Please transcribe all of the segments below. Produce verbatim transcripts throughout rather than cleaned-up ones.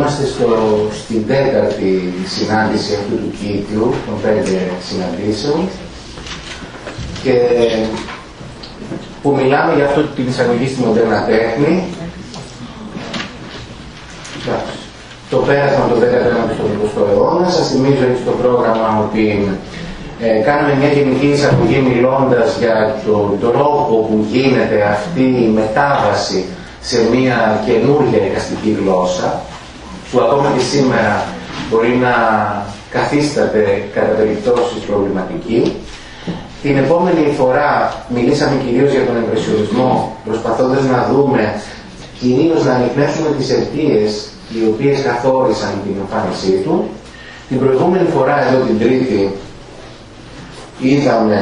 Είμαστε στο, στην τέταρτη συνάντηση αυτού του κύκλου των πέντε συναντήσεων και που μιλάμε για αυτό την εισαγωγή στη μοντέρνα τέχνη, το πέρασμα του δέκατου ένατου στον εικοστό αιώνα. Σας θυμίζω στο πρόγραμμα ότι ε, κάνουμε μια γενική εισαγωγή μιλώντας για τον τρόπο που γίνεται αυτή η μετάβαση σε μια καινούργια εικαστική γλώσσα, που ακόμα και σήμερα μπορεί να καθίσταται κατά περιπτώσεις προβληματική. Την επόμενη φορά μιλήσαμε κυρίως για τον εμπρεσιονισμό, προσπαθώντας να δούμε, κυρίως να ανιχνεύσουμε τις αιτίες οι οποίες καθόρισαν την εμφάνισή του. Την προηγούμενη φορά, εδώ την Τρίτη, είδαμε...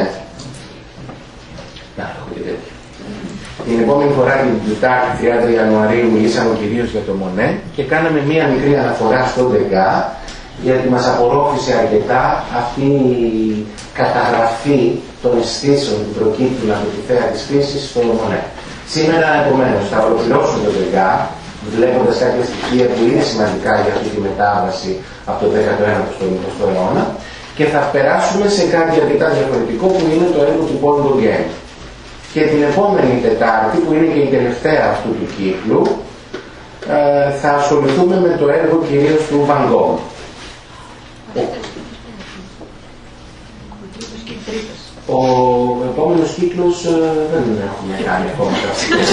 Την επόμενη φορά, την Τετάρτη, τριάντα Ιανουαρίου, μιλήσαμε κυρίως για το Μονέ και κάναμε μία μικρή αναφορά στο Ντεγκά, γιατί μας απορρόφησε αρκετά αυτή η καταγραφή των αισθήσεων που προκύπτουν από τη θέα της φύσης στο Μονέ. Σήμερα, επομένως, θα ολοκληρώσουμε το Ντεγκά, βλέποντας κάποια στοιχεία που είναι σημαντικά για αυτή τη μετάβαση από το δέκατο ένατο στον εικοστό αιώνα και θα περάσουμε σε κάτι αρκετά διαφορετικό που είναι το έργο του Paul Gauguin. Και την επόμενη Τετάρτη, που είναι και η τελευταία αυτού του κύκλου, ε, θα ασχοληθούμε με το έργο κυρίως του Van Gogh. Ο επόμενος κύκλος ε, δεν έχουμε κάνει ακόμα γραφτικές.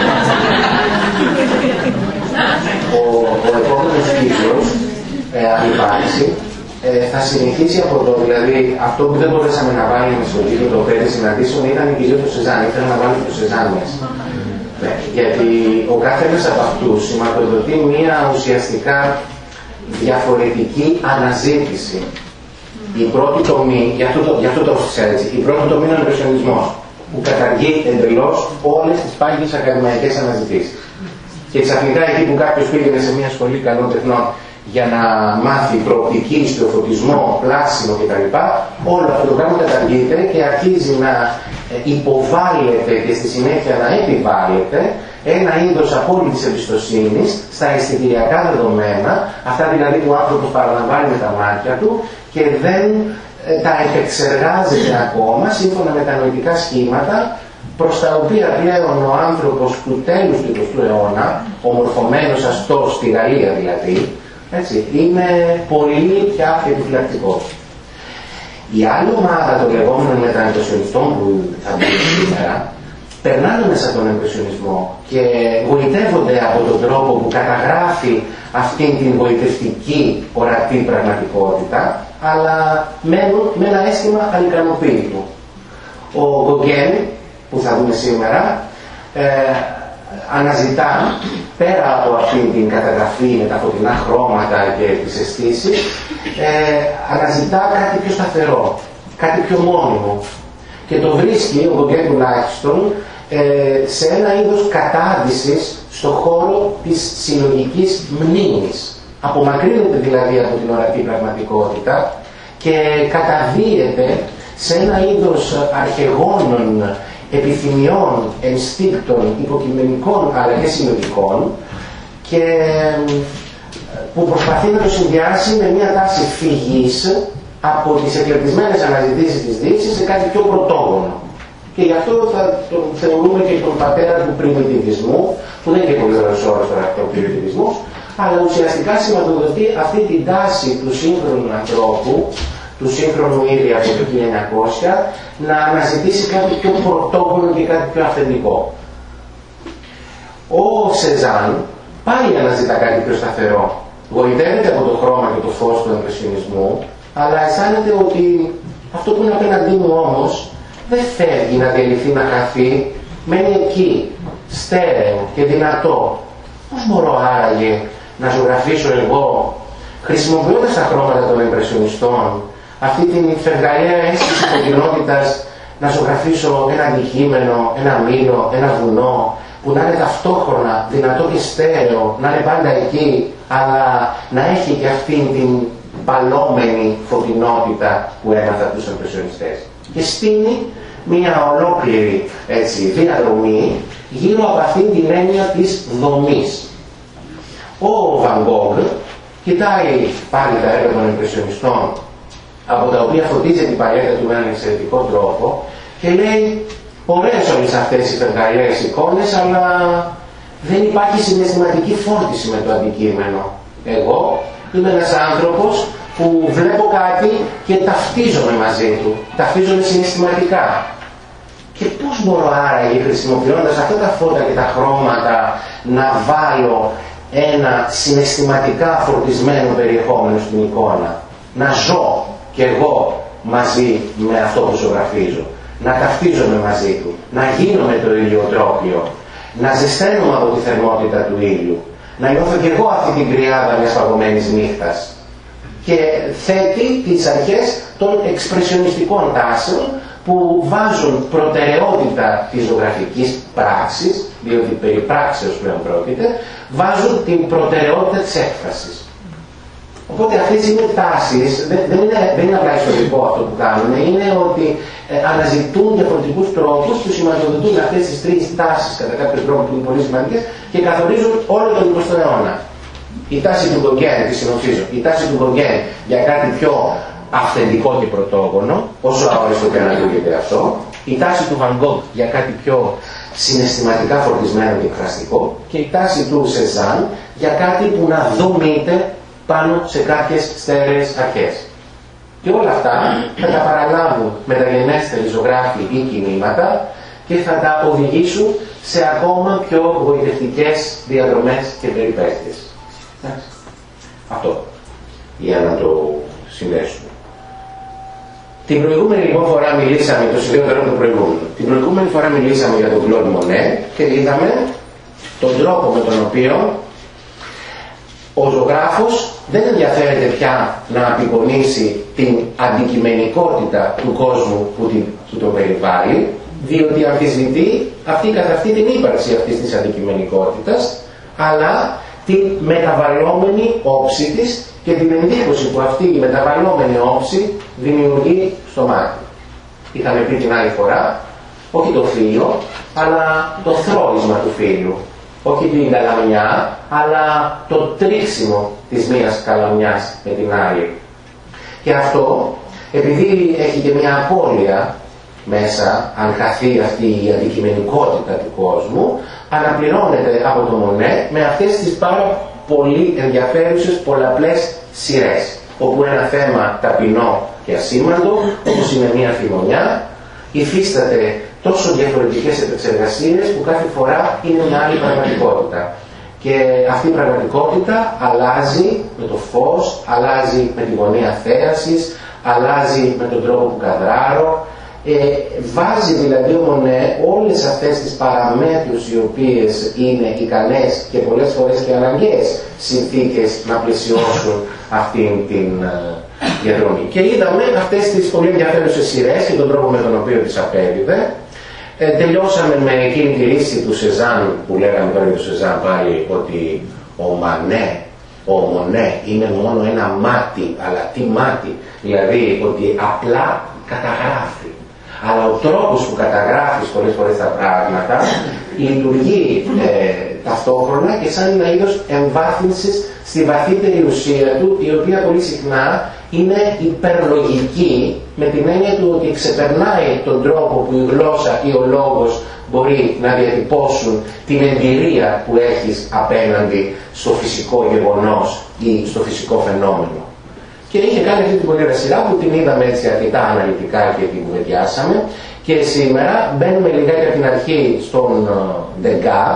ο, ο επόμενος κύκλος, ε, αν υπάρξει, ε, θα συνεχίσει από εδώ. Δηλαδή, αυτό που δεν μπορέσαμε να βάλουμε στο κύκλο των πέντε συναντήσεων ήταν κυρίως το Σεζάν. Ήθελα να βάλουμε το Σεζάν μέσα. Ναι, γιατί ο κάθε ένας από αυτούς σηματοδοτεί μία ουσιαστικά διαφορετική αναζήτηση. Η πρώτη τομή, γι' αυτό το, γι αυτό το έτσι, η πρώτη τομή είναι ο εμπρεσιονισμός, που καταργεί εντελώς όλες τις πάγιες ακαδημαϊκές αναζητήσεις. Και ξαφνικά εκεί που κάποιος πήγαινε σε μια σχολή καλών τεχνών για να μάθει προοπτική, ιστιοφωτισμό, πλάσιμο κτλ. Όλο αυτό το πράγμα καταργείται και αρχίζει να υποβάλλεται και στη συνέχεια να επιβάλλεται ένα είδος απόλυτης εμπιστοσύνης στα αισθητηριακά δεδομένα, αυτά δηλαδή που ο άνθρωπος παραλαμβάνει με τα μάτια του και δεν ε, τα επεξεργάζεται ακόμα σύμφωνα με τα νοητικά σχήματα, προς τα οποία πλέον ο άνθρωπος του τέλους του εικοστού αιώνα, ομορφωμένος αστός στη Γαλλία δηλαδή, έτσι, είναι πολύ πια επιφυλακτικός. Η άλλη ομάδα των λεγόμενων μεταεμπρεσιονιστών που θα μπουν σήμερα περνάνε μέσα από τον εμπρεσιονισμό και γοητεύονται από τον τρόπο που καταγράφει αυτήν την γοητευτική ορατή πραγματικότητα, αλλά μένουν με ένα αίσθημα ανικανοποίητου. Ο Γκογκέν, που θα δούμε σήμερα, ε, αναζητά πέρα από αυτήν την καταγραφή με τα φωτεινά χρώματα και τις αισθήσεις, ε, αναζητά κάτι πιο σταθερό, κάτι πιο μόνιμο και το βρίσκει ο Γκογκέν τουλάχιστον ε, σε ένα είδος κατάδυσης στο χώρο της συλλογικής μνήμης. Απομακρύνεται δηλαδή από την ορατή πραγματικότητα και καταδύεται σε ένα είδος αρχαιγόνων επιθυμιών, ενστίκτων, υποκειμενικών αλλά και συλλογικών και που προσπαθεί να το συνδυάσει με μια τάση φυγής από τις εκλεπτισμένες αναζητήσεις της Δύσης σε κάτι πιο πρωτόγονο. Και γι' αυτό θα τον θεωρούμε και τον πατέρα του πριμιτιβισμού, που δεν είναι και πολύ ωραίος όρος τώρα ο πριμιτιβισμός, αλλά ουσιαστικά σηματοδοτεί αυτή την τάση του σύγχρονου ανθρώπου, του σύγχρονου ήδη από το χίλια εννιακόσια, να αναζητήσει κάτι πιο πρωτόγονο και κάτι πιο αυθεντικό. Ο Σεζάν πάλι αναζητά κάτι πιο σταθερό. Γοητεύεται από το χρώμα και το φως του εμπρεσιονισμού, αλλά αισθάνεται ότι αυτό που είναι απέναντί μου όμως δεν φεύγει να διαλυθεί, να χαθεί, μένει εκεί, στέρεο και δυνατό. Πώς μπορώ άραγε να ζωγραφίσω εγώ, χρησιμοποιώντας τα χρώματα των εμπρεσιονιστών, αυτή την φευγαλαία αίσθηση φωτεινότητας, να ζωγραφίσω ένα αντικείμενο, ένα μήλο, ένα βουνό, που να είναι ταυτόχρονα δυνατό και στέρεο, να είναι πάντα εκεί, αλλά να έχει και αυτήν την παλόμενη φωτεινότητα που έμαθα από τους εμπρεσιονιστές. Και στείνει μια ολόκληρη έτσι, διαδρομή γύρω από αυτήν την έννοια της δομής. Ο Van Gogh Κοιτάει πάλι τα έργα των Ιμπρεσιονιστών, από τα οποία φωτίζεται η παλέτα του με έναν εξαιρετικό τρόπο και λέει ωραίες όλες αυτές οι φευγαλές εικόνες, αλλά δεν υπάρχει συναισθηματική φόρτιση με το αντικείμενο. Εγώ είμαι ένας άνθρωπος που βλέπω κάτι και ταυτίζομαι μαζί του, ταυτίζομαι συναισθηματικά. Και πώς μπορώ άραγε, χρησιμοποιώντας αυτά τα φώτα και τα χρώματα, να βάλω ένα συναισθηματικά φορτισμένο περιεχόμενο στην εικόνα? Να ζω κι εγώ μαζί με αυτό που ζωγραφίζω, να ταυτίζομαι μαζί του, να γίνομαι το ηλιοτρόπιο, να ζεσταίνομαι από τη θερμότητα του ήλιου, να νιώθω κι εγώ αυτή την κρυάδα μιας παγωμένης νύχτας. Και θέτει τις αρχές των εξπρεσιονιστικών τάσεων που βάζουν προτεραιότητα της ζωγραφικής πράξης, διότι περί πράξεως πλέον πρόκειται, βάζουν την προτεραιότητα της έκφρασης. Οπότε αυτές είναι τάσεις, δεν, δεν, είναι, δεν είναι απλά ιστορικό αυτό που κάνουν, είναι ότι ε, αναζητούν διαφορετικούς τρόπους που σηματοδοτούν αυτές τις τρεις τάσεις κατά κάποιο τρόπο που είναι πολύ σημαντικές και καθορίζουν όλο τον εικοστό αιώνα. Η τάση του Γκογκέν, τη συνοψίζω, η τάση του Γκογκέν για κάτι πιο αυθεντικό και πρωτόγονο, όσο αόριστο και να ακούγεται αυτό, η τάση του Βαν Γκόγκ για κάτι πιο συναισθηματικά φορτισμένο και εκφραστικό και η τάση του Σεζάν για κάτι που να δομείται πάνω σε κάποιες στέρεες αρχές. Και όλα αυτά θα τα παραλάβουν μεταγενέστεροι ζωγράφοι ή κινήματα και θα τα οδηγήσουν σε ακόμα πιο γοητευτικές διαδρομές και περιπέτειες. Αυτό, για να το συνδέσουμε. Την προηγούμενη λοιπόν φορά μιλήσαμε, το συνδέω τώρα με το προηγούμενο. Την προηγούμενη φορά μιλήσαμε για τον Κλοντ Μονέ και είδαμε τον τρόπο με τον οποίο ο ζωγράφος δεν ενδιαφέρεται πια να απεικονίσει την αντικειμενικότητα του κόσμου που, την, που τον περιβάλλει, διότι αμφισβητεί αυτή καθ' αυτή την ύπαρξη αυτής της αντικειμενικότητας, αλλά την μεταβαλλόμενη όψη της και την εντύπωση που αυτή η μεταβαλλόμενη όψη δημιουργεί στο μάτι. Είχαμε πει την άλλη φορά, όχι το φύλλο, αλλά το θρόισμα του φύλλου. Όχι την καλαμιά, αλλά το τρίξιμο της μίας καλαμιάς με την άλλη. Και αυτό, επειδή έχει και μια απώλεια μέσα, αν χαθεί αυτή η αντικειμενικότητα του κόσμου, αναπληρώνεται από το Μονέ με αυτές τις πάρα πολύ ενδιαφέρουσες πολλαπλές σειρές, όπου ένα θέμα ταπεινό και ασήμαντο, όπως είναι μια φημονιά, υφίσταται τόσο διαφορετικές επεξεργασίες που κάθε φορά είναι μια άλλη πραγματικότητα. Και αυτή η πραγματικότητα αλλάζει με το φως, αλλάζει με τη γωνία θέασης, αλλάζει με τον τρόπο που καδράρω. Ε, βάζει δηλαδή ο Μονέ όλες αυτές τις παραμέτρους οι οποίες είναι ικανές και πολλές φορές και αναγκαίες συνθήκες να πλαισιώσουν αυτήν την uh, διαδρομή. Και είδαμε αυτές τις πολύ ενδιαφέρουσες σειρές και τον τρόπο με τον οποίο τις απέδιδε. Ε, τελειώσαμε με εκείνη τη ρίση του Σεζάν που λέγαμε τώρα για το Σεζάν πάλι, ότι ο Μανέ, ο Μονέ είναι μόνο ένα μάτι, αλλά τι μάτι, δηλαδή ότι απλά καταγράφει. Αλλά ο τρόπος που καταγράφεις πολλές φορές τα πράγματα λειτουργεί ε, ταυτόχρονα και σαν ένα είδος εμβάθυνσης στη βαθύτερη ουσία του, η οποία πολύ συχνά είναι υπερλογική, με την έννοια του ότι ξεπερνάει τον τρόπο που η γλώσσα ή ο λόγος μπορεί να διατυπώσουν την εμπειρία που έχεις απέναντι στο φυσικό γεγονός ή στο φυσικό φαινόμενο. Και είχε κάνει αυτή την πολύ ωραία σειρά που την είδαμε έτσι αρκετά αναλυτικά και την κουβεντιάσαμε. Και σήμερα μπαίνουμε λιγάκι από την αρχή στον Δεγκά.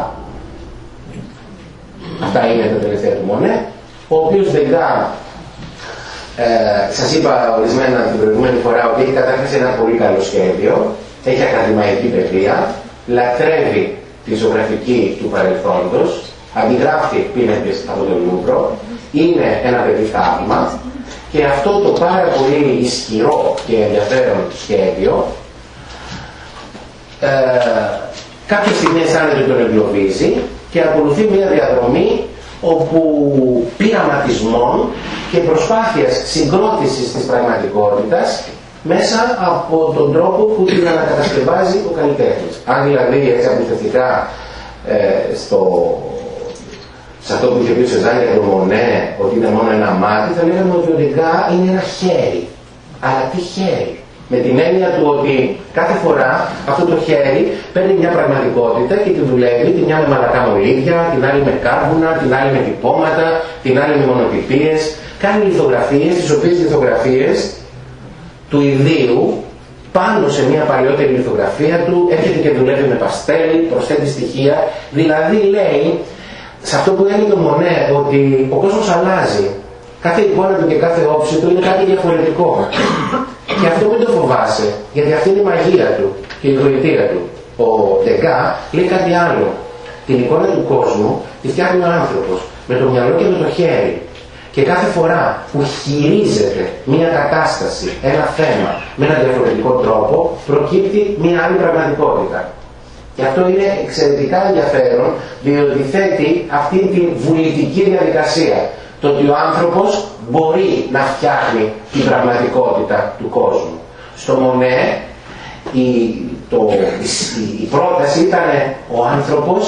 Αυτά είναι τα τελευταία του Μονέ. Ο οποίος Δεγκά, ε, σας είπα ορισμένα την προηγούμενη φορά ότι έχει καταρχάς ένα πολύ καλό σχέδιο, έχει ακαδημαϊκή παιδεία, λατρεύει τη ζωγραφική του παρελθόντος, αντιγράφει πίνακες από το Λούβρο, είναι ένα παιδί θαύμα. Και αυτό το πάρα πολύ ισχυρό και ενδιαφέρον σχέδιο ε, κάποια στιγμή αισθάνεται ότι τον εγκλωβίζει και ακολουθεί μια διαδρομή όπου πειραματισμών και προσπάθειας συγκρότησης της πραγματικότητας μέσα από τον τρόπο που την ανακατασκευάζει ο καλλιτέχνης. Αν δηλαδή έτσι απλουστευτικά ε, στο σε αυτό που είχε πει ο Σεζάν για το Μονέ, ότι είναι μόνο ένα μάτι, θα λέγαμε ότι ο Ντεγκά είναι ένα χέρι. Αλλά τι χέρι? Με την έννοια του ότι κάθε φορά αυτό το χέρι παίρνει μια πραγματικότητα και τη δουλεύει, την μια με μαλακά μολύβια, την άλλη με κάρβουνα, την άλλη με τυπώματα, την άλλη με μονοτυπίες. Κάνει λιθογραφίες, τις οποίες λιθογραφίες του ιδίου πάνω σε μια παλαιότερη λιθογραφία του, έρχεται και δουλεύει με παστέλ, προσθέτει στοιχεία. Δηλαδή λέει, σε αυτό που έλεγε το Μονέ, ότι ο κόσμος αλλάζει. Κάθε εικόνα του και κάθε όψη του είναι κάτι διαφορετικό. Και αυτό μην το φοβάσαι, γιατί αυτή είναι η μαγεία του και η γοητεία του. Ο Ντεγκά λέει κάτι άλλο. Την εικόνα του κόσμου τη φτιάχνει ο άνθρωπος, με το μυαλό και με το χέρι. Και κάθε φορά που χειρίζεται μια κατάσταση, ένα θέμα, με έναν διαφορετικό τρόπο, προκύπτει μια άλλη πραγματικότητα. Και αυτό είναι εξαιρετικά ενδιαφέρον, διότι θέτει αυτή την βουλητική διαδικασία. Το ότι ο άνθρωπος μπορεί να φτιάχνει την πραγματικότητα του κόσμου. Στο Μονέ η, το, η, η πρόταση ήταν ο άνθρωπος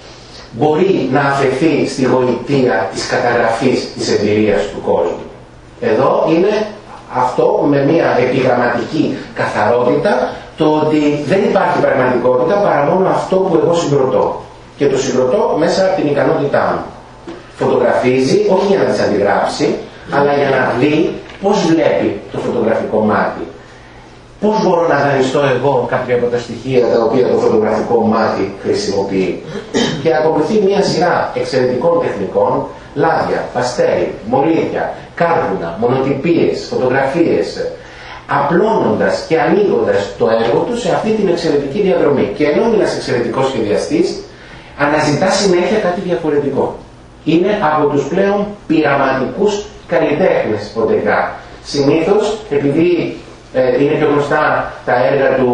μπορεί να αφαιθεί στη γοητεία της καταγραφής της εμπειρίας του κόσμου. Εδώ είναι αυτό με μια επιγραμματική καθαρότητα, το ότι δεν υπάρχει πραγματικότητα παρά μόνο αυτό που εγώ συγκροτώ. Και το συγκροτώ μέσα από την ικανότητά μου. Φωτογραφίζει, όχι για να τις αντιγράψει, αλλά για να δει πώς βλέπει το φωτογραφικό μάτι. Πώς μπορώ να δανειστώ εγώ κάποια από τα στοιχεία τα οποία το φωτογραφικό μάτι χρησιμοποιεί. Και ακολουθεί μια σειρά εξαιρετικών τεχνικών, λάδια, παστέλ, μολύβια, κάρβουνα, μονοτυπίες, φωτογραφίες, απλώνοντας και ανοίγοντας το έργο του σε αυτή την εξαιρετική διαδρομή. Και ενώ είναι ένας εξαιρετικός σχεδιαστής, αναζητά συνέχεια κάτι διαφορετικό. Είναι από τους πλέον πειραματικούς καλλιτέχνες ο Ντεγκά. Συνήθως, επειδή ε, είναι πιο γνωστά τα έργα του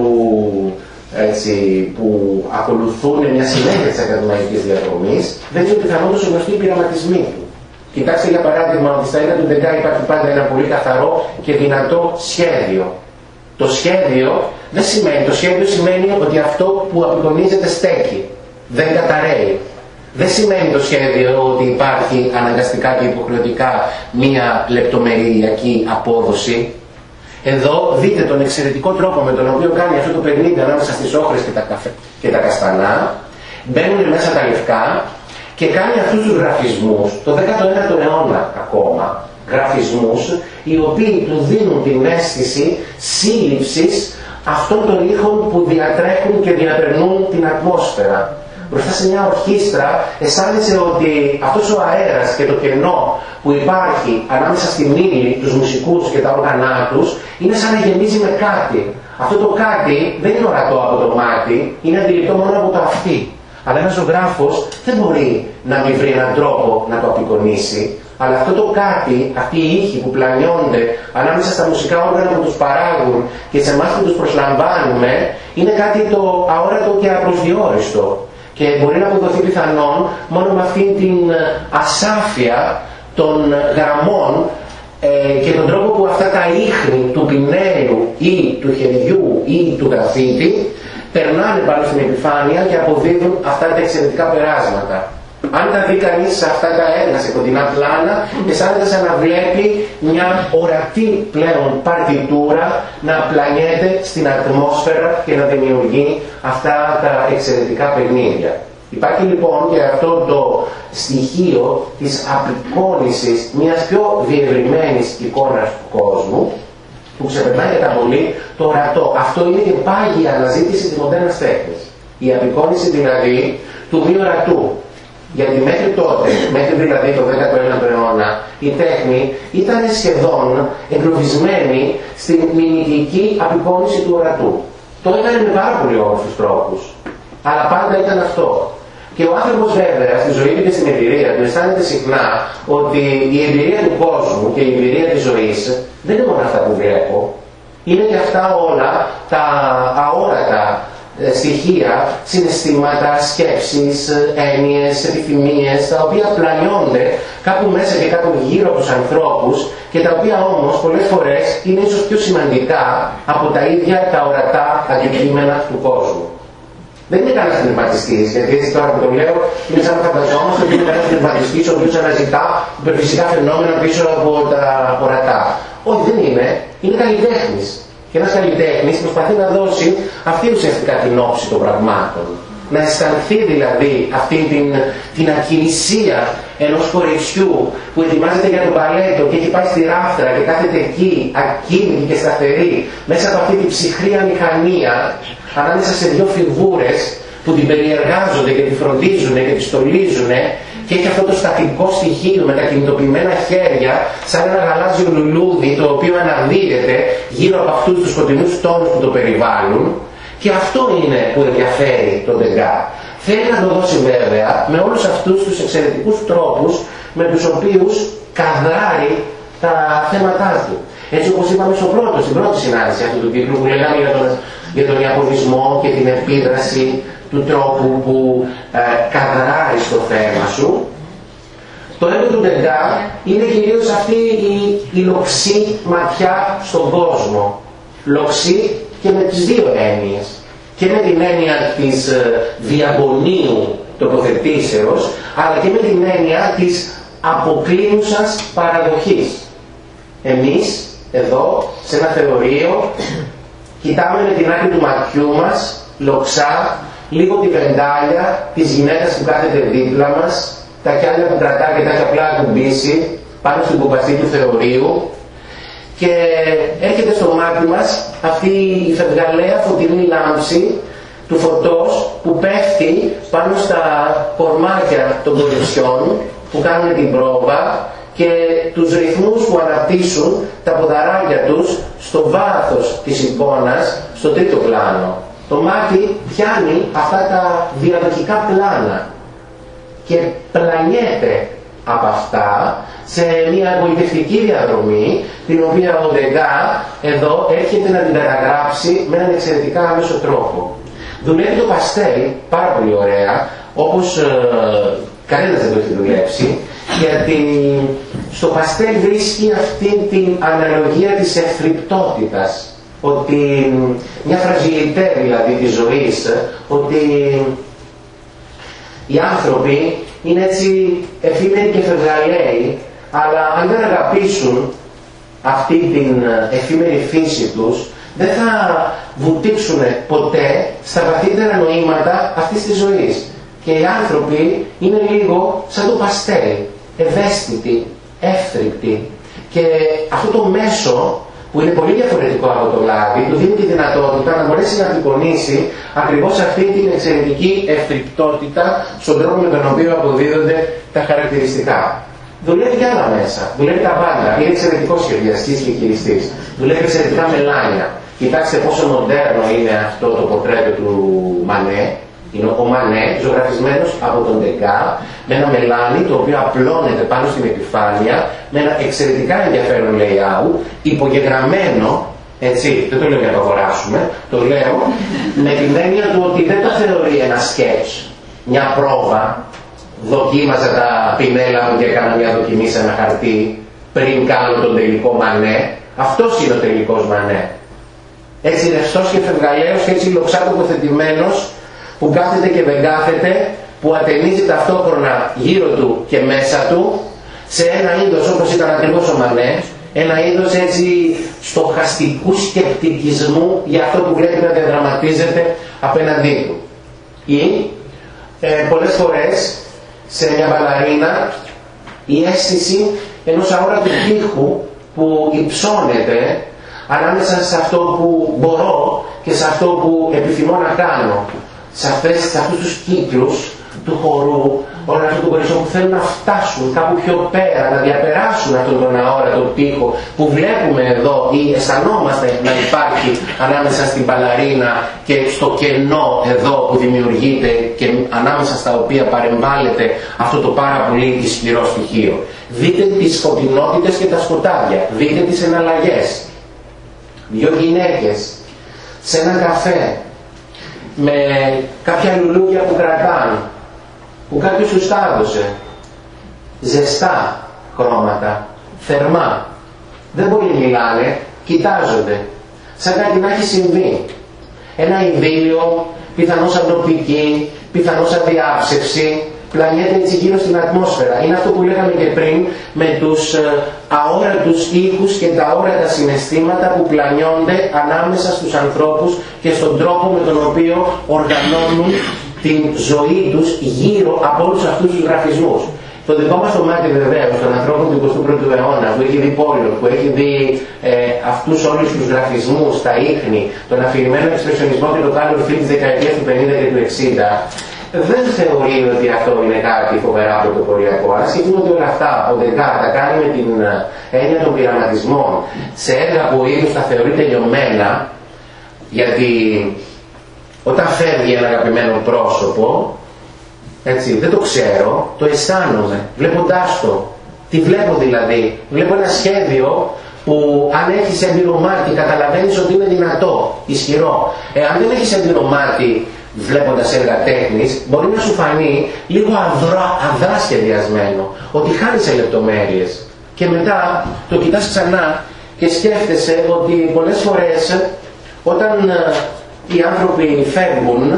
έτσι, που ακολουθούν μια συνέχεια της ακαδημαϊκής διαδρομής, δεν είναι πιθανότως γνωστοί οι πειραματισμοί του. Κοιτάξτε για παράδειγμα ότι στα έργα του Ντεγκά υπάρχει πάντα ένα πολύ καθαρό και δυνατό σχέδιο. Το σχέδιο δεν σημαίνει, το σχέδιο σημαίνει ότι αυτό που απεικονίζεται στέκει, δεν καταραίει. Δεν σημαίνει το σχέδιο ότι υπάρχει αναγκαστικά και υποχρεωτικά μία λεπτομεριακή απόδοση. Εδώ δείτε τον εξαιρετικό τρόπο με τον οποίο κάνει αυτό το παιχνίδι ανάμεσα στις όχρες και τα, καφέ, και τα καστανά. Μπαίνουν μέσα τα λευκά και κάνει αυτούς τους γραφισμούς, το δέκατο ένατο αιώνα ακόμα, γραφισμούς οι οποίοι του δίνουν την αίσθηση σύλληψης αυτών των ήχων που διατρέχουν και διαπερνούν την ατμόσφαιρα. Μπροστά σε μια ορχήστρα αισθάνεσαι ότι αυτός ο αέρας και το κενό που υπάρχει ανάμεσα στην ύλη, τους μουσικούς και τα όργανά τους είναι σαν να γεμίζει με κάτι. Αυτό το κάτι δεν είναι ορατό από το μάτι, είναι αντιληπτό μόνο από το αυτί. Αλλά ένας ζωγράφος δεν μπορεί να μην βρει έναν τρόπο να το απεικονίσει. Αλλά αυτό το κάτι, αυτοί οι ήχοι που πλανιώνται ανάμεσα στα μουσικά όργανα που τους παράγουν και σε εμάς που τους προσλαμβάνουμε, είναι κάτι το αόρατο και απροσδιόριστο. Και μπορεί να αποδοθεί πιθανόν μόνο με αυτήν την ασάφεια των γραμμών ε, και τον τρόπο που αυτά τα ίχνη του πινέλου ή του χεριού ή του γραφίτη περνάνε πάνω στην επιφάνεια και αποδίδουν αυτά τα εξαιρετικά περάσματα. Αν τα δει κανείς σε αυτά τα έργα σε κοντινά πλάνα, αισθάνεται σαν να βλέπει μια ορατή πλέον παρτιτούρα να πλανιέται στην ατμόσφαιρα και να δημιουργεί αυτά τα εξαιρετικά παιχνίδια. Υπάρχει λοιπόν και αυτό το στοιχείο της απεικόνησης μιας πιο διευρυμένης εικόνας του κόσμου, που ξεπερνάει κατά πολύ το ορατό. Αυτό είναι και πάγια αναζήτηση της μοντέρνας τέχνης. Η απεικόνηση δηλαδή του μη ορατού. Γιατί μέχρι τότε, μέχρι δηλαδή το δέκατο ένατο αιώνα, η τέχνη ήταν σχεδόν εγκλωβισμένη στην μιμητική απεικόνηση του ορατού. Το έκανε με πάρα πολύ όμορφους τρόπους. Αλλά πάντα ήταν αυτό. Και ο άνθρωπος βέβαια στη ζωή του και στην εμπειρία του αισθάνεται συχνά ότι η εμπειρία του κόσμου και η εμπειρία της ζωής δεν είναι μόνο αυτά που βλέπω. Είναι και αυτά όλα τα αόρατα στοιχεία, συναισθήματα, σκέψεις, έννοιες, επιθυμίες, τα οποία πλανιώνται κάπου μέσα και κάπου γύρω από τους ανθρώπους και τα οποία όμως πολλές φορές είναι ίσως πιο σημαντικά από τα ίδια τα ορατά αντικείμενα του κόσμου. Δεν είναι κανένας πνευματιστής, γιατί έτσι τώρα που το λέω είναι σαν να φανταζόμαστε ότι είναι κανένας πνευματιστής ο οποίος αναζητά υπερφυσικά φαινόμενα πίσω από τα ορατά. Όχι, δεν είναι. Είναι καλλιτέχνης. Και ένας καλλιτέχνης προσπαθεί να δώσει αυτή ουσιαστικά την όψη των πραγμάτων. Να αισθανθεί δηλαδή αυτή την, την ακινησία ενός κοριτσιού που ετοιμάζεται για το μπαλέτο και έχει πάει στη ράφτρα και κάθεται εκεί ακίνητη και σταθερή μέσα από αυτή την ψυχρή αμηχανία ανάμεσα σε δύο φιγούρες που την περιεργάζονται και τη φροντίζουν και τη στολίζουν και έχει αυτό το στατικό στοιχείο με τα κινητοποιημένα χέρια σαν ένα γαλάζιο λουλούδι το οποίο αναδύεται γύρω από αυτούς τους σκοτεινούς τόνους που το περιβάλλουν. Και αυτό είναι που ενδιαφέρει τον Ντεγκά. Θέλει να το δώσει βέβαια με όλους αυτούς τους εξαιρετικούς τρόπους με τους οποίους καδράρει τα θέματά του. Έτσι όπως είπαμε στο πρώτο, στην πρώτη συνάντηση αυτού του κύκλου που λέγαμε για τον, για τον Ιαπωνισμό και την επίδραση του τρόπου που ε, καδράρει στο θέμα σου. Το έργο του Ντεγκά είναι κυρίως αυτή η, η λοξή ματιά στον κόσμο. Λοξή και με τις δύο έννοιες. Και με την έννοια της ε, διαγωνίου τοποθετήσεως, αλλά και με την έννοια της αποκλίνουσας παραδοχής. Εμείς, εδώ, σε ένα θεωρείο, κοιτάμε με την άκρη του ματιού μας, λοξά, λίγο τη βεντάλια της γυναίκας που κάθεται δίπλα μας, τα κιάλια που κρατά και τα έχει απλά ακουμπήσει πάνω στην κουμπαστή του θεωρείου, και έρχεται στο μάτι μας αυτή η φευγαλαία φωτεινή λάμψη του φωτός που πέφτει πάνω στα κορμάκια των κοριτσιών που κάνουν την πρόβα και τους ρυθμούς που αναπτύσσουν τα ποδαράκια τους στο βάθος της εικόνας, στο τρίτο πλάνο. Το μάτι πιάνει αυτά τα διαδοχικά πλάνα και πλανιέται από αυτά σε μια εγωιτευτική διαδρομή, την οποία ο Ντεγκά εδώ έρχεται να την καταγράψει με έναν εξαιρετικά άμεσο τρόπο. Δουλεύει το παστέλ πάρα πολύ ωραία, όπως ε, κανένας δεν το έχει δουλέψει, γιατί στο παστέλ βρίσκει αυτή την αναλογία της ευθρυπτότητας, ότι μια φραζιλιτέ δηλαδή της ζωής, ότι οι άνθρωποι είναι έτσι εφήμεροι και φευγαλαίοι, αλλά αν δεν αγαπήσουν αυτή την εφήμερη φύση τους, δεν θα βουτήξουν ποτέ στα βαθύτερα νοήματα αυτής της ζωής. Και οι άνθρωποι είναι λίγο σαν το παστέλ, ευαίσθητοι, εύθρυπτοι. Και αυτό το μέσο, που είναι πολύ διαφορετικό από το λάδι, του δίνει τη δυνατότητα να μπορέσει να απεικονίσει ακριβώς αυτή την εξαιρετική ευθρυπτότητα στον τρόπο με τον οποίο αποδίδονται τα χαρακτηριστικά. Δουλεύει και άλλα μέσα. Δουλεύει τα πάντα. Είναι εξαιρετικός σχεδιαστής και χειριστής. Δουλεύει εξαιρετικά μελάνια. Κοιτάξτε πόσο μοντέρνο είναι αυτό το πορτρέτο του Μανέ. Είναι ο Μανέ, ζωγραφισμένος από τον Ντεγκά, με ένα μελάνι το οποίο απλώνεται πάνω στην επιφάνεια, με ένα εξαιρετικά ενδιαφέρον layout, υπογεγραμμένο, έτσι, δεν το λέω για να το αγοράσουμε, το λέω με την έννοια του ότι δεν το θεωρεί ένα σκέτς, μια πρόβα. Δοκίμαζα τα πινέλα μου και έκανα μια δοκιμή σε ένα χαρτί πριν κάνω τον τελικό Μανέ. Αυτός είναι ο τελικός Μανέ. Έτσι ρευστός και φευγαλαίος και έτσι λοξά τοποθετημένος, που κάθεται και δεν κάθεται, που ατενίζει ταυτόχρονα γύρω του και μέσα του, σε ένα είδος όπως ήταν ακριβώς ο Μανέ, ένα είδος έτσι στοχαστικού σκεπτικισμού για αυτό που βλέπει να διαδραματίζεται απέναντί του. Ή ε, πολλές φορές σε μια μπαλαρίνα η αίσθηση ενός αόρατου τείχου που υψώνεται ανάμεσα σε αυτό που μπορώ και σε αυτό που επιθυμώ να κάνω. Σε, αυτές, σε αυτούς τους κύκλους του χορού, όλων αυτών των κοριτσιών που θέλουν να φτάσουν κάπου πιο πέρα, να διαπεράσουν αυτόν τον αόρατο τοίχο που βλέπουμε εδώ ή αισθανόμαστε να υπάρχει ανάμεσα στην μπαλαρίνα και στο κενό εδώ που δημιουργείται και ανάμεσα στα οποία παρεμβάλλεται αυτό το πάρα πολύ ισχυρό στοιχείο. Δείτε τις σκοτεινότητες και τα σκοτάδια, δείτε τις εναλλαγές. Δύο γυναίκες σε έναν καφέ με κάποια λουλούδια που κρατάνε, που κάποιος τους τα έδωσε, ζεστά χρώματα, θερμά, δεν πολύ μιλάνε, κοιτάζονται, σαν κάτι να έχει συμβεί. Ένα ειδήλιο πιθανώς αντροπική, πιθανώς αδιάψευση, πλανιέται έτσι γύρω στην ατμόσφαιρα. Είναι αυτό που λέγαμε και πριν με τους αόρατους ήχους και τα αόρατα συναισθήματα που πλανιώνται ανάμεσα στους ανθρώπους και στον τρόπο με τον οποίο οργανώνουν την ζωή τους γύρω από όλους αυτούς τους γραφισμούς. Το δικό μας το μάτι βεβαίως, των ανθρώπων του εικοστού πρώτου αιώνα, που έχει δει πόλο, που έχει δει ε, αυτούς όλους τους γραφισμούς, τα ίχνη, τον αφηρημένο εξπρεσιονισμό και το κάλο φιλ της δεκαετίας του πενήντα και του εξήντα, δεν θεωρεί ότι αυτό είναι κάτι φοβερά πρωτοποριακό. Αν σκεφτούμε ότι όλα αυτά ο Ντεκά τα κάνει με την έννοια των πειραματισμών σε έργα που ο ίδιος τα θεωρεί τελειωμένα, γιατί όταν φεύγει ένα αγαπημένο πρόσωπο, έτσι, δεν το ξέρω, το αισθάνομαι, βλέποντάς το. Τι βλέπω δηλαδή, βλέπω ένα σχέδιο που αν έχεις έμπειρο μάτι καταλαβαίνεις ότι είναι δυνατό, ισχυρό. Ε, αν δεν έχεις έμπειρο μάτι βλέποντας έργα τέχνης, μπορεί να σου φανεί λίγο αδρά, αδρά σχεδιασμένο, ότι χάνει σε λεπτομέρειες. Και μετά το κοιτάς ξανά και σκέφτεσαι ότι πολλές φορές όταν οι άνθρωποι φεύγουν,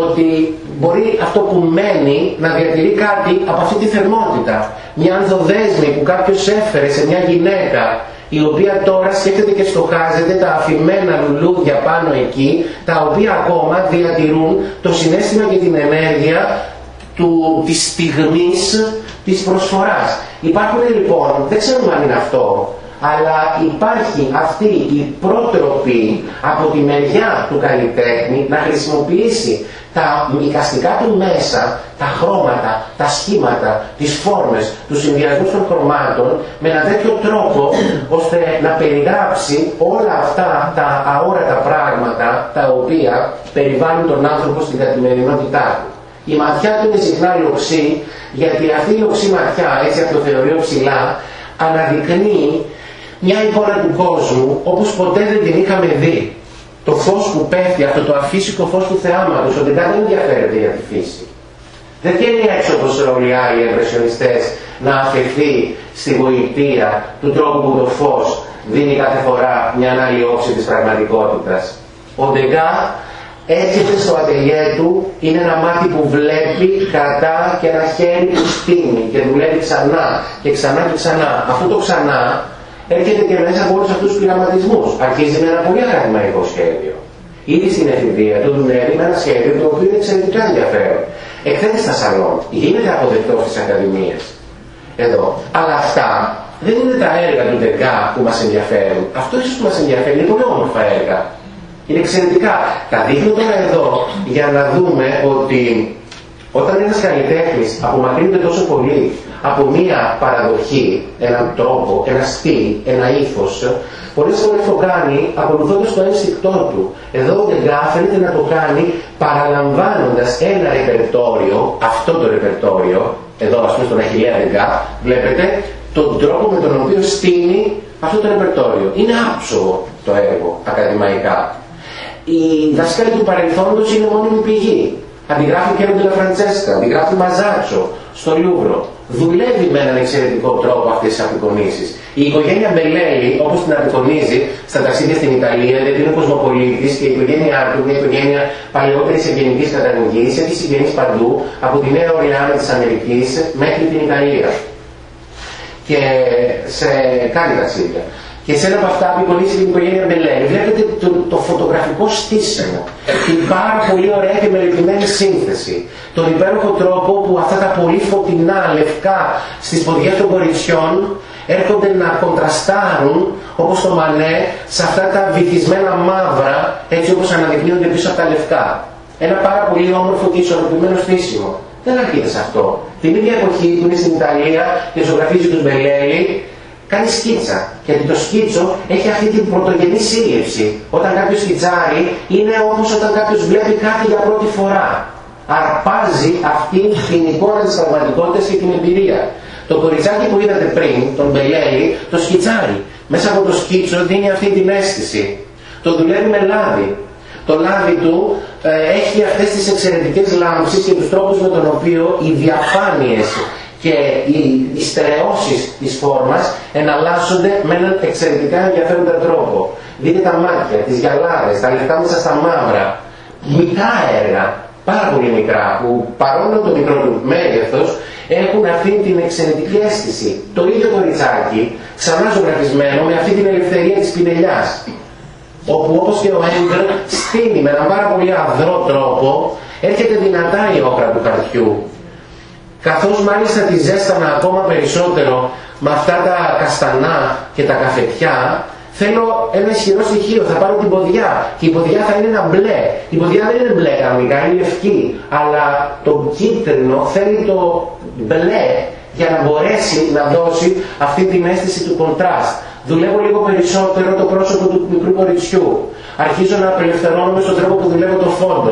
ότι μπορεί αυτό που μένει να διατηρεί κάτι από αυτή τη θερμότητα. Μια ανθοδέσμη που κάποιος έφερε σε μια γυναίκα, η οποία τώρα σκέφτεται και στοχάζεται τα αφημένα λουλούδια πάνω εκεί, τα οποία ακόμα διατηρούν το συναίσθημα και την ενέργεια του, της στιγμής της προσφοράς. Υπάρχουν λοιπόν, δεν ξέρουμε αν είναι αυτό, αλλά υπάρχει αυτή η πρότροπη από τη μεριά του καλλιτέχνη να χρησιμοποιήσει τα εικαστικά του μέσα, τα χρώματα, τα σχήματα, τις φόρμες, τους συνδυασμούς των χρωμάτων με έναν τέτοιο τρόπο ώστε να περιγράψει όλα αυτά τα αόρατα πράγματα τα οποία περιβάλλουν τον άνθρωπο στην καθημερινότητά του. Η ματιά του είναι συχνά λοξή, γιατί αυτή η λοξή ματιά, έτσι από το θεωρείο ψηλά, αναδεικνύει μια εικόνα του κόσμου όπως ποτέ δεν την είχαμε δει. Το φως που πέφτει, αυτό το αφύσικο φως του θεάματος, ο Ντεκά δεν ενδιαφέρεται για τη φύση. Δεν βγαίνει έξω όπως όλοι οι άλλοι εμπρεσιονιστές να αφαιθεί στη γοητεία του τρόπου που το φως δίνει κάθε φορά μια άλλη όψη της πραγματικότητας. Ο Ντεκά έρχεται στο ατελιέ του, είναι ένα μάτι που βλέπει, κρατά και ένα χέρι που στείνει και δουλεύει ξανά και ξανά και ξανά. Αυτό το ξανά έρχεται και μέσα από όλους αυτούς τους πειραματισμούς. Αρχίζει με ένα πολύ ακαδημαϊκό σχέδιο. Ήδη στην εφηβεία του δουλεύει με ένα σχέδιο το οποίο είναι εξαιρετικά ενδιαφέρον. Εκθέτει στα σαλόν, γίνεται αποδεκτός στις ακαδημίες. Εδώ. Αλλά αυτά δεν είναι τα έργα του Ντεκά που μας ενδιαφέρουν. Αυτό ίσως που μας ενδιαφέρει είναι πολύ όμορφα έργα. Είναι εξαιρετικά. Τα δείχνω τώρα εδώ για να δούμε ότι όταν ένας καλλιτέχνης απομακρύνεται τόσο πολύ από μία παραδοχή, έναν τρόπο, ένα στυλ, ένα ήθος, πολλές φορές το κάνει ακολουθώντας το ένστικτό του. Εδώ ο Ντεκά φαίνεται να το κάνει παραλαμβάνοντας ένα ρεπερτόριο, αυτό το ρεπερτόριο, εδώ ας πούμε στον Αχιλλέα Ντεκά, βλέπετε τον τρόπο με τον οποίο στείνει αυτό το ρεπερτόριο. Είναι άψογο το έργο ακαδημαϊκά. Η δασκάλη του παρελθόντος είναι μόνιμη πηγή. Αντιγράφει και Ντελα Φραντσέσκα, αντιγράφει Μαζάτσο στο Λούβρο. Δουλεύει με έναν εξαιρετικό τρόπο αυτές τις απεικονίσεις. Η οικογένεια Μπελέλη, όπως την απεικονίζει στα ταξίδια στην Ιταλία, γιατί είναι κοσμοπολίτης και η οικογένειά του, μια οικογένεια παλαιότερης ευγενικής καταγωγής, έχει συγγενείς παντού, από τη Νέα Ορλεάνη της Αμερικής μέχρι την Ιταλία. Και σε κάνει ταξίδια. Και σε ένα από αυτά απεικονίζει την οικογένεια Μπελέλη. Βλέπετε το, το φωτογραφικό στήσιμο, την πάρα πολύ ωραία και μελετημένη σύνθεση, τον υπέροχο τρόπο που αυτά τα πολύ φωτεινά λευκά στις ποδιές των κοριτσιών έρχονται να κοντραστάρουν όπως το Μανέ σε αυτά τα βυθισμένα μαύρα, έτσι όπως αναδεικνύονται πίσω από τα λευκά. Ένα πάρα πολύ όμορφο και ισορροπημένο στήσιμο. Δεν αρκείται σε αυτό. Την ίδια εποχή που είναι στην Ιταλία και ζωγραφίζει τους Μπελέλη, κάνει σκίτσα. Γιατί το σκίτσο έχει αυτή την πρωτογενή σύλληψη. Όταν κάποιος σκιτσάρει είναι όπως όταν κάποιος βλέπει κάτι για πρώτη φορά. Αρπάζει αυτή την εικόνα της πραγματικότητας και την εμπειρία. Το κοριτσάκι που είδατε πριν, τον Μπελέλη, το σκιτσάρει. Μέσα από το σκίτσο δίνει αυτή την αίσθηση. Το δουλεύει με λάδι. Το λάδι του ε, έχει αυτές τις εξαιρετικές λάμψεις και τους τρόπους με τον οποίο οι διαφάνειες και οι, οι στερεώσεις της φόρμας εναλλάσσονται με έναν εξαιρετικά ενδιαφέροντα τρόπο. Δείτε τα μάτια, τις γυαλάδες, τα λεπτά μέσα στα μαύρα. μικρά έργα, πάρα πολύ μικρά, που παρόλο το μικρό του μέγεθος έχουν αυτή την εξαιρετική αίσθηση. Το ίδιο κοριτσάκι, ξανά ζωγραφισμένο με αυτή την ελευθερία της πινελιάς, όπου όπως και ο Έντρ στείνει με έναν πάρα πολύ αδρό τρόπο, έρχεται δυνατά η όχρα του χαρτιού. Καθώς μάλιστα τη ζέστανα ακόμα περισσότερο με αυτά τα καστανά και τα καφετιά, θέλω ένα ισχυρό στοιχείο, θα πάρω την ποδιά και η ποδιά θα είναι ένα μπλε. Η ποδιά δεν είναι μπλε κανονικά, είναι λευκή, αλλά το κίτρινο θέλει το μπλε για να μπορέσει να δώσει αυτή την αίσθηση του κοντράστ. Δουλεύω λίγο περισσότερο το πρόσωπο του μικρού κοριτσιού. Αρχίζω να απελευθερώνομαι στον τρόπο που δουλεύω το φόντο.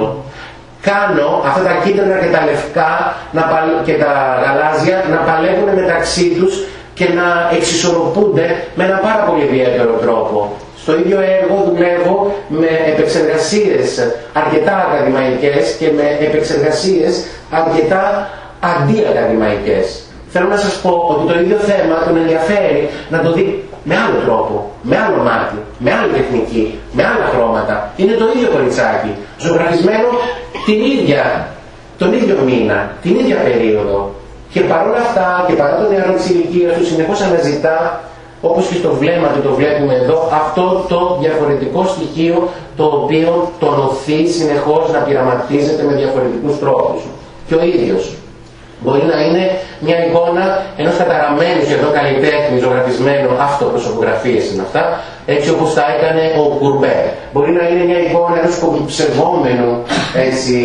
Κάνω αυτά τα κίτρινα και τα λευκά και τα γαλάζια να παλεύουν μεταξύ τους και να εξισορροπούνται με ένα πάρα πολύ ιδιαίτερο τρόπο. Στο ίδιο έργο δουλεύω με επεξεργασίες αρκετά ακαδημαϊκές και με επεξεργασίες αρκετά αντιακαδημαϊκές. Θέλω να σας πω ότι το ίδιο θέμα τον ενδιαφέρει να το δει με άλλο τρόπο, με άλλο μάτι, με άλλη τεχνική, με άλλα χρώματα. Είναι το ίδιο κοριτσάκι, ζωγραφισμένο την ίδια, τον ίδιο μήνα, την ίδια περίοδο. Και παρόλα αυτά και παρά το νεαρό της ηλικίας του συνεχώς αναζητά, όπως και στο βλέμμα του το βλέπουμε εδώ, αυτό το διαφορετικό στοιχείο το οποίο τον οθεί συνεχώς να πειραματίζεται με διαφορετικούς τρόπους. Και ο ίδιος μπορεί να είναι μια εικόνα ενός καταραμένου σχεδόν καλλιτέχνη ζωγραφισμένου, αυτοπροσωπογραφίες είναι αυτά, έτσι όπως τα έκανε ο Κουρμπέ. Μπορεί να είναι μια εικόνα ενός κομψευόμενου έτσι,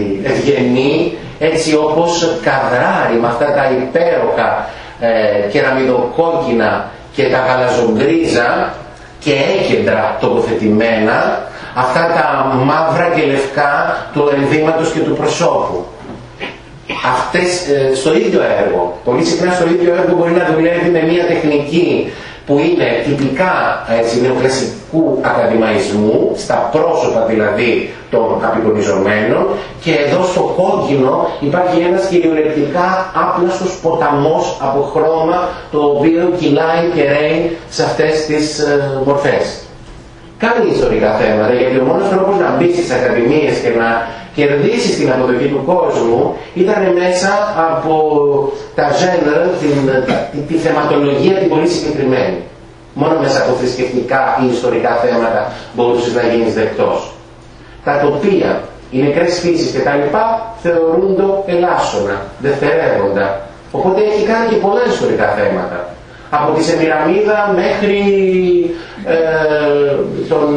ευγενή, έτσι όπως καδράρει με αυτά τα υπέροχα ε, κεραμιδοκόκκινα και τα γαλαζογκρίζα και έκεντρα τοποθετημένα, αυτά τα μαύρα και λευκά του ενδύματος και του προσώπου. Αυτές ε, στο ίδιο έργο, πολύ συχνά στο ίδιο έργο μπορεί να δουλεύει με μια τεχνική που είναι τυπικά έτσι, νεοκλασικού ακαδημαϊσμού, στα πρόσωπα δηλαδή των απεικονιζομένων, και εδώ στο κόκκινο υπάρχει ένας κυριολεκτικά άπλαστος ποταμός από χρώμα, το οποίο κυλάει και ρέει σε αυτές τις ε, μορφές. Κάνει ιστορικά θέματα, γιατί ο μόνος τρόπος να μπει στις ακαδημίες και να κερδίσει την αποδοχή του κόσμου ήταν μέσα από τα genre, την, τη, τη θεματολογία την πολύ συγκεκριμένη. Μόνο μέσα από θρησκευτικά ή ιστορικά θέματα μπορούσες να γίνεις δεκτός. Τα τοπία, οι νεκρές φύσεις κτλ. Θεωρούνται ελάσσονα, δευτερεύοντα. Οπότε έχει κάνει και πολλά ιστορικά θέματα. Από τη Σεμιραμίδα μέχρι ε, τον...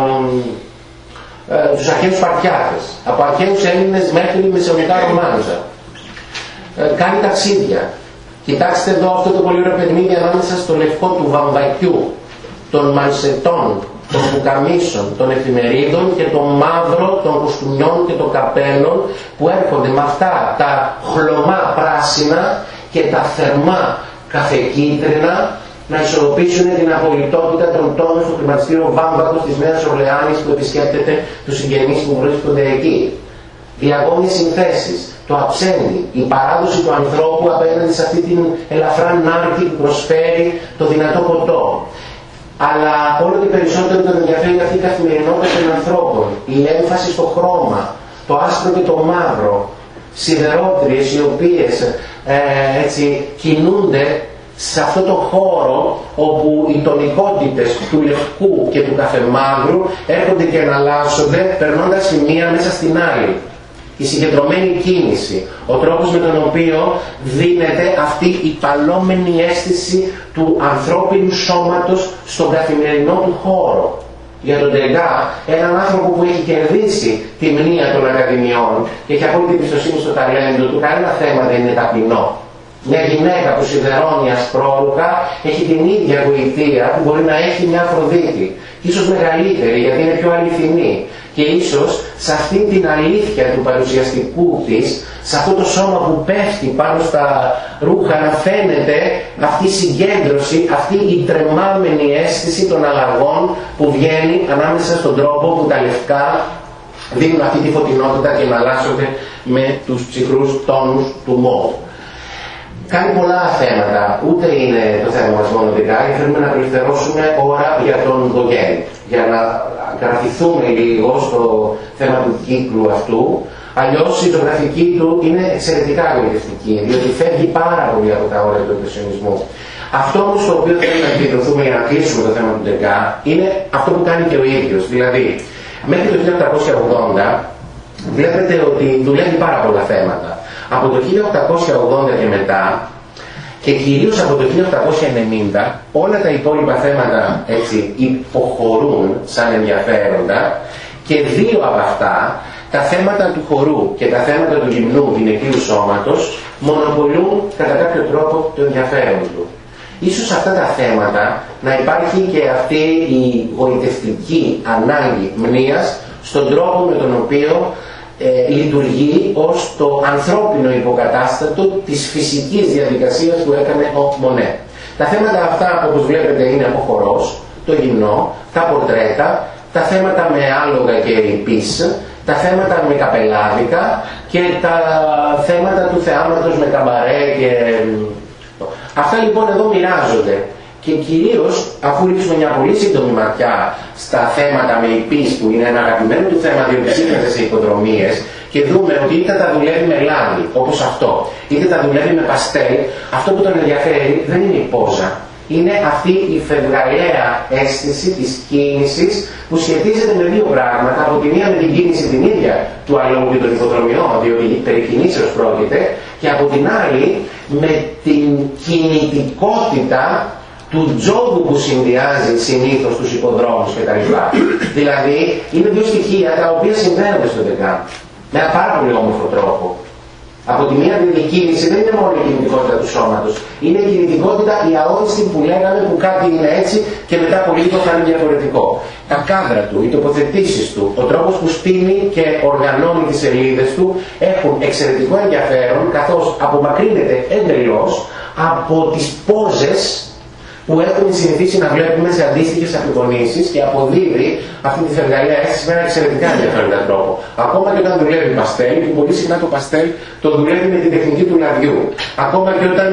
Ε, ε, τους αρχαίους Σπαρτιάτες, από αρχαίους Έλληνες μέχρι μεσαιωνικά ρομάνζα. Ε, κάνει ταξίδια. Κοιτάξτε εδώ αυτό το πολύ ωραίο παιχνίδι ανάμεσα στο λευκό του βαμβακιού, των μανσετών, των πουκαμίσων, των εφημερίδων και το μαύρο των κοστούμιών και των καπέλων που έρχονται με αυτά τα χλωμά πράσινα και τα θερμά καφεκίτρινα να ισορροπήσουν την απολυτότητα των τόνων στο χρηματιστήριο Βάμβακος της Νέας Ορλεάνης που επισκέπτεται τους συγγενείς που βρίσκονται εκεί. Διαγώνιες συνθέσεις, το αψέντι, η παράδοση του ανθρώπου απέναντι σε αυτή την ελαφρά νάρκη που προσφέρει το δυνατό ποτό. Αλλά όλο και περισσότερο τον ενδιαφέρει αυτή η καθημερινότητα των ανθρώπων, η έμφαση στο χρώμα, το άσπρο και το μαύρο, σιδερότριες οι οποίες ε, έτσι κινούνται σε αυτό το χώρο όπου οι τονικότητες του λευκού και του καφεμαύρου έρχονται και εναλλάσσονται περνώντας η μία μέσα στην άλλη. Η συγκεντρωμένη κίνηση, ο τρόπος με τον οποίο δίνεται αυτή η παλόμενη αίσθηση του ανθρώπινου σώματος στον καθημερινό του χώρο. Για τον Ντεγκά, έναν άνθρωπο που έχει κερδίσει τη μνήα των ακαδημιών και έχει απόλυτη εμπιστοσύνη στο ταλέντο του, κανένα θέμα δεν είναι ταπεινό. Μια γυναίκα που σιδερώνει ασπρόλουχα έχει την ίδια γοητεία που μπορεί να έχει μια Αφροδίτη. Ίσως μεγαλύτερη γιατί είναι πιο αληθινή. Και ίσως σε αυτή την αλήθεια του παρουσιαστικού της, σε αυτό το σώμα που πέφτει πάνω στα ρούχα, να φαίνεται αυτή η συγκέντρωση, αυτή η τρεμάμενη αίσθηση των αλλαγών που βγαίνει ανάμεσα στον τρόπο που τα λευκά δίνουν αυτή τη φωτεινότητα και εναλλάσσονται με τους ψυχρούς τόνους του μόβ. Κάνει πολλά θέματα, ούτε είναι το θέμα μας μόνο Ντεγκά, θέλουμε να απελευθερώσουμε ώρα για τον Γκογέν. για να κρατηθούμε λίγο στο θέμα του κύκλου αυτού. Αλλιώς η ζωγραφική του είναι εξαιρετικά γοητευτική, διότι φεύγει πάρα πολύ από τα όρια του impressionισμού. Αυτό όμως το οποίο θέλουμε να επικεντρωθούμε για να κλείσουμε το θέμα του Degas είναι αυτό που κάνει και ο ίδιος. Δηλαδή, μέχρι το χίλια οκτακόσια ογδόντα βλέπετε ότι δουλεύει πάρα πολλά θέματα. Από το χίλια οκτακόσια ογδόντα και μετά, και κυρίως από το χίλια οκτακόσια ενενήντα, όλα τα υπόλοιπα θέματα έτσι υποχωρούν σαν ενδιαφέροντα και δύο από αυτά, τα θέματα του χορού και τα θέματα του γυμνού γυναικείου σώματος, μονοπολούν κατά κάποιο τρόπο το ενδιαφέρον του. Ίσως αυτά τα θέματα να υπάρχει και αυτή η γοητευτική ανάγκη μνήας στον τρόπο με τον οποίο ε, λειτουργεί ως το ανθρώπινο υποκατάστατο της φυσικής διαδικασίας που έκανε ο Μονέ. Τα θέματα αυτά, όπως βλέπετε, είναι ο χορός, το γυμνό, τα πορτρέτα, τα θέματα με άλογα και ρηπής, τα θέματα με καπελάδικα και τα θέματα του θεάματος με καμπαρέ και... Αυτά λοιπόν εδώ μοιράζονται και κυρίως αφού ρίξουμε μια πολύ σύντομη ματιά στα θέματα με υπείς που είναι ένα αγαπημένο του θέμα διότι σύμφωνε σε υποδρομίες και δούμε ότι είτε τα δουλεύει με λάδι όπως αυτό είτε τα δουλεύει με παστέλ, αυτό που τον ενδιαφέρει δεν είναι η πόζα. Είναι αυτή η φευγαλαία αίσθηση της κίνησης που σχετίζεται με δύο πράγματα. Από τη μία με την κίνηση την ίδια του αλόγου και των υποδρομιών, διότι περί κινήσεως πρόκειται, και από την άλλη με την κινητικότητα του τζόγου που συνδυάζει συνήθως τους υποδρόμους κτλ. Δηλαδή είναι δύο στοιχεία τα οποία συνδέονται στο Degas με ένα πάρα πολύ όμορφο τρόπο. Από τη μία την κίνηση δεν είναι μόνο η κινητικότητα του σώματος, είναι η κινητικότητα η αόριστη που λέγαμε που κάτι είναι έτσι και μετά από λίγο θα είναι διαφορετικό. Τα κάδρα του, οι τοποθετήσεις του, ο τρόπος που στείνει και οργανώνει τις σελίδες του έχουν εξαιρετικό ενδιαφέρον καθώς απομακρύνεται εντελώς από τις πόζες που έχουμε συνηθίσει να βλέπουμε σε αντίστοιχες απεικονίσεις και αποδίδει αυτή τη φευγαλαία αίσθηση με ένα εξαιρετικά ενδιαφέροντα τρόπο. Ακόμα και όταν δουλεύει παστέλ, και πολύ συχνά το παστέλ το δουλεύει με την τεχνική του λαδιού. Ακόμα και όταν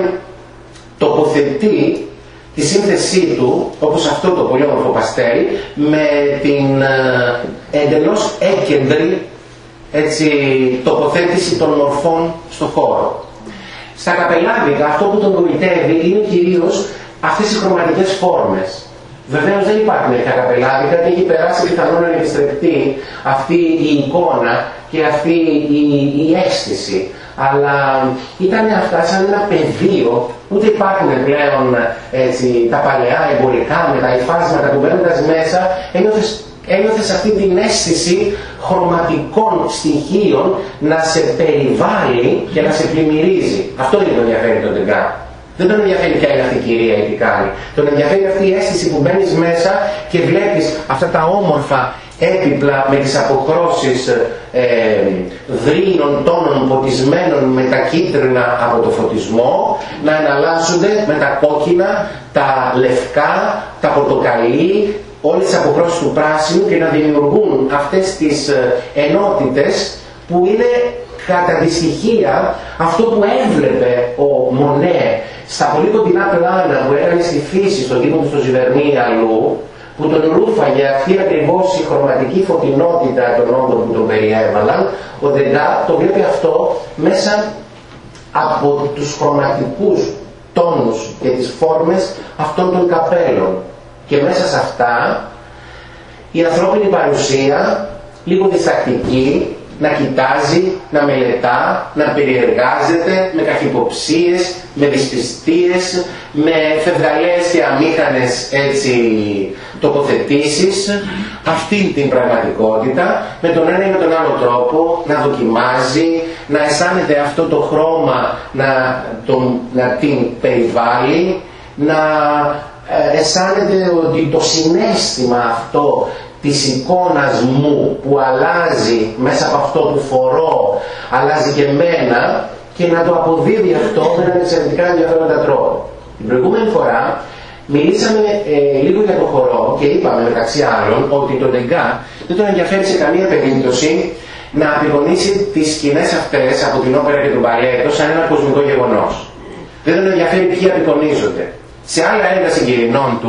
τοποθετεί τη σύνθεσή του, όπως αυτό το πολύ όμορφο παστέλ, με την ε, εντελώς έκεντρη έτσι, τοποθέτηση των μορφών στο χώρο. Στα καπελάδικα αυτό που τον γοητεύει είναι κυρίως αυτές οι χρωματικές φόρμες. Βεβαίως δεν υπάρχουν τα καπελάδικα και έχει περάσει πιθανόν να επιστρεπτεί αυτή η εικόνα και αυτή η, η αίσθηση. Αλλά ήταν αυτά σαν ένα πεδίο, ούτε υπάρχουν πλέον έτσι, τα παλαιά εμπορικά με τα υφάσματα που μπαίνοντας μέσα, ένιωθες, ένιωθες αυτή την αίσθηση χρωματικών στοιχείων να σε περιβάλλει και να σε πλημμυρίζει. Αυτό είναι το ενδιαφέρει τον Degas. Δεν τον ενδιαφέρει ποια είναι αυτή η κυρία ή τι κάνει. Τον ενδιαφέρει αυτή η αίσθηση που μπαίνεις μέσα και βλέπεις αυτά τα όμορφα έπιπλα με τις αποχρώσεις ε, δρύινων τόνων ποτισμένων με τα κίτρινα από το φωτισμό να εναλλάσσονται με τα κόκκινα, τα λευκά, τα πορτοκαλί, όλες τις αποχρώσεις του πράσινου και να δημιουργούν αυτές τις ενότητες που είναι κατά τη στοιχεία αυτό που έβλεπε ο Μονέ στα πολύ κοντινά πλάνα που έκανε στη φύση, στον τύπο του στο Ζιβερνί ή αλλού, που τον ρούφαγε αυτή ακριβώς η χρωματική φωτεινότητα των όντων που τον περιέβαλαν, ο Degas το βλέπει αυτό μέσα από τους χρωματικούς τόνους και τις φόρμες αυτών των καπέλων. Και μέσα σε αυτά η ανθρώπινη παρουσία, λίγο διστακτική, να κοιτάζει, να μελετά, να περιεργάζεται με καχυποψίες, με δυσπιστίες, με φευγαλές και αμήχανες έτσι τοποθετήσεις, αυτή την πραγματικότητα, με τον ένα ή με τον άλλο τρόπο, να δοκιμάζει, να αισθάνεται αυτό το χρώμα να, τον, να την περιβάλλει, να ε, αισθάνεται ότι το συναίσθημα αυτό της εικόνας μου που αλλάζει μέσα από αυτό που φορώ, αλλάζει και εμένα και να το αποδίδει αυτό με έναν εξαιρετικά ενδιαφέροντα τρόπο. Την προηγούμενη φορά μιλήσαμε ε, λίγο για το χορό και είπαμε μεταξύ άλλων ότι τον Degas δεν τον ενδιαφέρει σε καμία περίπτωση να απεικονίσει τις σκηνές αυτές από την όπερα και τον μπαλέτο σαν ένα κοσμικό γεγονός. Δεν τον ενδιαφέρει ποιοι απεικονίζονται. Σε άλλα έργα συγκυρινών του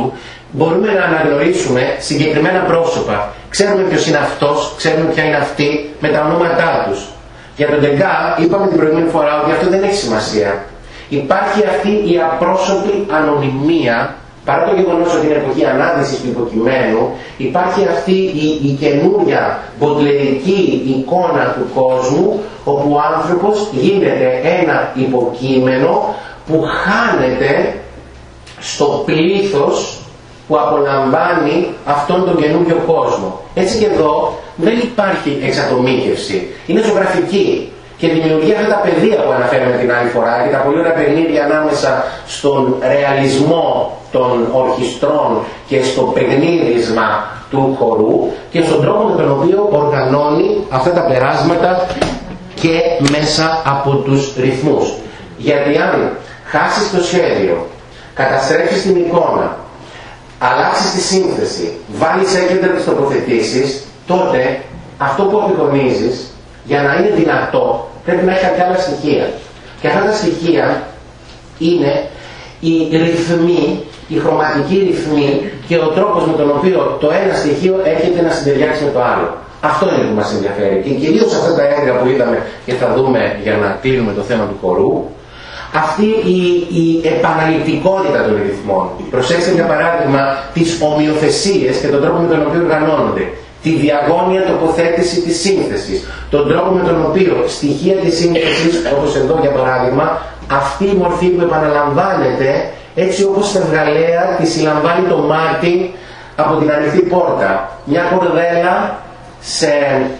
μπορούμε να αναγνωρίσουμε συγκεκριμένα πρόσωπα. Ξέρουμε ποιος είναι αυτός, ξέρουμε ποια είναι αυτή με τα ονόματά τους. Για τον Ντεγκά είπαμε την προηγούμενη φορά ότι αυτό δεν έχει σημασία. Υπάρχει αυτή η απρόσωπη ανωνυμία, παρά το γεγονός ότι είναι εποχή ανάδυσης του υποκειμένου, υπάρχει αυτή η, η καινούρια μποντλερική εικόνα του κόσμου, όπου ο άνθρωπος γίνεται ένα υποκείμενο που χάνεται στο πλήθος που απολαμβάνει αυτόν τον καινούριο κόσμο. Έτσι και εδώ δεν υπάρχει εξατομίκευση. Είναι ζωγραφική και δημιουργεί αυτά τα πεδία που αναφέραμε την άλλη φορά και τα πολύ ωραία παιχνίδια ανάμεσα στον ρεαλισμό των ορχιστρών και στο παιχνίδισμα του χορού και στον τρόπο με τον οποίο οργανώνει αυτά τα περάσματα και μέσα από τους ρυθμούς. Γιατί αν χάσεις το σχέδιο, καταστρέψεις την εικόνα, αλλάξεις τη σύνθεση, βάλεις έκεντρα τις τοποθετήσεις, τότε αυτό που απεικονίζεις για να είναι δυνατό πρέπει να έχει κάποια άλλα στοιχεία. Και αυτά τα στοιχεία είναι οι ρυθμοί, η χρωματική ρυθμή και ο τρόπος με τον οποίο το ένα στοιχείο έρχεται να συντεριάξει με το άλλο. Αυτό είναι που μας ενδιαφέρει. Και κυρίως αυτά τα έργα που είδαμε και θα δούμε για να κλείνουμε το θέμα του χορού, αυτή η, η επαναληπτικότητα των ρυθμών. Προσέξτε για παράδειγμα τις ομοιοθεσίες και τον τρόπο με τον οποίο οργανώνονται. Τη διαγώνια τοποθέτηση της σύνθεσης. Τον τρόπο με τον οποίο στοιχεία της σύνθεσης, όπως εδώ για παράδειγμα, αυτή η μορφή που επαναλαμβάνεται έτσι όπως φευγαλέα τη συλλαμβάνει το μάτι από την ανοιχτή πόρτα. Μια κορδέλα σε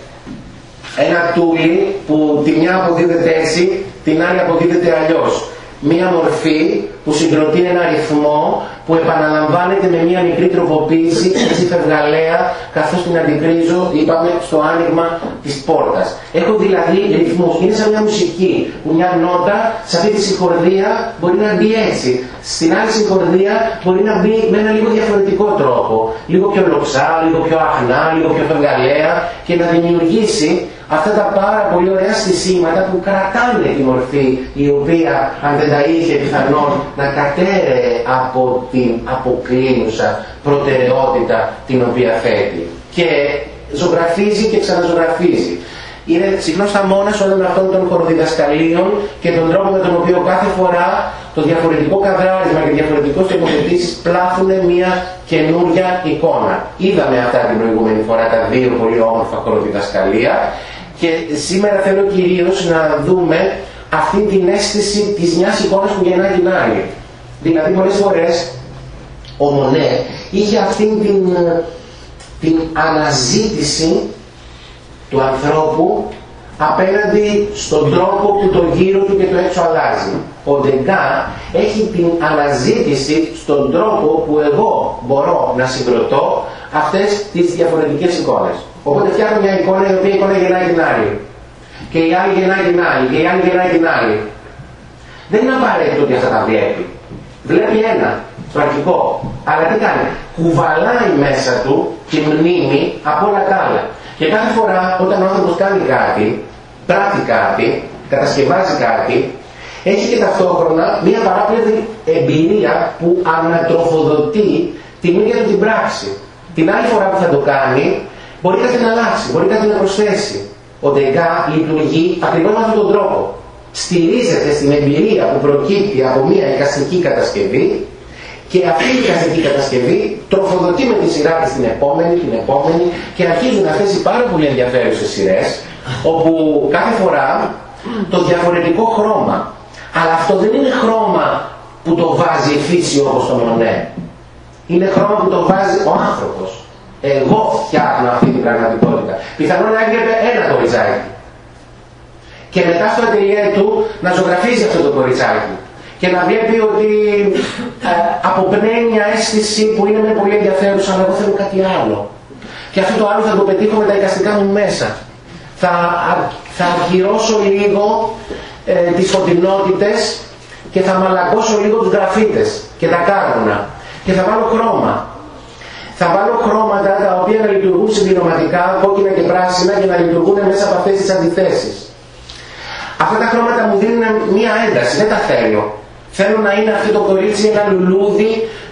ένα τούλι που τη μια αποδίδεται έτσι, την άλλη αποδίδεται αλλιώς. Μία μορφή που συγκροτεί ένα ρυθμό που επαναλαμβάνεται με μία μικρή τροποποίηση έτσι φευγαλέα καθώς την αντικρίζω, είπαμε, στο άνοιγμα της πόρτας. Έχω δηλαδή ρυθμούς. Είναι σαν μια μουσική που μια νότα σε αυτή τη συγχορδία μπορεί να μπει έτσι. Στην άλλη συγχορδία μπορεί να μπει με ένα λίγο διαφορετικό τρόπο. Λίγο πιο λοξά, λίγο πιο αχνά, λίγο πιο φευγαλέα και να δημιουργήσει αυτά τα πάρα πολύ ωραία στισίματα που κρατάνε τη μορφή η οποία αν δεν τα είχε πιθανόν να κατέρεε από την αποκλίνουσα προτεραιότητα την οποία θέτει. Και ζωγραφίζει και ξαναζωγραφίζει. Είναι συχνός θαμώνας όλων αυτών των χοροδιδασκαλίων και τον τρόπο με τον οποίο κάθε φορά το διαφορετικό καδράρισμα και διαφορετικές τοποθετήσεις πλάθουν μια καινούρια εικόνα. Είδαμε αυτά την προηγούμενη φορά τα δύο πολύ όμορφα χοροδιδασκαλία και σήμερα θέλω κυρίως να δούμε αυτή την αίσθηση της μιας εικόνας που γεννά την άλλη. Δηλαδή πολλές φορές ο Μονέ είχε αυτήν την, την αναζήτηση του ανθρώπου απέναντι στον τρόπο που το γύρω του και το έξω αλλάζει. Ο Ντεγκά έχει την αναζήτηση στον τρόπο που εγώ μπορώ να συγκροτώ αυτές τις διαφορετικές εικόνες. Οπότε φτιάχνω μια εικόνα η οποία εικόνα γεννάει την άλλη. Και η άλλη γεννάει την άλλη. Και η άλλη γεννάει την άλλη. Δεν είναι απαραίτητο ότι αυτά τα βλέπει. Βλέπει ένα, το αρχικό. Αλλά τι κάνει. Κουβαλάει μέσα του τη μνήμη από όλα τα άλλα. Και κάθε φορά όταν ο άνθρωπος κάνει κάτι, πράττει κάτι, κατασκευάζει κάτι, έχει και ταυτόχρονα μια παράπλευρη εμπειρία που ανατροφοδοτεί την ίδια του την πράξη. Την άλλη φορά που θα το κάνει, μπορεί κάτι να αλλάξει, μπορεί κάτι να προσθέσει. Ο Ντεγκά λειτουργεί ακριβώς με αυτόν τον τρόπο. Στηρίζεται στην εμπειρία που προκύπτει από μια εικαστική κατασκευή και αυτή η εικαστική κατασκευή τροφοδοτεί με τη σειρά της την επόμενη, την επόμενη και αρχίζουν αυτές οι πάρα πολύ ενδιαφέρουσες σειρές όπου κάθε φορά το διαφορετικό χρώμα. Αλλά αυτό δεν είναι χρώμα που το βάζει η φύση όπως το Μονέ. Είναι χρώμα που το βάζει ο άνθρωπος. Εγώ φτιάχνω αυτή την πραγματικότητα. Πιθανόν να έβλεπε ένα κοριτσάκι. Και μετά στο ατελιέ του να ζωγραφίζει αυτό το κοριτσάκι. Και να βλέπει ότι ε, αποπνέει μια αίσθηση που είναι με πολύ ενδιαφέρουσα, αλλά εγώ θέλω κάτι άλλο. Και αυτό το άλλο θα το πετύχω με τα εικαστικά μου μέσα. Θα, θα ακυρώσω λίγο ε, τις φωτεινότητες και θα μαλακώσω λίγο τους γραφίτες και τα κάρβουνα. Και θα βάλω χρώμα. Θα βάλω χρώματα τα οποία να λειτουργούν συμπληρωματικά, κόκκινα και πράσινα και να λειτουργούν μέσα από αυτές τις αντιθέσεις. Αυτά τα χρώματα μου δίνουν μία ένταση, δεν τα θέλω. Θέλω να είναι αυτό το κορίτσι ένα λουλούδι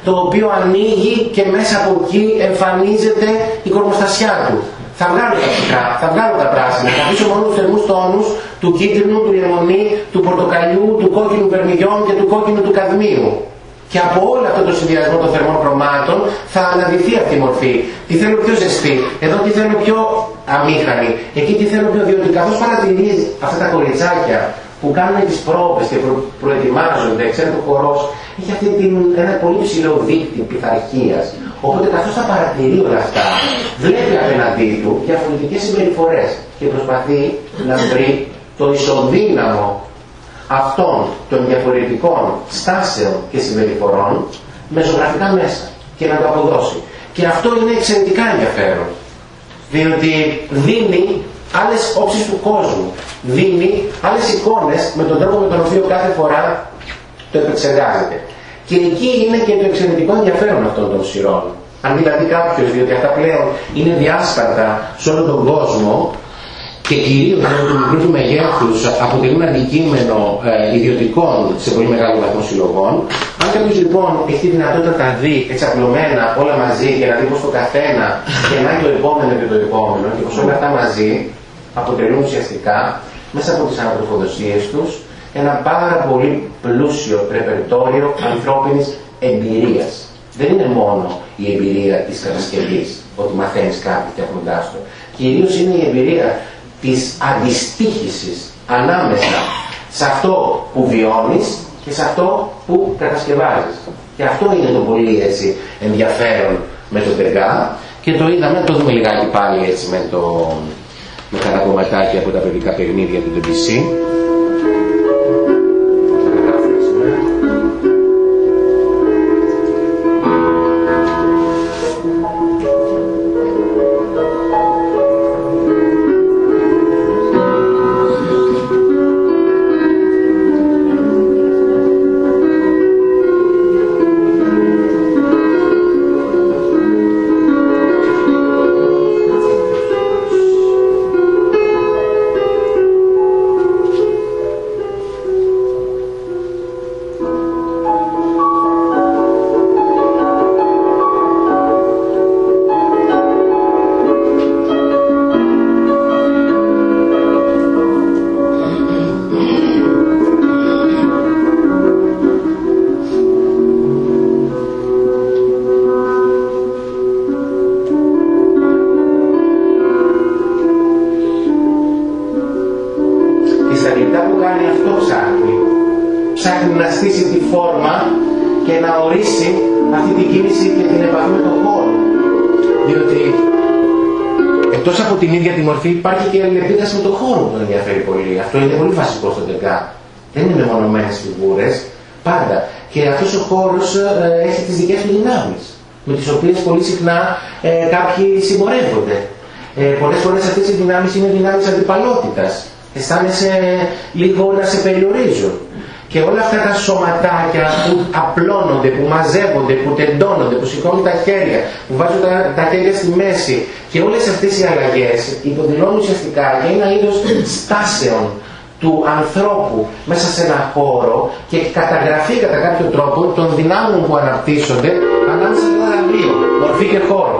το οποίο ανοίγει και μέσα από εκεί εμφανίζεται η κορμοστασιά του. Θα βγάλω τα φυσικά, θα βγάλω τα πράσινα, θα αφήσω μόνο τους θερμούς τόνους του κίτρινου, του λεμονί, του πορτοκαλιού, του κόκκινου βερμιγιών και του κόκκινου του καδμίου. Και από όλο αυτό το συνδυασμό των θερμών χρωμάτων θα αναδυθεί αυτή η μορφή. Τι θέλω πιο ζεστή, εδώ τι θέλω πιο αμήχανη, εκεί τι θέλω πιο, διότι καθώς παρατηρείς αυτά τα κοριτσάκια που κάνουν τις πρόβες και προ, προετοιμάζονται, ξέρετε, ο χορός έχει αυτή την, ένα πολύ ψηλό δείκτη πειθαρχίας. Οπότε καθώς θα παρατηρεί όλα αυτά, βλέπει απέναντί του διαφορετικές συμπεριφορές και προσπαθεί να βρει το ισοδύναμο αυτών των διαφορετικών στάσεων και συμπεριφορών με ζωγραφικά μέσα και να το αποδώσει. Και αυτό είναι εξαιρετικά ενδιαφέρον, διότι δίνει άλλες όψεις του κόσμου, δίνει άλλες εικόνες με τον τρόπο με τον οποίο κάθε φορά το επεξεργάζεται. Και εκεί είναι και το εξαιρετικό ενδιαφέρον αυτών των σειρών. Αν δηλαδή κάποιος, διότι αυτά πλέον είναι διάσπαρτα σε όλο τον κόσμο και κυρίως λόγω του μικρού του μεγέθους αποτελούν αντικείμενο ε, ιδιωτικών σε πολύ μεγάλο βαθμό συλλογών. Αν κάποιος λοιπόν έχει τη δυνατότητα να τα δει εξαπλωμένα όλα μαζί και να δει πως το καθένα γεννάει το επόμενο και το επόμενο και πως όλα αυτά μαζί αποτελούν ουσιαστικά μέσα από τις ανατροφοδοσίες τους ένα πάρα πολύ πλούσιο ρεπερτόριο ανθρώπινης εμπειρίας. Δεν είναι μόνο η εμπειρία της κατασκευής, ότι μαθαίνεις κάτι φτιάχνοντάς το. Κυρίως είναι η εμπειρία της αντιστοίχησης ανάμεσα σε αυτό που βιώνεις και σε αυτό που κατασκευάζεις. Και αυτό είναι το πολύ έτσι ενδιαφέρον με το Degas και το είδαμε, το δούμε λιγάκι πάλι έτσι με, το, με τα κομματάκια από τα παιδικά παιχνίδια του Debussy. Υπάρχει και η αλληλεπίδραση με τον χώρο που τον ενδιαφέρει πολύ. Αυτό είναι πολύ βασικό στο Degas. Δεν είναι μεμονωμένες φιγούρες, πάντα. Και αυτός ο χώρος ε, έχει τις δικές του δυνάμεις, με τις οποίες πολύ συχνά ε, κάποιοι συμπορεύονται. Ε, πολλές φορές αυτές οι δυνάμεις είναι δυνάμεις αντιπαλότητας. Αισθάνεσαι λίγο να σε περιορίζουν. Και όλα αυτά τα σωματάκια που απλώνονται, που μαζεύονται, που τεντώνονται, που σηκώνουν τα χέρια, που βάζουν τα, τα χέρια στη μέση και όλες αυτές οι αλλαγές υποδηλώνουν ουσιαστικά και ένα είδος στάσεων του ανθρώπου μέσα σε ένα χώρο και καταγραφή κατά κάποιο τρόπο των δυνάμεων που αναπτύσσονται ανάμεσα σε ένα δύο, μορφή και χώρο.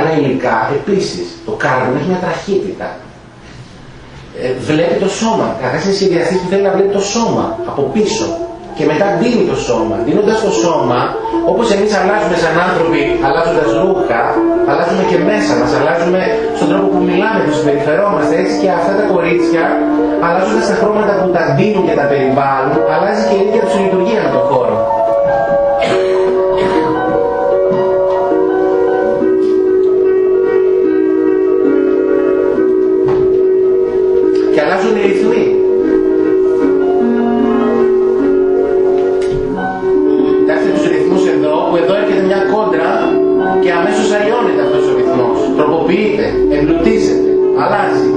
άλλα υλικά επίσης. Το κάρβουνο έχει μια τραχύτητα. Ε, βλέπει το σώμα. Καταρχάς είναι σχεδιαστής που θέλει να βλέπει το σώμα από πίσω. Και μετά ντύνει το σώμα. Ντύνοντας το σώμα, όπως εμείς αλλάζουμε σαν άνθρωποι, αλλάζοντας ρούχα, αλλάζουμε και μέσα μας, αλλάζουμε στον τρόπο που μιλάμε, που συμπεριφερόμαστε. Έτσι και αυτά τα κορίτσια, αλλάζοντας τα χρώματα που τα ντύνουν και τα περιβάλλουν, αλλάζει και η ίδια τους λειτουργία με τον χώρο. Και αλλάζουν οι ρυθμοί. Που εδώ έρχεται μια κόντρα και αμέσως αλλοιώνεται αυτός ο ρυθμός. Τροποποιείται, εμπλουτίζεται, αλλάζει.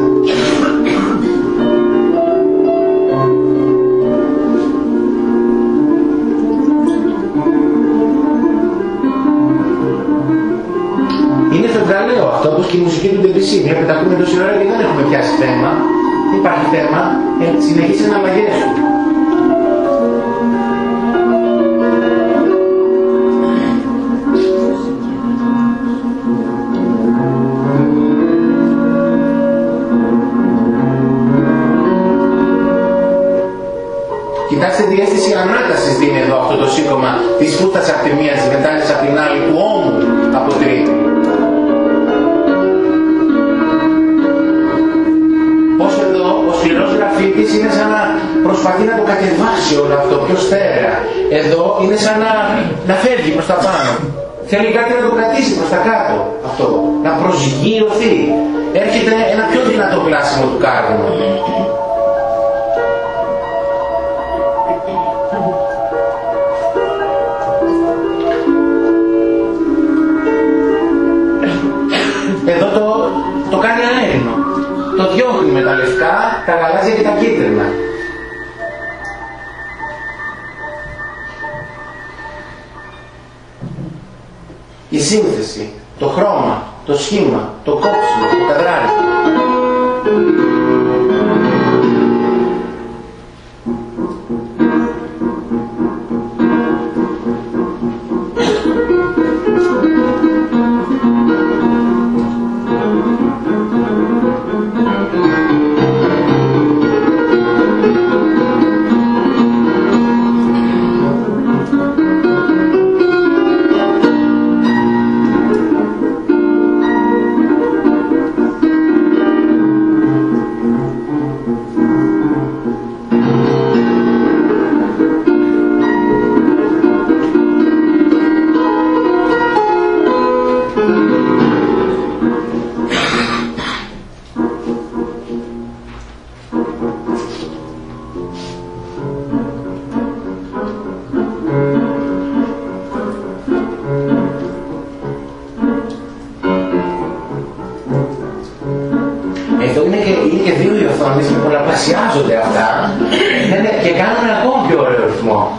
Είναι φευγαλαίο αυτό, όπως και η μουσική του Ντεμπισί. Βλέπετε, ακούμε τόση ώρα και δεν έχουμε πιάσει θέμα. Υπάρχει θέμα, ε, συνεχίζει να αλλαγές του. Κοιτάξτε τι αίσθηση ανάτασης δίνει εδώ αυτό το σήκωμα της φούτας από τη μία, της μετάλλης από την άλλη, του ώμου από τρίτη. Πώς εδώ ο σκληρός γραφίτης είναι σαν να προσπαθεί να το κατεβάσει όλο αυτό πιο στέρεα. Εδώ είναι σαν να, να φεύγει προς τα πάνω. Θέλει κάτι να το κρατήσει προς τα κάτω αυτό, να προσγειωθεί. Έρχεται ένα πιο δυνατό πλάσιμο του κάρβουνου. Εδώ το, το κάνει αέρινο. Το διώχνει με τα λευκά, τα γαλάζια και τα κίτρινα. Η σύνθεση, το χρώμα, το σχήμα, το κόψιμο, το καδράρισμα. Πολλαπλασιάζονται αυτά και κάνουν ακόμη πιο ωραίο ρυθμό.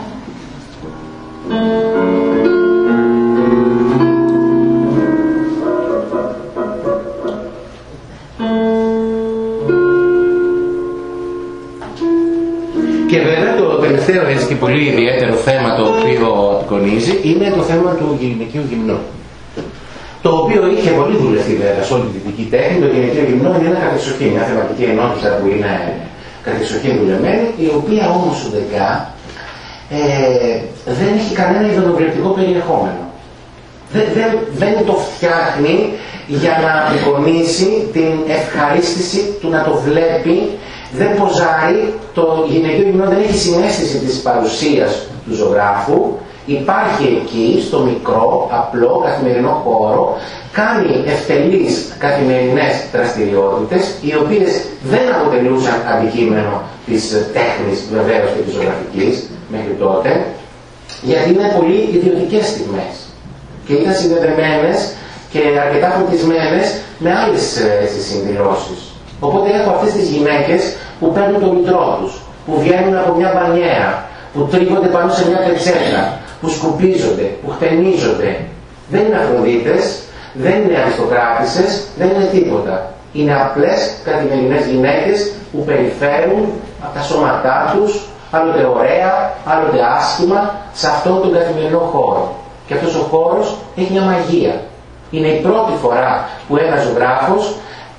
Και βέβαια το τελευταίο έτσι και πολύ ιδιαίτερο θέμα το οποίο απεικονίζει είναι το θέμα του γυναικείου γυμνού. Το οποίο είχε πολύ δουλευτεί βέβαια σε όλη τη δυτική τέχνη. Το γυναικείο γυμνό είναι ένα κατεξοχήν, μια θεματική ενότητα που είναι κατεξοχήν δουλεμένη, η οποία όμως ουδεκά ε, δεν έχει κανένα ιδεοβλεπτικό περιεχόμενο. Δεν, δεν, δεν το φτιάχνει για να απεικονίσει την ευχαρίστηση του να το βλέπει. Δεν ποζάρει, το γυναικείο γυμνό δεν έχει συναίσθηση της παρουσίας του ζωγράφου. Υπάρχει εκεί, στο μικρό, απλό, καθημερινό χώρο, κάνει ευτελείς καθημερινές δραστηριότητες, οι οποίες δεν αποτελούσαν αντικείμενο της τέχνης βεβαίως και της ζωγραφικής μέχρι τότε, γιατί είναι πολύ ιδιωτικές στιγμές και ήταν συνδεδεμένες και αρκετά φωτισμένες με άλλες συνδηλώσεις. Οπότε έχω αυτές τις γυναίκες που παίρνουν το μητρό τους, που βγαίνουν από μια μπανιέρα, που τρίβονται πάνω σε μια πετσέτα, που σκουπίζονται, που χτενίζονται. Δεν είναι Αφροδίτες, δεν είναι αριστοκράτισσες, δεν είναι τίποτα. Είναι απλές καθημερινές γυναίκες που περιφέρουν από τα σώματά τους, άλλοτε ωραία, άλλοτε άσχημα, σε αυτόν τον καθημερινό χώρο. Και αυτός ο χώρος έχει μια μαγεία. Είναι η πρώτη φορά που ένας ζωγράφος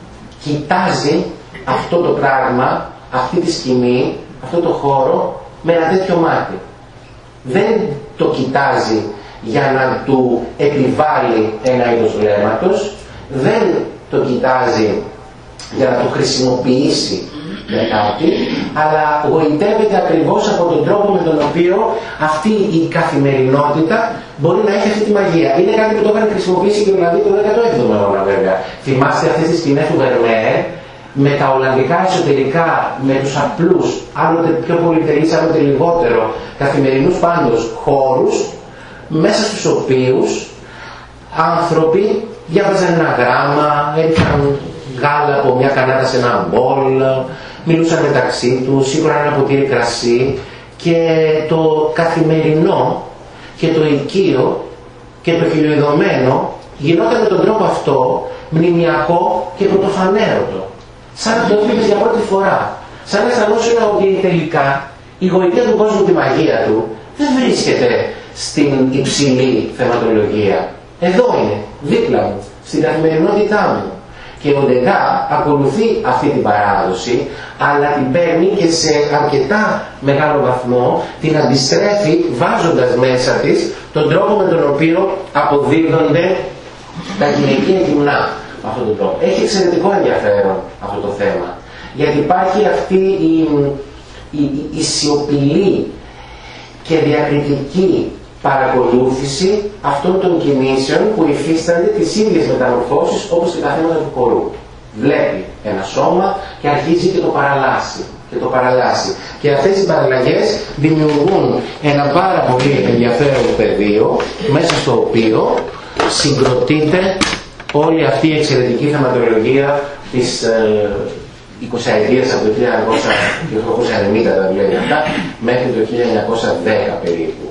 κοιτάζει αυτό το πράγμα, αυτή τη σκηνή, αυτό το χώρο με ένα τέτοιο μάτι. Δεν το κοιτάζει για να του επιβάλλει ένα είδος βλέμματος, δεν το κοιτάζει για να το χρησιμοποιήσει με κάτι, αλλά γοητεύεται ακριβώς από τον τρόπο με τον οποίο αυτή η καθημερινότητα μπορεί να έχει αυτή τη μαγεία. Είναι κάτι που το είχαν χρησιμοποιήσει και δηλαδή το δέκατο έβδομο αιώνα βέβαια. Θυμάστε αυτές τις σκηνές του Vermeer με τα ολλανδικά εσωτερικά, με τους απλούς, άλλοτε πιο πολυτελείς, άλλοτε λιγότερο, καθημερινούς πάντως χώρους, μέσα στους οποίους άνθρωποι διάβαζαν ένα γράμμα, έριχναν γάλα από μια κανάτα σε ένα μπολ, μιλούσαν μεταξύ τους, σίγουρα ένα ποτήρι κρασί, και το καθημερινό και το οικείο και το χιλιοειδωμένο γινόταν με τον τρόπο αυτό μνημιακό και πρωτοφανέρωτο. Σαν να το έβλεπες για πρώτη φορά. Σαν να αισθανόσουν ότι τελικά η γοητεία του κόσμου, τη μαγεία του, δεν βρίσκεται στην υψηλή θεματολογία. Εδώ είναι, δίπλα μου, στην καθημερινότητά μου. Και ο Ντεγκά ακολουθεί αυτή την παράδοση, αλλά την παίρνει και σε αρκετά μεγάλο βαθμό την αντιστρέφει, βάζοντας μέσα της τον τρόπο με τον οποίο αποδίδονται τα γυναικεία γυμνά. Με αυτόν τον τρόπο. Έχει εξαιρετικό ενδιαφέρον αυτό το θέμα, γιατί υπάρχει αυτή η, η, η, η σιωπηλή και διακριτική παρακολούθηση αυτών των κινήσεων που υφίστανται τις ίδιες μεταμορφώσεις όπως και τα θέματα του χορού. Βλέπει ένα σώμα και αρχίζει και το παραλλάσσει. Και το παραλλάσσει. Και αυτές οι παραλλαγές δημιουργούν ένα πάρα πολύ ενδιαφέρον πεδίο μέσα στο οποίο συγκροτείται όλη αυτή η εξαιρετική θεματολογία της ε, εικοσαετίας από το χίλια εννιακόσια ενενήντα δηλαδή αυτά, μέχρι το χίλια εννιακόσια δέκα περίπου.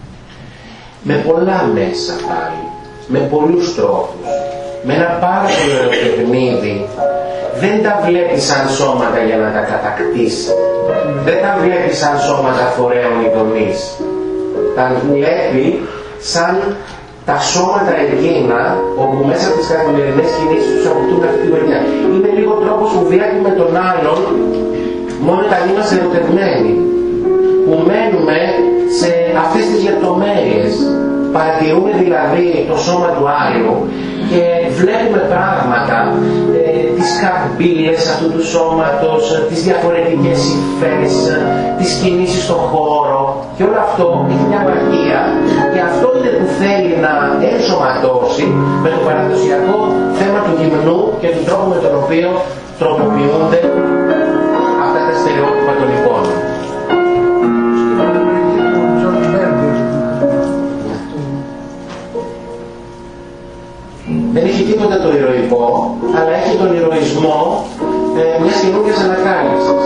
Με πολλά μέσα πάλι, με πολλούς τρόπους, με ένα πάρα πολύ ωραίο παιχνίδι. Δεν τα βλέπει σαν σώματα για να τα κατακτήσει. Δεν τα βλέπει σαν σώματα φορέων ειδονής. Τα βλέπει σαν τα σώματα εκείνα όπου μέσα από τις καθημερινές κινήσεις τους αποκτούν αυτή τη γωνιά. Είναι λίγο τρόπος που βλέπουμε τον άλλον μόνο όταν είμαστε ερωτευμένοι. Που μένουμε σε αυτές τις λεπτομέρειες. Παρατηρούμε δηλαδή το σώμα του άλλου και βλέπουμε πράγματα, ε, τις καμπύλες αυτού του σώματος, τις διαφορετικές υφές, τις κινήσεις στον χώρο, και όλο αυτό έχει μια μαγεία, και αυτό είναι που θέλει να ενσωματώσει με το παραδοσιακό θέμα του γυμνού και του τρόπου με τον οποίο τροποποιούνται αυτά τα στερεότυπα των εικόνων. Δεν έχει τίποτα το ηρωικό, αλλά έχει τον ηρωισμό ε, μιας καινούργιας ανακάλυψης.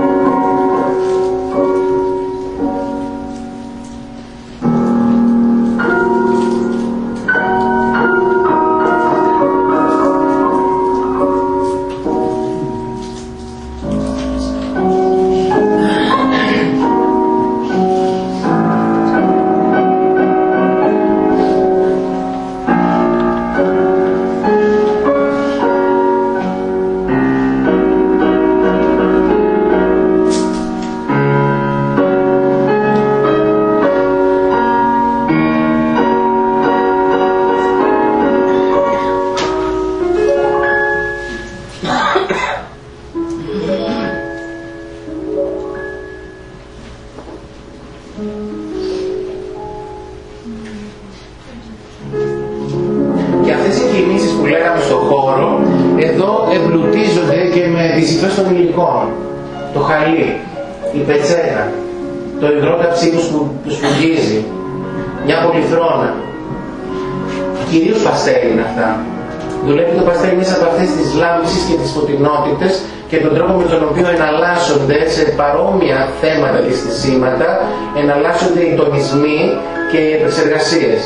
Και τον τρόπο με τον οποίο εναλλάσσονται σε παρόμοια θέματα και στισίματα, εναλλάσσονται οι τονισμοί και οι επεξεργασίες.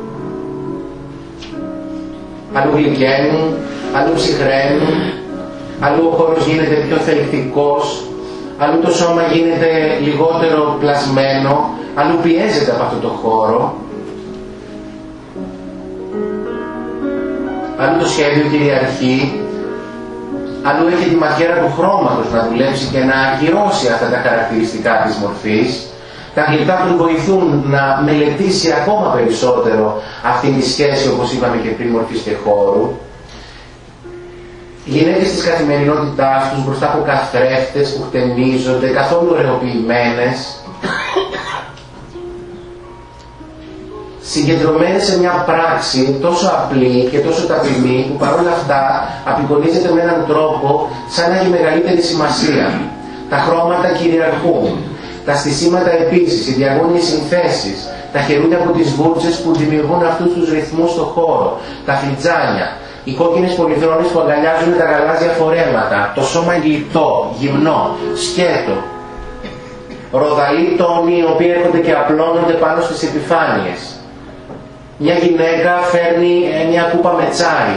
Αλλού γλυκαίνουν, αλλού ψυχραίνουν, αλλού ο χώρος γίνεται πιο θελκτικός, αλλού το σώμα γίνεται λιγότερο πλασμένο, αλλού πιέζεται από αυτό το χώρο, αλλού το σχέδιο κυριαρχεί, αλλού έχει τη ματιέρα του χρώματος να δουλέψει και να ακυρώσει αυτά τα χαρακτηριστικά της μορφής. Τα γλυπτά του βοηθούν να μελετήσει ακόμα περισσότερο αυτή τη σχέση, όπως είπαμε και πριν, μορφής και χώρου. Οι γυναίκες της καθημερινότητάς τους μπροστά από καθρέφτες που χτενίζονται, καθόλου ωραιοποιημένες, συγκεντρωμένες σε μια πράξη τόσο απλή και τόσο ταπεινή που παρόλα αυτά απεικονίζεται με έναν τρόπο σαν να έχει μεγαλύτερη σημασία. Τα χρώματα κυριαρχούν, τα στισίματα επίσης, οι διαγώνιες συνθέσεις, τα χερούλια από τις βούρτσες που δημιουργούν αυτούς τους ρυθμούς στο χώρο, τα φλιτζάνια, οι κόκκινες πολυθρόνες που αγκαλιάζουν τα γαλάζια φορέματα, το σώμα γλυπτό, γυμνό, σκέτο, ροδαλοί τόνοι οι οποίοι έρχονται και απλώνονται πάνω στις επιφάνειες. Μια γυναίκα φέρνει μια κούπα με τσάι.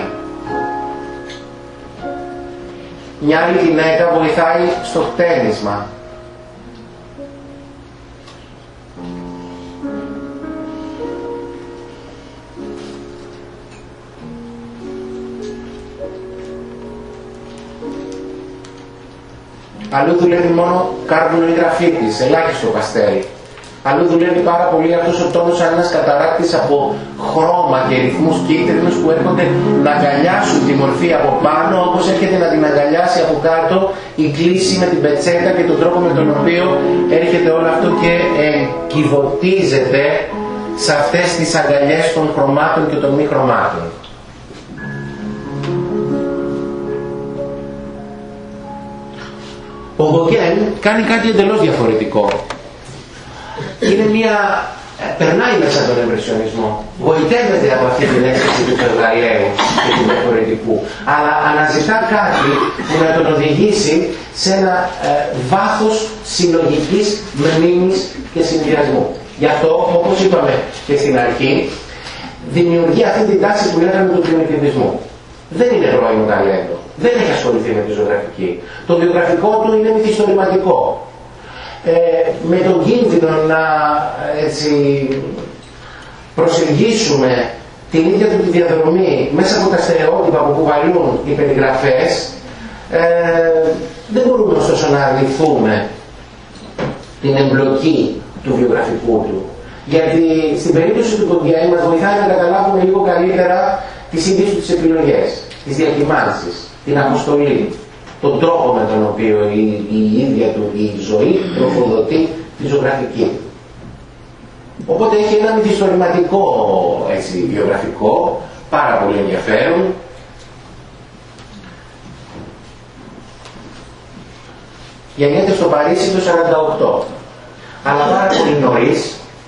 Μια άλλη γυναίκα βοηθάει στο χτένισμα. Αλλού δουλεύει μόνο κάρβουνο ή γραφίτης, ελάχιστο παστέλ. Αλλού δουλεύει πάρα πολύ αυτός ο τόνος σαν ένας καταράκτης από χρώμα και ρυθμούς κίτρινους που έρχονται να αγκαλιάσουν τη μορφή από πάνω, όπως έρχεται να την αγκαλιάσει από κάτω η κλίση με την πετσέτα και τον τρόπο με τον οποίο έρχεται όλο αυτό και εγκυβωτίζεται σε αυτές τις αγκαλιές των χρωμάτων και των μη χρωμάτων. Ο Γκογκέν κάνει κάτι εντελώς διαφορετικό. Είναι μια... περνάει μέσα τον εμπρεσιονισμό. Γοητεύεται από αυτή την αίσθηση του περγαλαίου και του διαφορετικού. Αλλά αναζητά κάτι που να τον οδηγήσει σε ένα ε, βάθος συλλογικής μνήμης και συνδυασμού. Γι' αυτό, όπως είπαμε και στην αρχή, δημιουργεί αυτή την τάση που λέγαμε του πριμιτιβισμού. Δεν είναι πρώιμο ταλέντο. Δεν έχει ασχοληθεί με τη ζωγραφική. Το βιογραφικό του είναι μυθιστορηματικό. Ε, με τον κίνδυνο να έτσι, προσεγγίσουμε την ίδια του τη διαδρομή μέσα από τα στερεότυπα που κουβαλούν οι περιγραφές, ε, δεν μπορούμε ωστόσο να αρνηθούμε την εμπλοκή του βιογραφικού του. Γιατί στην περίπτωση του Γκογκέν μας βοηθάει να καταλάβουμε λίγο καλύτερα τις ίδιες του τις επιλογές, τις διακυμάνσεις, την αποστολή, τον τρόπο με τον οποίο η, η ίδια του η ζωή τροφοδοτεί τη ζωγραφική. Οπότε έχει ένα μυθιστορηματικό έτσι, βιογραφικό, πάρα πολύ ενδιαφέρον. Γεννιέται στο Παρίσι το σαράντα οκτώ, αλλά πάρα πολύ νωρίς,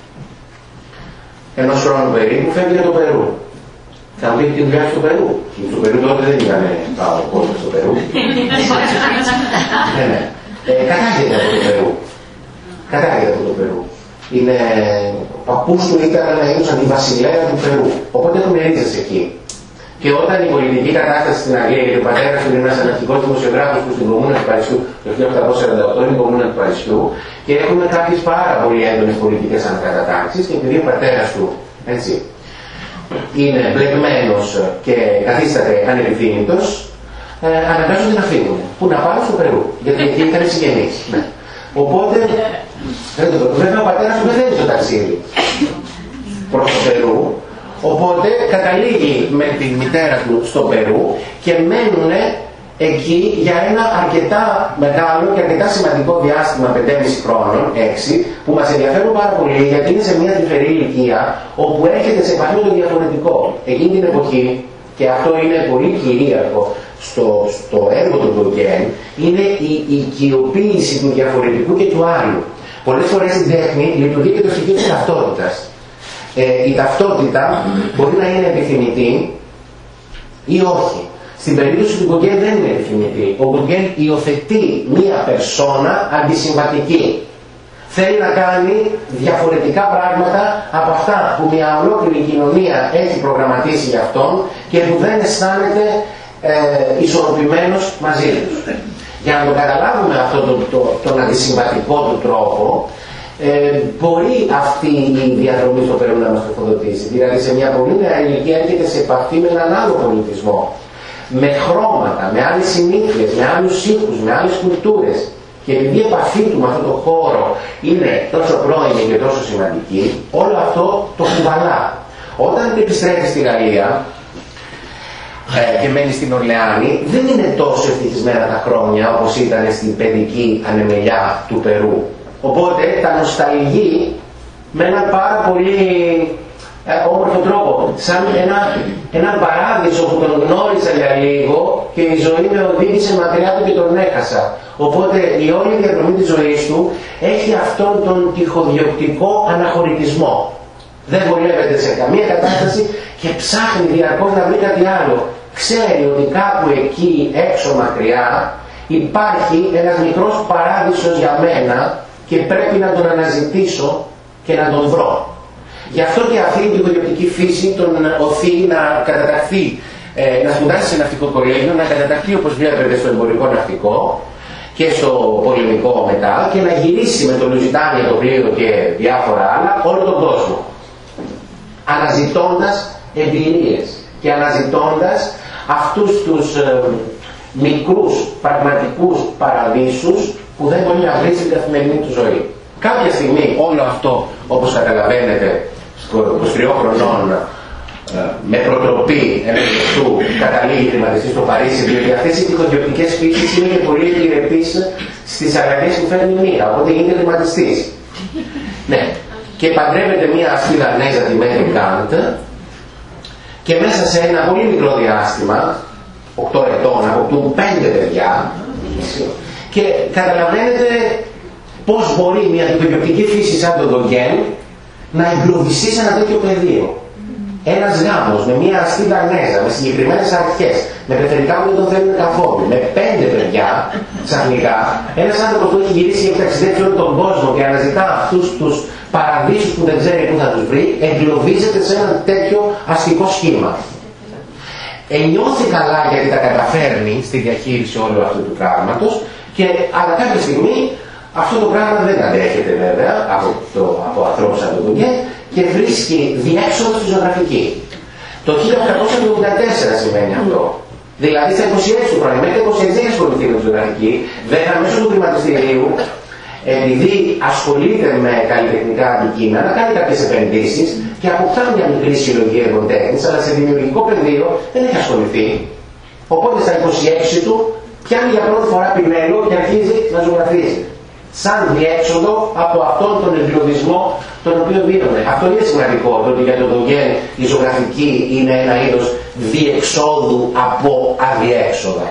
ενός χρόνου περίπου, φεύγει για το Περού. Θα μου πει τη δουλειά στο Περού. Στο Περού τότε δεν ήταν πάω κόσμο στο Περού. ναι, ναι. Ε, κατάγεται από το Περού. Κατάγεται από το Περού. Είναι, ο παππούς του ήταν να ένωσαν τη βασιλέα του Περού. Οπότε έχουν ρίζες εκεί. Και όταν η πολιτική κατάσταση στην Αγγλία, γιατί ο πατέρας του είναι ένας αναρχικός δημοσιογράφος που στην Κομμούνα του Παρισιού το χίλια οκτακόσια σαράντα οκτώ είναι η Κομμούνα του Παρισιού και έχουμε κάποιες πάρα πολύ έντονες πολιτικές ανακατατάξεις και επειδή ο πατέρας του έτσι, είναι μπλεγμένος και καθίσταται ανεπιθύμητος, ε, αναγκάζονται να φύγουν. Πού να πάνε? Στο Περού. Γιατί εκεί ήταν συγγενείς. Ναι. Οπότε, βέβαια ο πατέρας του δεν θέλει το ταξίδι προς το Περού. Οπότε καταλήγει με τη μητέρα του στο Περού και μένουν εκεί για ένα αρκετά μεγάλο και αρκετά σημαντικό διάστημα, πεντέμισι χρόνων, έξι, που μας ενδιαφέρουν πάρα πολύ γιατί είναι σε μια τρυφερή ηλικία όπου έρχεται σε επαφή με το διαφορετικό. Εκείνη την εποχή, και αυτό είναι πολύ κυρίαρχο στο, στο έργο του Γκογκέν, είναι η οικειοποίηση του διαφορετικού και του άλλου. Πολλές φορές στην τέχνη λειτουργεί και το στοιχείο της ταυτότητας. Ε, η ταυτότητα μπορεί να είναι επιθυμητή ή όχι. Στην περίπτωση του Γκογκέν δεν είναι επιθυμητή. Ο Γκογκέν υιοθετεί μία περσόνα αντισυμβατική. Θέλει να κάνει διαφορετικά πράγματα από αυτά που μια ολόκληρη κοινωνία έχει προγραμματίσει για αυτόν και που δεν αισθάνεται ε, ισορροπημένος μαζί τους. Για να το καταλάβουμε αυτόν τον, το, τον αντισυμβατικό του τρόπο, ε, μπορεί αυτή η διαδρομή στο Περού να μας τροφοδοτήσει. Δηλαδή σε μια πολύ νέα ηλικία έρχεται σε επαφή με έναν άλλο πολιτισμό, με χρώματα, με άλλες συνήθειες, με άλλους ήχους, με άλλες κουλτούρες. Και επειδή η επαφή του με αυτόν τον χώρο είναι τόσο πρώιμη και τόσο σημαντική, όλο αυτό το κουβαλά. Όταν επιστρέφει στη Γαλλία ε, και μένει στην Ορλεάνη, δεν είναι τόσο ευτυχισμένα τα χρόνια όπως ήταν στην παιδική ανεμελιά του Περού. Οπότε τα νοσταλγεί με έναν πάρα πολύ ε, όμορφο τρόπο. Σαν ένα, ένα παράδεισο που τον γνώρισα για λίγο και η ζωή με οδήγησε μακριά του και τον έχασα. Οπότε η όλη διαδρομή της ζωής του έχει αυτόν τον τυχοδιοκτικό αναχωρητισμό. Δεν βολεύεται σε καμία κατάσταση και ψάχνει διαρκώς να βρει κάτι άλλο. Ξέρει ότι κάπου εκεί έξω μακριά υπάρχει ένας μικρός παράδεισος για μένα και πρέπει να τον αναζητήσω και να τον βρω. Γι' αυτό και αυτή η τυχοδιοκτική φύση τον οθεί να καταταχθεί, ε, να σπουδάσει σε ναυτικό κολέγιο, να καταταχθεί όπως βλέπετε στο εμπορικό ναυτικό και στο πολεμικό μετά και να γυρίσει με το Λουζιτάνια, το πλοίο και διάφορα άλλα όλο τον κόσμο. Αναζητώντας εμπειρίες και αναζητώντας αυτούς τους ε, μικρούς πραγματικούς παραδείσους που δεν μπορεί να βρει στην καθημερινή του ζωή. Κάποια στιγμή όλο αυτό, όπως καταλαβαίνετε, είκοσι τριών χρονών με προτροπή ενός του καταλήγει χρηματιστή στο Παρίσι, διότι αυτές οι τυχοδιοκτικές φύσεις είναι και πολύ επιρρεπείς στις αλλαγές που φέρνει η μοίρα, οπότε γίνεται χρηματιστής. Ναι. Και παντρεύεται μία αστή Δανέζα, τη Μέθη Γκάντ, και μέσα σε ένα πολύ μικρό διάστημα, οκτώ ετών, αποκτούν πέντε παιδιά, και καταλαβαίνετε πώς μπορεί μια τυχοδιοκτική φύση σαν τον Γκογέν να εγκλωβιστεί σε ένα τέτοιο πεδίο. Ένας γάμος με μια αστή Δανέζα, με συγκεκριμένες αρχές, με πεθερικά που δεν τον θέλουν καθόλου, με πέντε παιδιά ξαφνικά, ένας άνθρωπος που έχει γυρίσει και έχει ταξιδέψει όλο τον κόσμο και αναζητά αυτούς τους παραδείσους που δεν ξέρει πού θα τους βρει, εγκλωβίζεται σε ένα τέτοιο αστικό σχήμα. Ενιώθει καλά γιατί τα καταφέρνει στη διαχείριση όλου αυτού του πράγματος, και αλλά κάποια στιγμή αυτό το πράγμα δεν αντέχεται βέβαια από, το, από ανθρώπους σαν τον Γκογέν και βρίσκει διέξοδο στη ζωγραφική. Το χίλια οκτακόσια εβδομήντα τέσσερα σημαίνει αυτό. Δηλαδή στα είκοσι έξι του χρόνια, μέχρι τα είκοσι έξι ασχοληθεί με τη ζωγραφική, βέβαια μέσω του χρηματιστηρίου, επειδή ασχολείται με καλλιτεχνικά αντικείμενα, κάνει κάποιες επενδύσεις και αποκτά μια μικρή συλλογή έργων τέχνης, αλλά σε δημιουργικό πεδίο δεν έχει ασχοληθεί. Οπότε στα είκοσι έξι του πιάνει για πρώτη φορά πινέλο και αρχίζει να ζωγραφίζει. Σαν διέξοδο από αυτόν τον εγκλωβισμό τον οποίο βίωνε. Αυτό είναι σημαντικό, ότι για τον Γκογέν η ζωγραφική είναι ένα είδος διεξόδου από αδιέξοδα.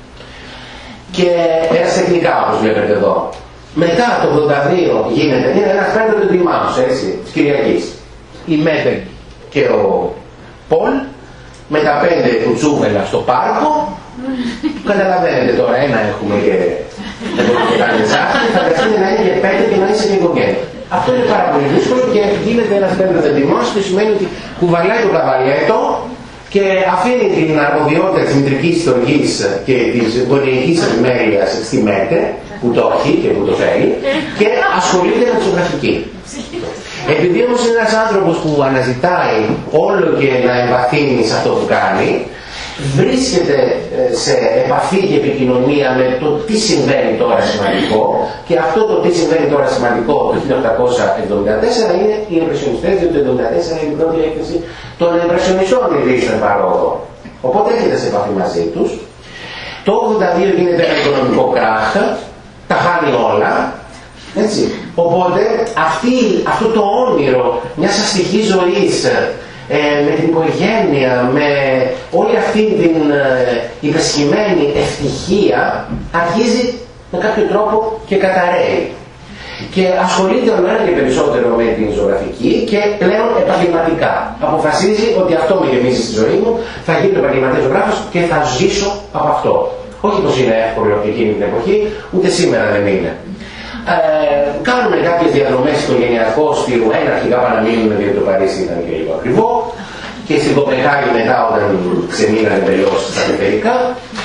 Και ερασιτεχνικά, όπως βλέπετε εδώ. Μετά το ογδόντα δύο γίνεται ένας πέντε του Ντιμάνους, έτσι, της Κυριακής. Η Μέτελ και ο Πολ, με τα πέντε κουτσούβελα στο πάρκο. Καταλαβαίνετε τώρα, ένα έχουμε και δεν μπορούμε να κάνουμε ζάχαρη, θα χρειαστεί να είναι και πέντε και να είσαι και Γκογέν. Αυτό είναι πάρα πολύ δύσκολο και γίνεται ένας πέντε δεντιμός, που σημαίνει ότι κουβαλάει το καβαλιέτο και αφήνει την αρμοδιότητα της μητρικής στοργής και της γονεϊκής επιμέλειας στη ΜΕΤΕ, που το έχει και που το θέλει, και ασχολείται με τη ζωγραφική. Επειδή όμως είναι ένας άνθρωπος που αναζητάει όλο και να εμβαθύνει σε αυτό που κάνει, βρίσκεται σε επαφή και επικοινωνία με το τι συμβαίνει τώρα σημαντικό, και αυτό το τι συμβαίνει τώρα σημαντικό το χίλια οκτακόσια εβδομήντα τέσσερα είναι οι Ιμπρεσιονιστές, διότι το εβδομήντα τέσσερα είναι η πρώτη έκθεση των Ιμπρεσιονιστών ειδήσεων παρόδο. Οπότε έρχεται σε επαφή μαζί τους. Το ογδόντα δύο γίνεται ένα οικονομικό κράχ, τα χάνει όλα. Έτσι. Οπότε αυτή, αυτό το όνειρο μιας αστικής ζωής, ε, με την οικογένεια, με όλη αυτή την ε, υπεσχημένη ευτυχία, αρχίζει με κάποιο τρόπο και καταραίει. Και ασχολείται όλο ένα και περισσότερο με την ζωγραφική και πλέον επαγγελματικά. Αποφασίζει ότι αυτό με γεμίζει στη ζωή μου, θα γίνω επαγγελματίας ζωγράφος και θα ζήσω από αυτό. Όχι πως είναι εύκολο εκείνη την εποχή, ούτε σήμερα δεν είναι. Ε, κάνουμε κάποιες διαδρομές οικογενειακώς στη Ρουέν, αρχικά παραμείνουμε διότι το Παρίσι ήταν και λίγο ακριβό, και στην Κοπενχάγη μετά όταν ξεμείνανε τελώς στα περιφερικά.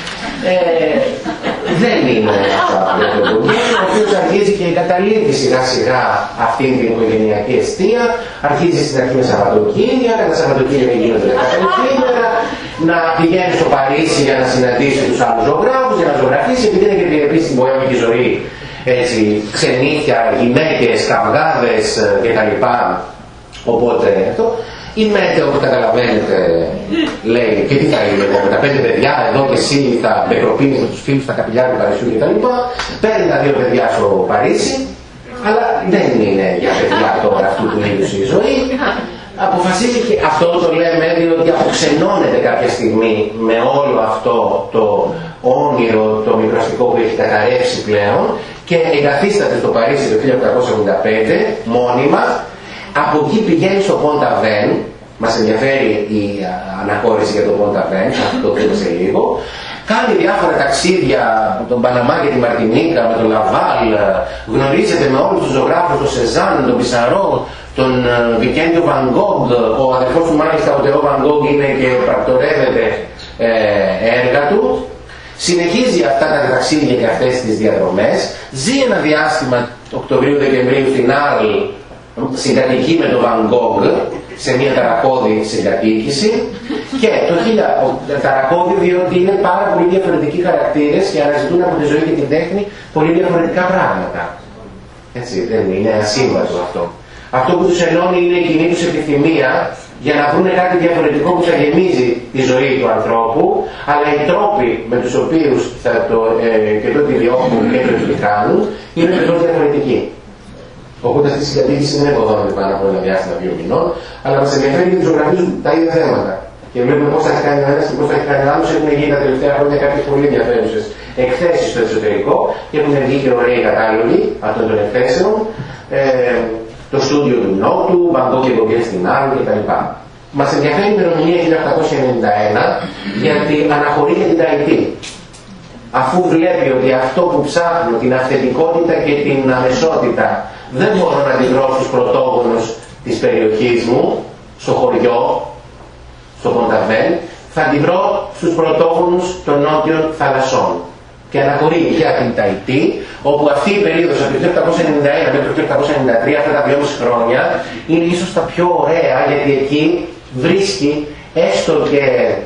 Ε, δεν είναι αυτά το οικογένεια, ο οποίος αρχίζει και εγκαταλείπει σιγά σιγά αυτήν την οικογενειακή αιστεία, αρχίζει στην αρχή με Σαββατοκύρια, κατά Σαββατοκύρια γίνονται δεκατοκύρια, να πηγαίνει στο Παρίσι για να συναντήσει τους άλλους ζωγράφους, για να ζωγραφίσει, επειδή είναι και επίσης στην ποέμικη ζωή, έτσι, ξενύχια, γυναίκες, καυγάδες κτλ. Οπότε αυτό. Η Μέτε, όπως καταλαβαίνετε, λέει και τι θα είναι εγώ με τα πέντε παιδιά, εδώ και εσύ θα μπεκροπίνεις με τους φίλους στα καπηλιά του Παρισιού κτλ. Παίρνει τα δύο παιδιά στο Παρίσι, αλλά δεν είναι για παιδιά τώρα αυτού του είδους η ζωή. Αποφασίζει και αυτό το λέμε διότι αποξενώνεται κάποια στιγμή με όλο αυτό το όνειρο, το μικροαστικό που έχει καταρρεύσει πλέον και εγκαθίσταται στο Παρίσι το χίλια οκτακόσια ογδόντα πέντε μόνιμα. Από εκεί πηγαίνει στο Ποντ-Αβέν, μας ενδιαφέρει η αναχώρηση για το Ποντ-Αβέν, θα το δούμε σε λίγο. Κάνει διάφορα ταξίδια με τον Παναμά και τη Μαρτινίκα, με τον Λαβάλ, γνωρίζεται με όλους τους ζωγράφους, τον Σεζάν, τον Πισαρό, τον Βικέντιο Βαν Γκόγκ, ο αδερφός του μάλιστα ο Θεό Βαν Γκόγκ είναι και πρακτορεύεται ε, έργα του. Συνεχίζει αυτά τα ταξίδια και αυτές τις διαδρομές, ζει ένα διάστημα Οκτωβρίου-Δεκεμβρίου στην Άρλ, συγκατοικεί με τον Βαν Γκόγκ σε μια ταρακώδη συγκατοίκηση και το χίλια ταρακώδη διότι είναι πάρα πολύ διαφορετικοί χαρακτήρες και αναζητούν από τη ζωή και την τέχνη πολύ διαφορετικά πράγματα. Έτσι, δεν είναι ασύμβατο αυτό. Αυτό που τους ενώνει είναι η κοινή τους επιθυμία για να βρουν κάτι διαφορετικό που θα γεμίζει τη ζωή του ανθρώπου, αλλά οι τρόποι με τους οποίους θα το, ε, και το διώχνουν και το επιτυχάνουν είναι τελώς διαφορετικοί. Οπότε αυτή η συγκατοίκηση δεν υποδόμεται πάνω από ένα διάστημα δύο μηνών, αλλά μας ενδιαφέρει και τους ζωγραφίζουν τα ίδια θέματα. Και βλέπουμε πώς θα έχει κάνει ο ένας και πώς θα έχει κάνει ο άλλος. Έχουν γίνει τα τελευταία χρόνια κάποιες πολύ ενδιαφέρουσες εκθέσεις στο εξωτερικό και έχουν βγει και ωραίοι κατάλογοι αυτών των εκθέσεων. Ε, το στούντιο του Νότου, Μπαγκό και Γκογκέ στην Άρου κτλ. Μας ενδιαφέρει η ημερομηνία χίλια οκτακόσια ενενήντα ένα γιατί αναχωρεί για την Ταϊτή. Αφού βλέπει ότι αυτό που ψάχνω, την αυθεντικότητα και την αμεσότητα, δεν μπορώ να τη βρω στους πρωτόγονους της περιοχής μου, στο χωριό, στο Ποντ-Αβέν, θα τη βρω στους πρωτόγονους των νότιων θαλασσών. Και αναχωρεί για την Ταϊτή, όπου αυτή η περίοδος από το χίλια οκτακόσια ενενήντα ένα μέχρι το χίλια οκτακόσια ενενήντα τρία, αυτά τα δυόμισι χρόνια, είναι ίσως τα πιο ωραία, γιατί εκεί βρίσκει έστω και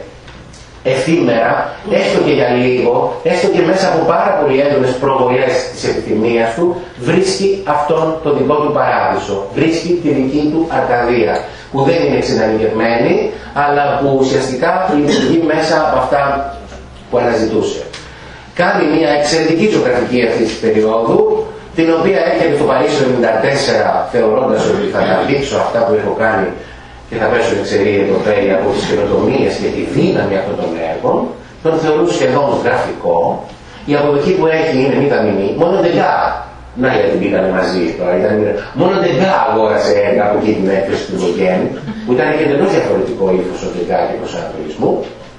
εφήμερα, έστω και για λίγο, έστω και μέσα από πάρα πολύ έντονες προβολές της επιθυμίας του, βρίσκει αυτόν τον δικό του παράδεισο. Βρίσκει τη δική του Αρκαδία, που δεν είναι εξειδανικευμένη, αλλά που ουσιαστικά λειτουργεί μέσα από αυτά που αναζητούσε. Κάνει μια εξαιρετική ζωγραφική αυτή της περίοδου, την οποία έρχεται στο Παρίσι το χίλια εννιακόσια εβδομήντα τέσσερα θεωρώντας ότι θα τα δείξω αυτά που έχω κάνει και θα πέσω εξαιρεί εδώ πέρα από τις καινοτομίες και τη δύναμη αυτών των έργων, τον θεωρούν σχεδόν γραφικό. Η αποδοχή που έχει είναι μη ταμινή, μόνο Ντεγκά, να γιατί πήγανε μαζί τώρα, ήταν, μόνο Ντεγκά αγόρασε έργα από εκεί την έκθεση του Γκογέν, που ήταν και εντελώς διαφορετικό ύφος ο Ντεγκά και προσανατολισμού.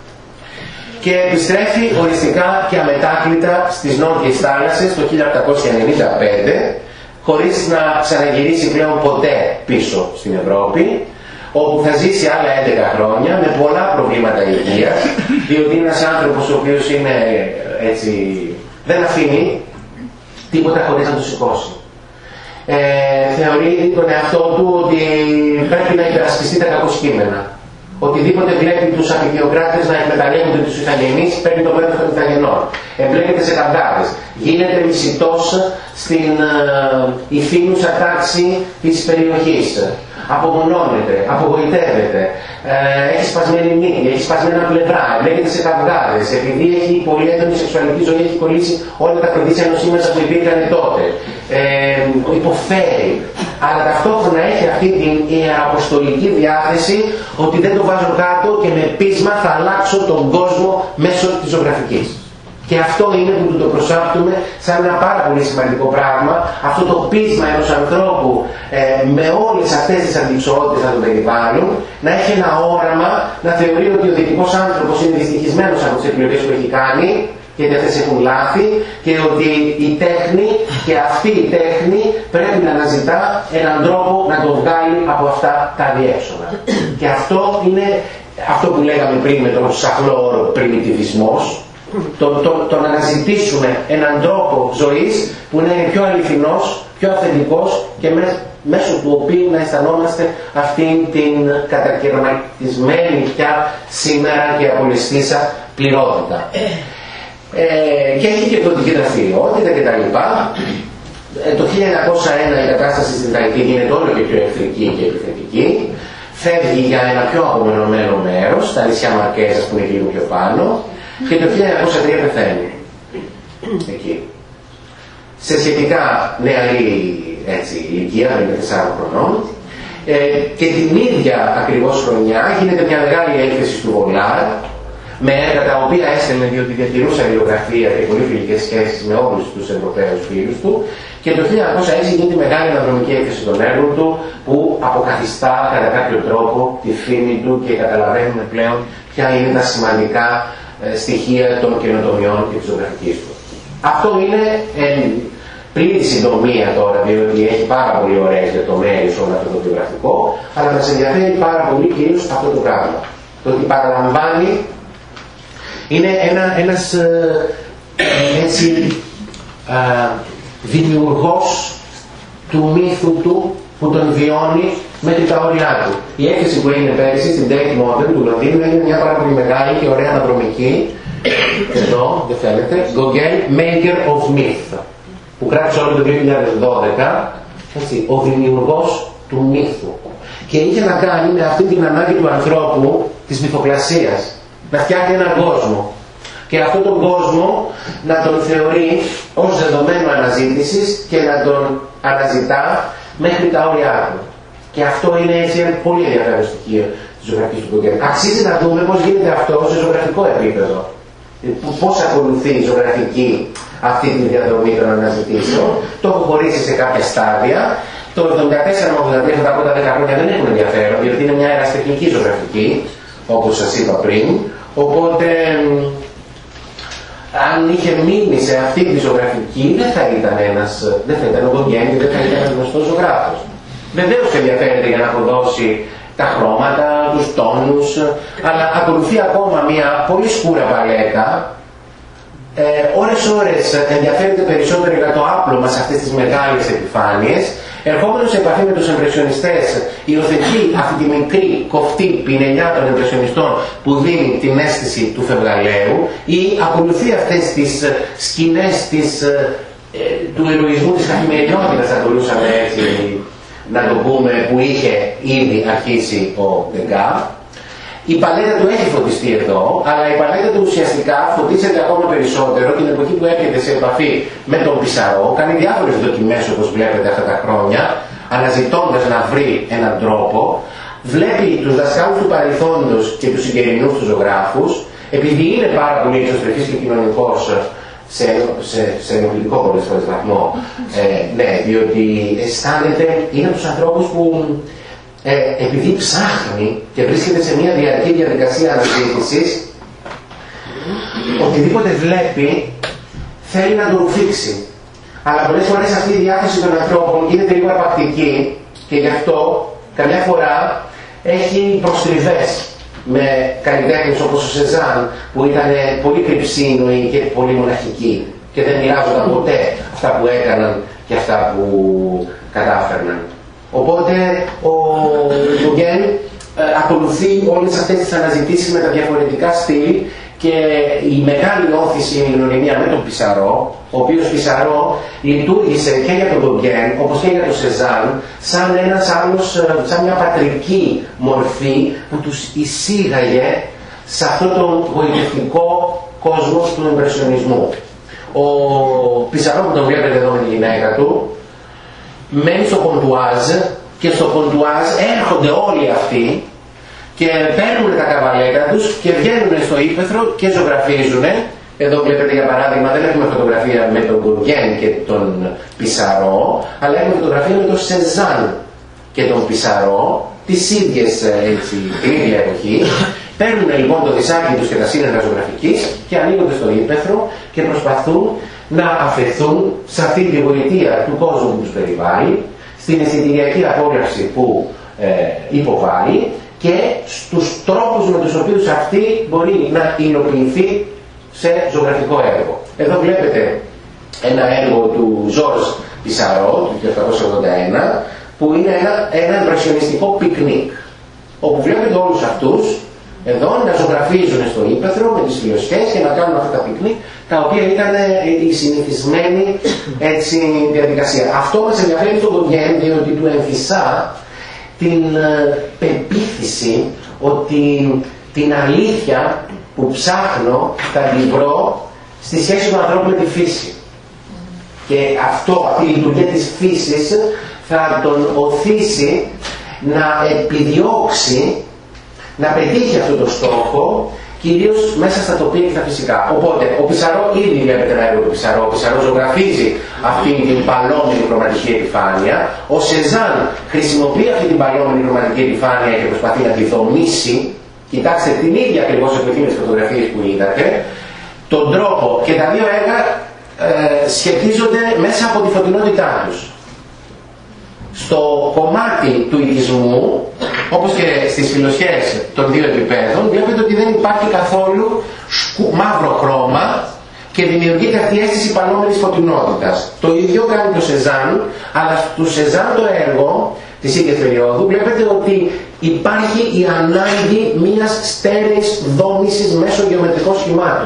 Και επιστρέφει οριστικά και αμετάκλητα στις νότιες θάλασσες το χίλια οκτακόσια ενενήντα πέντε, χωρίς να ξαναγυρίσει πλέον ποτέ πίσω στην Ευρώπη, όπου θα ζήσει άλλα έντεκα χρόνια με πολλά προβλήματα υγείας, διότι είναι ένας άνθρωπος ο οποίος είναι έτσι, δεν αφήνει τίποτα χωρίς να το σηκώσει. Ε, θεωρεί τον εαυτό του ότι πρέπει να υπερασπιστεί τα κακοσκήμενα. Οτιδήποτε βλέπει τους αμφιδιοκράτες να εκμεταλλεύονται τους ηθαγενείς, παίρνει το μέρος των ηθαγενών. Εμπλέκεται σε καυγάδες. Γίνεται μισητός στην uh, ηθήνουσα τάξη της περιοχής. Απομονώνεται, απογοητεύεται, ε, έχει σπασμένη μύτη, έχει σπασμένα πλευρά, εμπλέκεται σε καυγάδες. Επειδή έχει πολύ έντονη σεξουαλική ζωή, έχει κολλήσει όλα τα προδίσια νοσήματα που υπήρχαν τότε. Ε, υποφέρει. Αλλά ταυτόχρονα έχει αυτή την ιεραποστολική διάθεση ότι δεν το βάζω κάτω και με πείσμα θα αλλάξω τον κόσμο μέσω της ζωγραφικής. Και αυτό είναι που του το προσάπτουμε σαν ένα πάρα πολύ σημαντικό πράγμα, αυτό το πείσμα ενός ανθρώπου ε, με όλες αυτές τις αντιξοότητες να τον περιβάλλουν, να έχει ένα όραμα, να θεωρεί ότι ο δυτικός άνθρωπος είναι δυστυχισμένος από τις επιλογές που έχει κάνει γιατί αυτές έχουν λάθη και ότι η τέχνη και αυτή η τέχνη πρέπει να αναζητά έναν τρόπο να τον βγάλει από αυτά τα διέξοδα. Και αυτό είναι αυτό που λέγαμε πριν με τον σαχλό όρο πριμιτιβισμός, το, το, το να αναζητήσουμε έναν τρόπο ζωής που να είναι πιο αληθινός, πιο αυθεντικός και μέσω, μέσω του οποίου να αισθανόμαστε αυτήν την κατακαιρματισμένη πια σήμερα και απολυστήσα πληρότητα. Ε, και έχει και πολιτική δραστηριότητα κτλ. Ε, το χίλια εννιακόσια ένα η κατάσταση στην Ιταλική γίνεται όλο και πιο εχθρική και επιθετική. Φεύγει για ένα πιο απομονωμένο μέρος, τα νησιά Μαρκέζας που είναι λίγο πιο πάνω, και το χίλια εννιακόσια τρία πεθαίνει. Εκεί. Σε σχετικά νεαρή έτσι, ηλικία, με τεσσάρων χρονών, ε, και την ίδια ακριβώς χρονιά γίνεται μια μεγάλη έκθεση του Βολάρ, με έργα τα οποία έστελνε διότι διατηρούσαν ηλιογραφία και πολύ φιλικές σχέσεις με όλους τους Ευρωπαίους φίλους του, και το χίλια εννιακόσια έξι γίνεται η μεγάλη αναδρομική έκθεση των έργων του που αποκαθιστά κατά κάποιο τρόπο τη φήμη του και καταλαβαίνουμε πλέον ποια είναι τα σημαντικά ε, στοιχεία των καινοτομιών και της ζωγραφικής του. Αυτό είναι ε, πλήρη συντομία τώρα, διότι έχει πάρα πολύ ωραίες λεπτομέρειες όλο αυτό το βιογραφικό, αλλά μας ενδιαφέρει πάρα πολύ κυρίως αυτό το πράγμα. Το ότι παραλαμβάνει είναι ένα, ένας ε, έτσι ε, δημιουργός του μύθου του που τον βιώνει μέχρι τα όρια του. Η έκθεση που έγινε πέρυσι στην Tate Modern του Λονδίνου είναι μια πάρα πολύ μεγάλη και ωραία αναδρομική, εδώ δεν φαίνεται, Gauguin Maker of Myth, που κράτησε όλο το δύο χιλιάδες δώδεκα, έτσι, ο δημιουργός του μύθου. Και είχε να κάνει με αυτή την ανάγκη του ανθρώπου της μυθοπλασίας, να φτιάχνει έναν κόσμο. Και αυτόν τον κόσμο να τον θεωρεί ως δεδομένο αναζήτησης και να τον αναζητά μέχρι τα όρια του. Και αυτό είναι έτσι ένα πολύ ενδιαφέρον στοιχείο της ζωγραφικής του Gauguin. Αξίζει να δούμε πώς γίνεται αυτό σε ζωγραφικό επίπεδο. Πώς ακολουθεί η ζωγραφική αυτή τη διαδρομή των αναζητήσεων. Το έχω χωρίσει σε κάποια στάδια. Το εβδομήντα τέσσερα με ογδόντα τρία, τα πρώτα δέκα χρόνια δεν έχουν ενδιαφέρον, διότι είναι μια αεραστεχνική ζωγραφική, όπως σας είπα πριν. Οπότε, αν είχε μείνει σε αυτή τη ζωγραφική, δεν θα ήταν ένας, δεν θα ήταν ο Gauguin και δεν θα ήταν ένας γνωστός ζωγράφος. Βεβαίως και ενδιαφέρεται για να αποδώσει τα χρώματα, τους τόνους, αλλά ακολουθεί ακόμα μια πολύ σκούρα παλέτα. Ε, ώρες ώρες ενδιαφέρεται περισσότερο για το άπλωμα σε αυτές τις μεγάλες επιφάνειες, ερχόμενος σε επαφή με τους εμπρεσιονιστές, υιοθετεί αυτή τη μικρή κοφτή πινελιά των εμπρεσιονιστών που δίνει την αίσθηση του φευγαλαίου, ή ακολουθεί αυτές τις σκηνές της, ε, του ηρωισμού της καθημερινότητας, θα μπορούσαμε έτσι να το πούμε, που είχε ήδη αρχίσει ο Degas. Η παλέτα του έχει φωτιστεί εδώ, αλλά η παλέτα του ουσιαστικά φωτίζεται ακόμα περισσότερο την εποχή που έρχεται σε επαφή με τον Πισαρό, κάνει διάφορες δοκιμές όπως βλέπετε αυτά τα χρόνια, αναζητώντας να βρει έναν τρόπο, βλέπει τους δασκάλους του παρελθόντος και τους συγκεκρινούς τους ζωγράφους, επειδή είναι πάρα πολύ εξωστρεφής και κοινωνικός σε, σε, σε ενοχλητικό πολλές φορές βαθμό, ε, ναι, διότι αισθάνεται, είναι από τους ανθρώπους που Ε, επειδή ψάχνει και βρίσκεται σε μια διαρκή διαδικασία αναζήτησης, οτιδήποτε βλέπει θέλει να το ρουφήξει. Αλλά πολλές φορές αυτή η διάθεση των ανθρώπων γίνεται λίγο απακτική και γι' αυτό καμιά φορά έχει προστριβές με καλλιτέχνες όπως ο Σεζάν, που ήταν πολύ κρυψίνοι και πολύ μοναχικοί και δεν μοιράζονταν ποτέ αυτά που έκαναν και αυτά που κατάφερναν. Οπότε ο Gauguin ε, ακολουθεί όλες αυτές τις αναζητήσεις με τα διαφορετικά στυλ, και η μεγάλη όθηση είναι η γνωριμία με τον Πισαρό, ο οποίος Πισαρό λειτουργήσε και για τον Gauguin όπως και για τον Σεζάν σαν ένας άλλος, σαν μια πατρική μορφή που τους εισήγαγε σε αυτόν τον γοητευτικό κόσμο του εμπρεσιονισμού. Ο Πισαρό, που τον βλέπετε εδώ με τη γυναίκα του, μένει στο Ποντουάζ, και στο Ποντουάζ έρχονται όλοι αυτοί και παίρνουν τα καβαλέτα τους και βγαίνουν στο ύπαιθρο και ζωγραφίζουν. Εδώ βλέπετε για παράδειγμα, δεν έχουμε φωτογραφία με τον Gauguin και τον Πισαρό, αλλά έχουμε φωτογραφία με τον Σεζάν και τον Πισαρό, τις ίδιες έτσι, την ίδια εποχή, Παίρνουν λοιπόν το δισάκι τους και τα σύννεφα ζωγραφικής και ανοίγονται στο ύπαιθρο και προσπαθούν να αφαιθούν σε αυτή τη γοητεία του κόσμου που τους περιβάλλει, στην αισθητηριακή απόλαυση που ε, υποβάλλει και στους τρόπους με τους οποίους αυτή μπορεί να υλοποιηθεί σε ζωγραφικό έργο. Εδώ βλέπετε ένα έργο του Ζορζ Πισαρό του χίλια οκτακόσια ογδόντα ένα που είναι ένα, ένα εμπρεσιονιστικό πικνίκ, όπου βλέπετε όλους αυτούς εδώ να ζωγραφίζουν στο ύπαιθρο με τις φιλοσιές και να κάνουν αυτά τα πικνίκ, τα οποία ήταν η συνηθισμένη έτσι, διαδικασία. Αυτό μας ενδιαφέρει στον Γκογκέν, διότι του εμφυσά την πεποίθηση ότι την αλήθεια που ψάχνω θα την βρω στη σχέση του ανθρώπου με τη φύση. Και αυτό, αυτή η λειτουργία της φύσης θα τον οθήσει να επιδιώξει να πετύχει αυτό το στόχο, κυρίως μέσα στα τοπία και τα φυσικά. Οπότε, ο Πισαρό ήδη βλέπετε ένα έργο του Πισαρό. Ο Πισαρό ζωγραφίζει αυτή την παλόμενη χρωματική επιφάνεια. Ο Σεζάν χρησιμοποιεί αυτή την παλόμενη χρωματική επιφάνεια και προσπαθεί να τη δομήσει. Κοιτάξτε την ίδια ακριβώς εποχή με τις φωτογραφίες που είδατε. Τον τρόπο και τα δύο έργα ε, σχετίζονται μέσα από τη φωτεινότητά τους. Στο κομμάτι του οικισμού, όπως και στις φιλοσιές των δύο επιπέδων, βλέπετε ότι δεν υπάρχει καθόλου σκου, μαύρο χρώμα και δημιουργείται αυτή η αίσθηση παλόμενης φωτεινότητας. Το ίδιο κάνει το Σεζάν, αλλά του Σεζάν το έργο της ίδιας περίοδου βλέπετε ότι υπάρχει η ανάγκη μιας στέρεης δόμησης μέσω γεωμετρικών σχημάτων.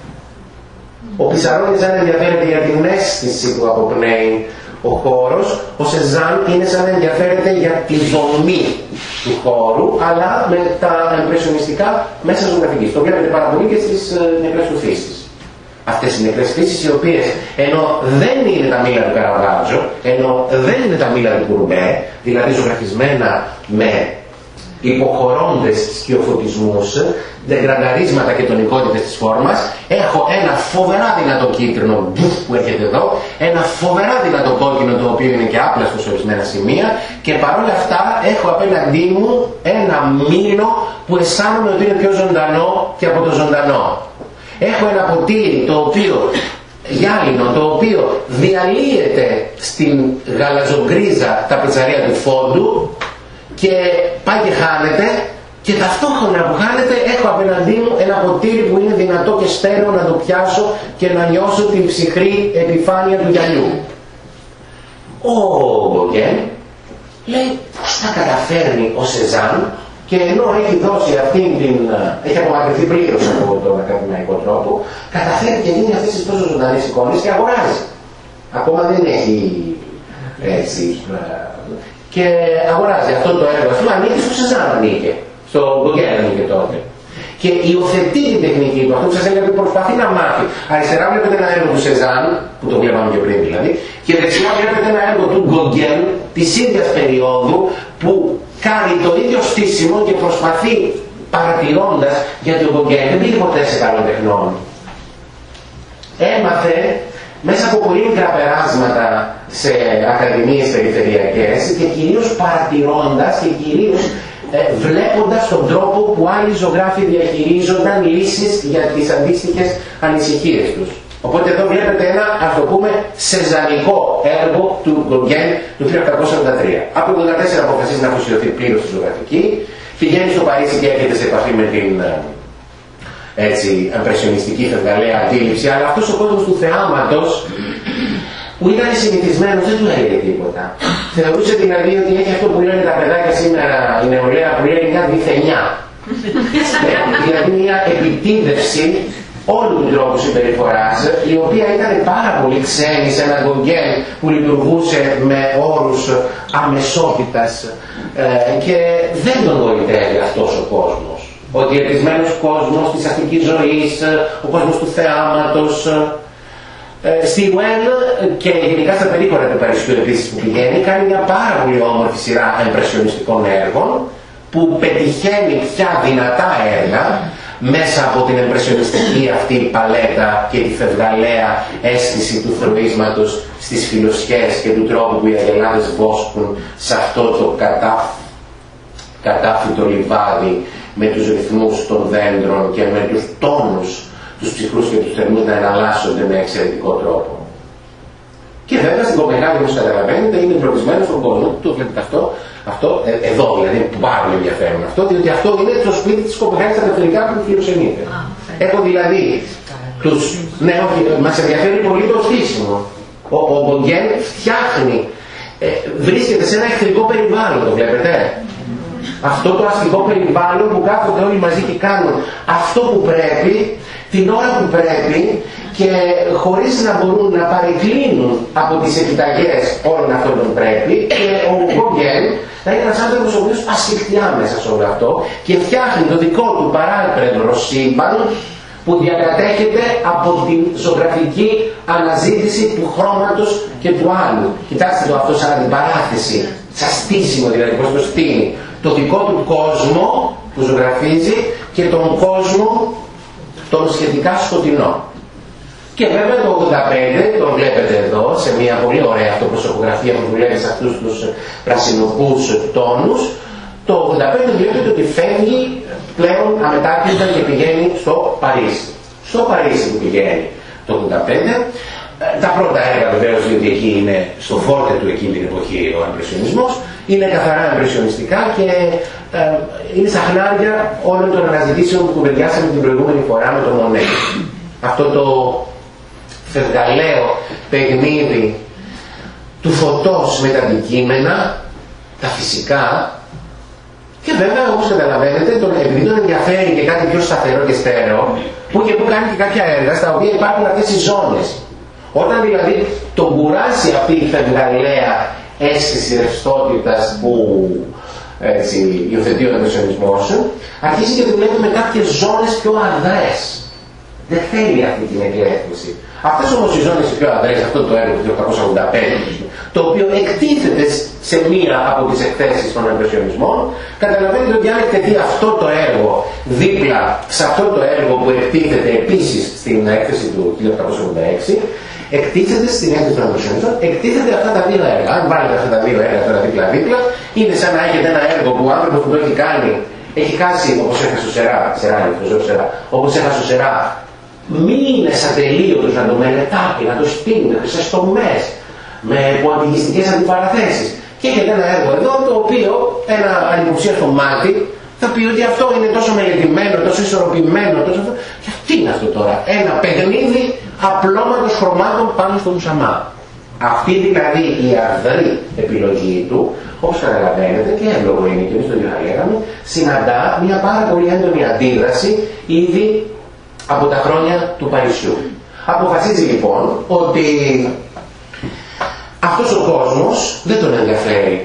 Ο Πισαρό είναι σαν να ενδιαφέρεται για την αίσθηση που αποπνέει ο χώρος, ο Σεζάν είναι σαν να ενδιαφέρεται για τη δομή του χώρου, αλλά με τα εμπρεσιονιστικά μέσα ζωγραφικής. Το βλέπετε πάρα πολύ και στις νεκρές του φύσεις. Αυτές οι νεκρές φύσεις, οι οποίες ενώ δεν είναι τα μήλα του Καραβάτζο, ενώ δεν είναι τα μήλα του Κουρμπέ, δηλαδή ζωγραφισμένα με υποχωρώντες σκιοφωτισμούς, δεγκρανταρίσματα και τονικότητες της φόρμας, έχω ένα φοβερά δυνατό κίτρινο που έρχεται εδώ, ένα φοβερά δυνατό κόκκινο το οποίο είναι και άπλαστο σε ορισμένα σημεία και παρόλα αυτά έχω απέναντί μου ένα μήλο που αισθάνομαι ότι είναι πιο ζωντανό και από το ζωντανό. Έχω ένα ποτήρι το οποίο γυάλινο, το οποίο διαλύεται στην γαλαζογκρίζα ταπετσαρία του φόντου και πάει και χάνεται, και ταυτόχρονα που χάνεται έχω απέναντί μου ένα ποτήρι που είναι δυνατό και στέρεο να το πιάσω και να νιώσω την ψυχρή επιφάνεια του γυαλιού. Ο Γκογκέν λέει πώς θα καταφέρνει ο Σεζάν, και ενώ έχει δώσει αυτήν την, έχει απομακρυνθεί πλήρως από τον ακαδημαϊκό τρόπο, καταφέρει και γίνει αυτές τις τόσο ζωντανές εικόνες και αγοράζει. Ακόμα δεν έχει έτσι, και αγοράζει αυτό το έργο, ας πούμε, ανήκει στο Σεζάν, ανήκε. Στο Γκογκέν ανήκε τότε. Και υιοθετεί την τεχνική του, αυτό που σας έλεγα, ότι προσπαθεί να μάθει. Αριστερά βλέπετε ένα έργο του Σεζάν, που το βλέπαμε και πριν δηλαδή, και δεξιά βλέπετε ένα έργο του Γκογκέν της ίδιας περίοδου, που κάνει το ίδιο στήσιμο και προσπαθεί παρατηρώντας, γιατί ο Γκογκέν δεν πήγε ποτέ σε καλό τεχνών. Έμαθε μέσα από πολύ μικρά περάσματα σε ακαδημίες περιφερειακές και κυρίως παρατηρώντας και κυρίως ε, βλέποντας τον τρόπο που άλλοι ζωγράφοι διαχειρίζονταν λύσεις για τις αντίστοιχες ανησυχίες τους. Οπότε εδώ βλέπετε ένα, ας το πούμε, σεζανικό έργο του Γκογκέν του χίλια οκτακόσια ογδόντα τρία. Από το χίλια τέσσερα αποφασίζει να αφοσιωθεί πλήρως στη ζωγραφική, πηγαίνει στο Παρίσι και έρχεται σε επαφή με την έτσι, εμπρεσιονιστική φευγαλαία αντίληψη, αλλά αυτός ο κόσμος του θεάματος που ήταν συνηθισμένος δεν του έλεγε τίποτα. Θεωρούσε δηλαδή ότι έχει αυτό που λένε τα παιδάκια σήμερα, η νεολαία, που λέει μια διθενιά. Δηλαδή μια επιτίδευση όλου του τρόπου συμπεριφοράς, η οποία ήταν πάρα πολύ ξένη σε έναν Γκογκέν που λειτουργούσε με όρους αμεσότητας ε, και δεν τον γοητεύει αυτός ο κόσμος. Ο διατηρημένος κόσμος της αστικής ζωής, ο κόσμος του θεάματος. Ε, στη Ουέλ και γενικά στα περίπτωρα του Παρισιού επίσης που πηγαίνει, κάνει μια πάρα πολύ όμορφη σειρά εμπρεσιονιστικών έργων που πετυχαίνει πια δυνατά έργα μέσα από την εμπρεσιονιστική αυτή παλέτα και τη φευγαλαία αίσθηση του θροίσματος στις φιλοσιές και του τρόπου που οι αγελάδες βόσκουν σε αυτό το κατά, κατάφυτο λιβάδι με τους ρυθμούς των δέντρων και με τους τόνους, τους ψυχρούς και τους θερμούς να εναλλάσσονται με εξαιρετικό τρόπο. Και βέβαια στην Κοπενχάγη, όπως καταλαβαίνετε, είναι εμπλουτισμένο στον κόσμο. Το βλέπετε αυτό, αυτό ε, εδώ δηλαδή, που πάρα πολύ ενδιαφέρον αυτό, διότι αυτό είναι το σπίτι της Κοπενχάγης στα τεχνικά που φιλοξενείται. Έχω δηλαδή τους. Ναι, όχι, μας ενδιαφέρει πολύ το στήσιμο. Ο, ο Γκογγέν φτιάχνει, ε, βρίσκεται σε ένα εχθρικό περιβάλλον, το βλέπετε. Αυτό το αστικό περιβάλλον που κάθονται όλοι μαζί και κάνουν αυτό που πρέπει, την ώρα που πρέπει και χωρίς να μπορούν να παρεκκλίνουν από τις επιταγές όλων αυτών των πρέπει. Και ο Γκογγέν θα είναι ένας άνθρωπος ο οποίος ασφιχτιά μέσα σε όλο αυτό και φτιάχνει το δικό του παράλπρεδρο σύμπαν που διακατέχεται από την ζωγραφική αναζήτηση του χρώματος και του άλλου. Κοιτάξτε το αυτό σαν αντιπαράθεση, σαν στήσιμο δηλαδή, πώς το στείνει. Το δικό του κόσμο που ζωγραφίζει και τον κόσμο τον σχετικά σκοτεινό. Και βέβαια το ογδόντα πέντε, το βλέπετε εδώ, σε μια πολύ ωραία αυτοπροσωπογραφία που δουλεύει σε αυτούς τους πρασινοπούς τόνους, το ογδόντα πέντε βλέπετε ότι φεύγει πλέον αμετάκλητα και πηγαίνει στο Παρίσι. Στο Παρίσι που πηγαίνει το ογδόντα πέντε. Τα πρώτα έργα βεβαίως, διότι εκεί είναι στο φόρτε του εκείνη την εποχή ο εμπρεσιονισμός, είναι καθαρά εμπρεσιονιστικά και ε, είναι στα χνάρια όλων των αναζητήσεων που κουβεντιάσαμε την προηγούμενη φορά με τον Μονέ. Αυτό το φευγαλαίο παιχνίδι του φωτός με τα αντικείμενα, τα φυσικά. Και βέβαια, όπως καταλαβαίνετε, τον, επειδή τον ενδιαφέρει και κάτι πιο σταθερό και στέρεο, που και που κάνει και κάποια έργα στα οποία υπάρχουν αυτές οι ζώνες. Όταν δηλαδή τον κουράσει αυτή η φευγαλαία αίσθηση ρευστότητας που έτσι, υιοθετεί ο εμπρεσιονισμός, αρχίζει και δουλεύει με κάποιες ζώνες πιο αδρές. Δεν θέλει αυτή την εκλέφθηση. Αυτές όμως οι ζώνες οι πιο αδρές, αυτό το έργο του χίλια οκτακόσια ογδόντα πέντε, το οποίο εκτίθεται σε μία από τις εκθέσεις των εμπρεσιονισμών, καταλαβαίνετε ότι αν εκτεθεί αυτό το έργο δίπλα σε αυτό το έργο που εκτίθεται επίσης στην έκθεση του χίλια οκτακόσια ογδόντα έξι, εκτίθεται στην έκθεση των εμπρεσιονιστών, εκτίθεται αυτά τα δύο έργα. Αν βάλετε αυτά τα δύο έργα τώρα δίπλα-δίπλα, είναι σαν να έχετε ένα έργο που ο άνθρωπος που το έχει κάνει έχει χάσει, όπως έχασε ο Σερά, Σερά, Σερά, όπως έχασε ο Σερά, μήνες ατελείωτος να το μελετάει, να το στείνει, σε στομές, με ποαντιγιστικές αντιπαραθέσεις. Και έχετε ένα έργο εδώ, το οποίο ένα ανυποψίαστο μάτι θα πει ότι αυτό είναι τόσο μελετημένο, τόσο ισορροπημένο, τόσο αυτό. Και τι είναι αυτό τώρα, ένα παιχνίδι απλώματος χρωμάτων πάνω στο μουσαμά. Αυτή δηλαδή η αδρή επιλογή του, όπως καταλαβαίνετε, και εύλογο είναι και εμείς το ίδιο θα λέγαμε, συναντά μια πάρα πολύ έντονη αντίδραση ήδη από τα χρόνια του Παρισιού. Αποφασίζει λοιπόν ότι αυτός ο κόσμος δεν τον ενδιαφέρει.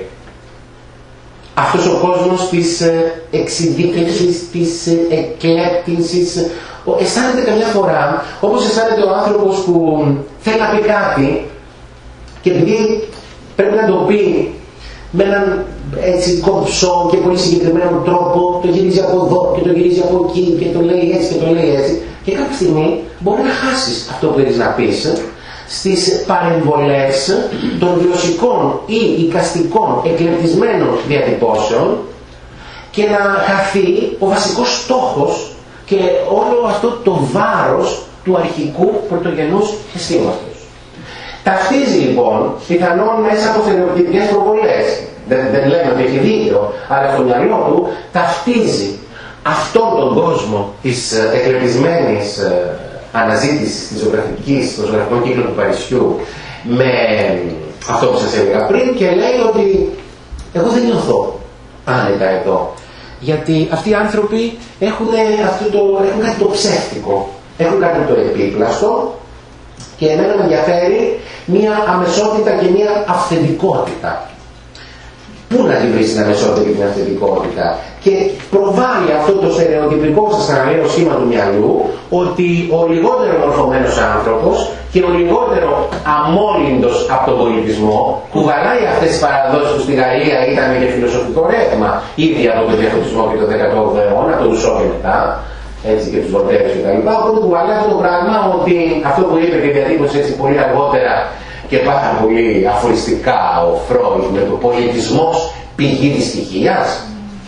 Αυτός ο κόσμος της εξειδίκευσης, της εκλέπτυνσης, αισθάνεται καμιά φορά όπως αισθάνεται ο άνθρωπος που θέλει να πει κάτι και επειδή πρέπει να το πει με έναν έτσι κομψό και πολύ συγκεκριμένο τρόπο, το γυρίζει από εδώ και το γυρίζει από εκεί και το λέει έτσι και το λέει έτσι, και κάποια στιγμή μπορεί να χάσεις αυτό που έχεις να πεις στις παρεμβολές των γλωσσικών ή εικαστικών εκλεπτισμένων διατυπώσεων και να χαθεί ο βασικός στόχος και όλο αυτό το βάρος του αρχικού πρωτογενούς αισθήματος. Ταυτίζει λοιπόν πιθανόν μέσα από στερεοτυπικές προβολές. Δεν, δεν λέμε ότι έχει δίκιο, αλλά στο μυαλό του ταυτίζει αυτόν τον κόσμο της εκλεπτισμένης αναζήτησης της ζωγραφικής, των ζωγραφικών κύκλων του Παρισιού με αυτό που σας έλεγα πριν και λέει ότι εγώ δεν νιώθω άνετα εδώ. Γιατί αυτοί οι άνθρωποι έχουν, αυτό το, έχουν κάτι το ψεύτικο, έχουν κάτι το επίπλαστο και εμένα με ενδιαφέρει μία αμεσότητα και μία αυθεντικότητα. Πού να τη βρεις την αμεσότητα και την αυθεντικότητα? Και προβάλλει αυτό το στερεοτυπικό, σας ξαναλέω, σχήμα του μυαλού, ότι ο λιγότερο μορφωμένος άνθρωπος και ο λιγότερο αμόλυντος από τον πολιτισμό κουβαλάει αυτές τις παραδόσεις που στη Γαλλία ήταν και φιλοσοφικό ρεύμα ήδη από τον διαφωτισμό και τον δέκατο όγδοο αιώνα, τον Ρουσό και μετά, έτσι και τους Βολτέρους και τα λοιπά. Οπότε κουβαλάει αυτό το πράγμα, ότι αυτό που είπε και διατύπωσε έτσι πολύ αργότερα και πάρα πολύ αφοριστικά ο Φρόιντ με το πολιτισμός πηγή της στοιχείας.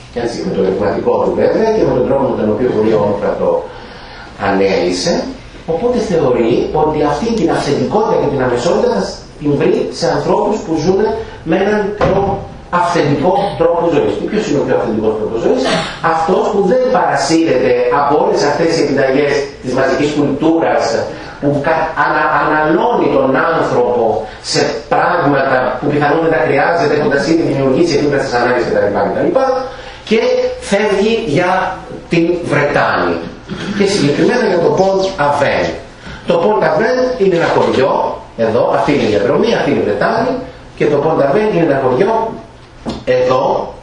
Έτσι, με το ρευματικό του βέβαια και με τον τρόπο με τον οποίο πολύ όμορφα το ανέλησε. Οπότε θεωρεί ότι αυτή την αυθεντικότητα και την αμεσότητα θα την βρει σε ανθρώπους που ζουν με έναν πιο αυθεντικό τρόπο ζωής. Και ποιος είναι ο πιο αυθεντικός τρόπος ζωής? Αυτός που δεν παρασύρεται από όλες αυτές τις επιταγές της μαζικής κουλτούρας, που ανα, αναλώνει τον άνθρωπο σε πράγματα που πιθανόν δεν τα χρειάζεται, έχοντας ήδη δημιουργήσει επίπεδες ανάγκες κτλ. Και φεύγει για την Βρετάνη. Και συγκεκριμένα για το Ποντ Αβέν. Το Ποντ Αβέν είναι ένα χωριό, εδώ, αυτή είναι η διαδρομή, αυτή είναι η Βρετάνη, και το Ποντ Αβέν είναι ένα χωριό, εδώ,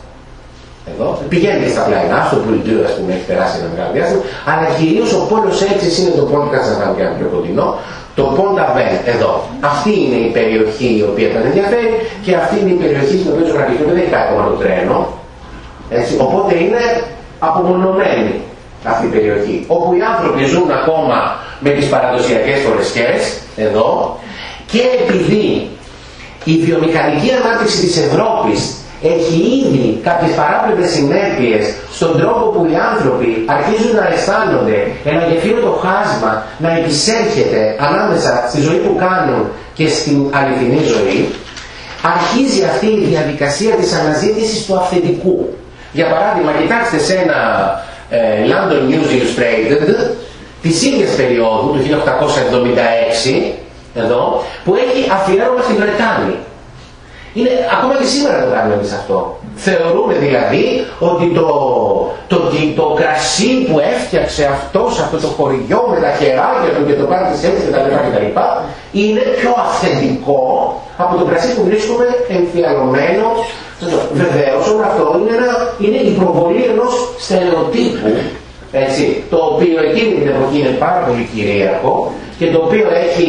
εδώ, πηγαίνει στα πλαϊνά, στο Πουλντού, ας πούμε, έχει περάσει ένα μεγάλο διάστημα, αλλά κυρίως ο πόλος έξι είναι το Ποντ Καζαβάν, και πιο κοντινό, το Ποντ Αβέν, εδώ. Αυτή είναι η περιοχή η οποία τον ενδιαφέρει και αυτή είναι η περιοχή στην οποία ζωγραφίζει, δεν έχει κάτι ακόμα το τρένο, έτσι, οπότε είναι απομονωμένη αυτή η περιοχή, όπου οι άνθρωποι ζουν ακόμα με τις παραδοσιακές φορεσιές, εδώ, και επειδή η βιομηχανική ανάπτυξη της Ευρώπης έχει ήδη κάποιες παράπλευρες συνέπειες στον τρόπο που οι άνθρωποι αρχίζουν να αισθάνονται ένα γεφύρωτο χάσμα να επισέρχεται ανάμεσα στη ζωή που κάνουν και στην αληθινή ζωή, αρχίζει αυτή η διαδικασία της αναζήτησης του αυθεντικού. Για παράδειγμα, κοιτάξτε σε ένα ε, London News Illustrated της ίδιας περίοδου, του χίλια οκτακόσια εβδομήντα έξι, εδώ, που έχει αφιέρωμα στην Βρετάνη. Είναι, ακόμα και σήμερα το κάνουμε εμείς αυτό. Θεωρούμε δηλαδή ότι το, το, το, το κρασί που έφτιαξε αυτό σε αυτό το χωριό με τα χεράκια του και το πάρει της έτσι κτλ. Είναι πιο αυθεντικό από το κρασί που βρίσκουμε εμφιαλωμένο. Βεβαίως όλο αυτό είναι, ένα, είναι η προβολή ενός στερεοτύπου, έτσι, το οποίο εκείνη την εποχή είναι πάρα πολύ κυρίαρχο και το οποίο έχει,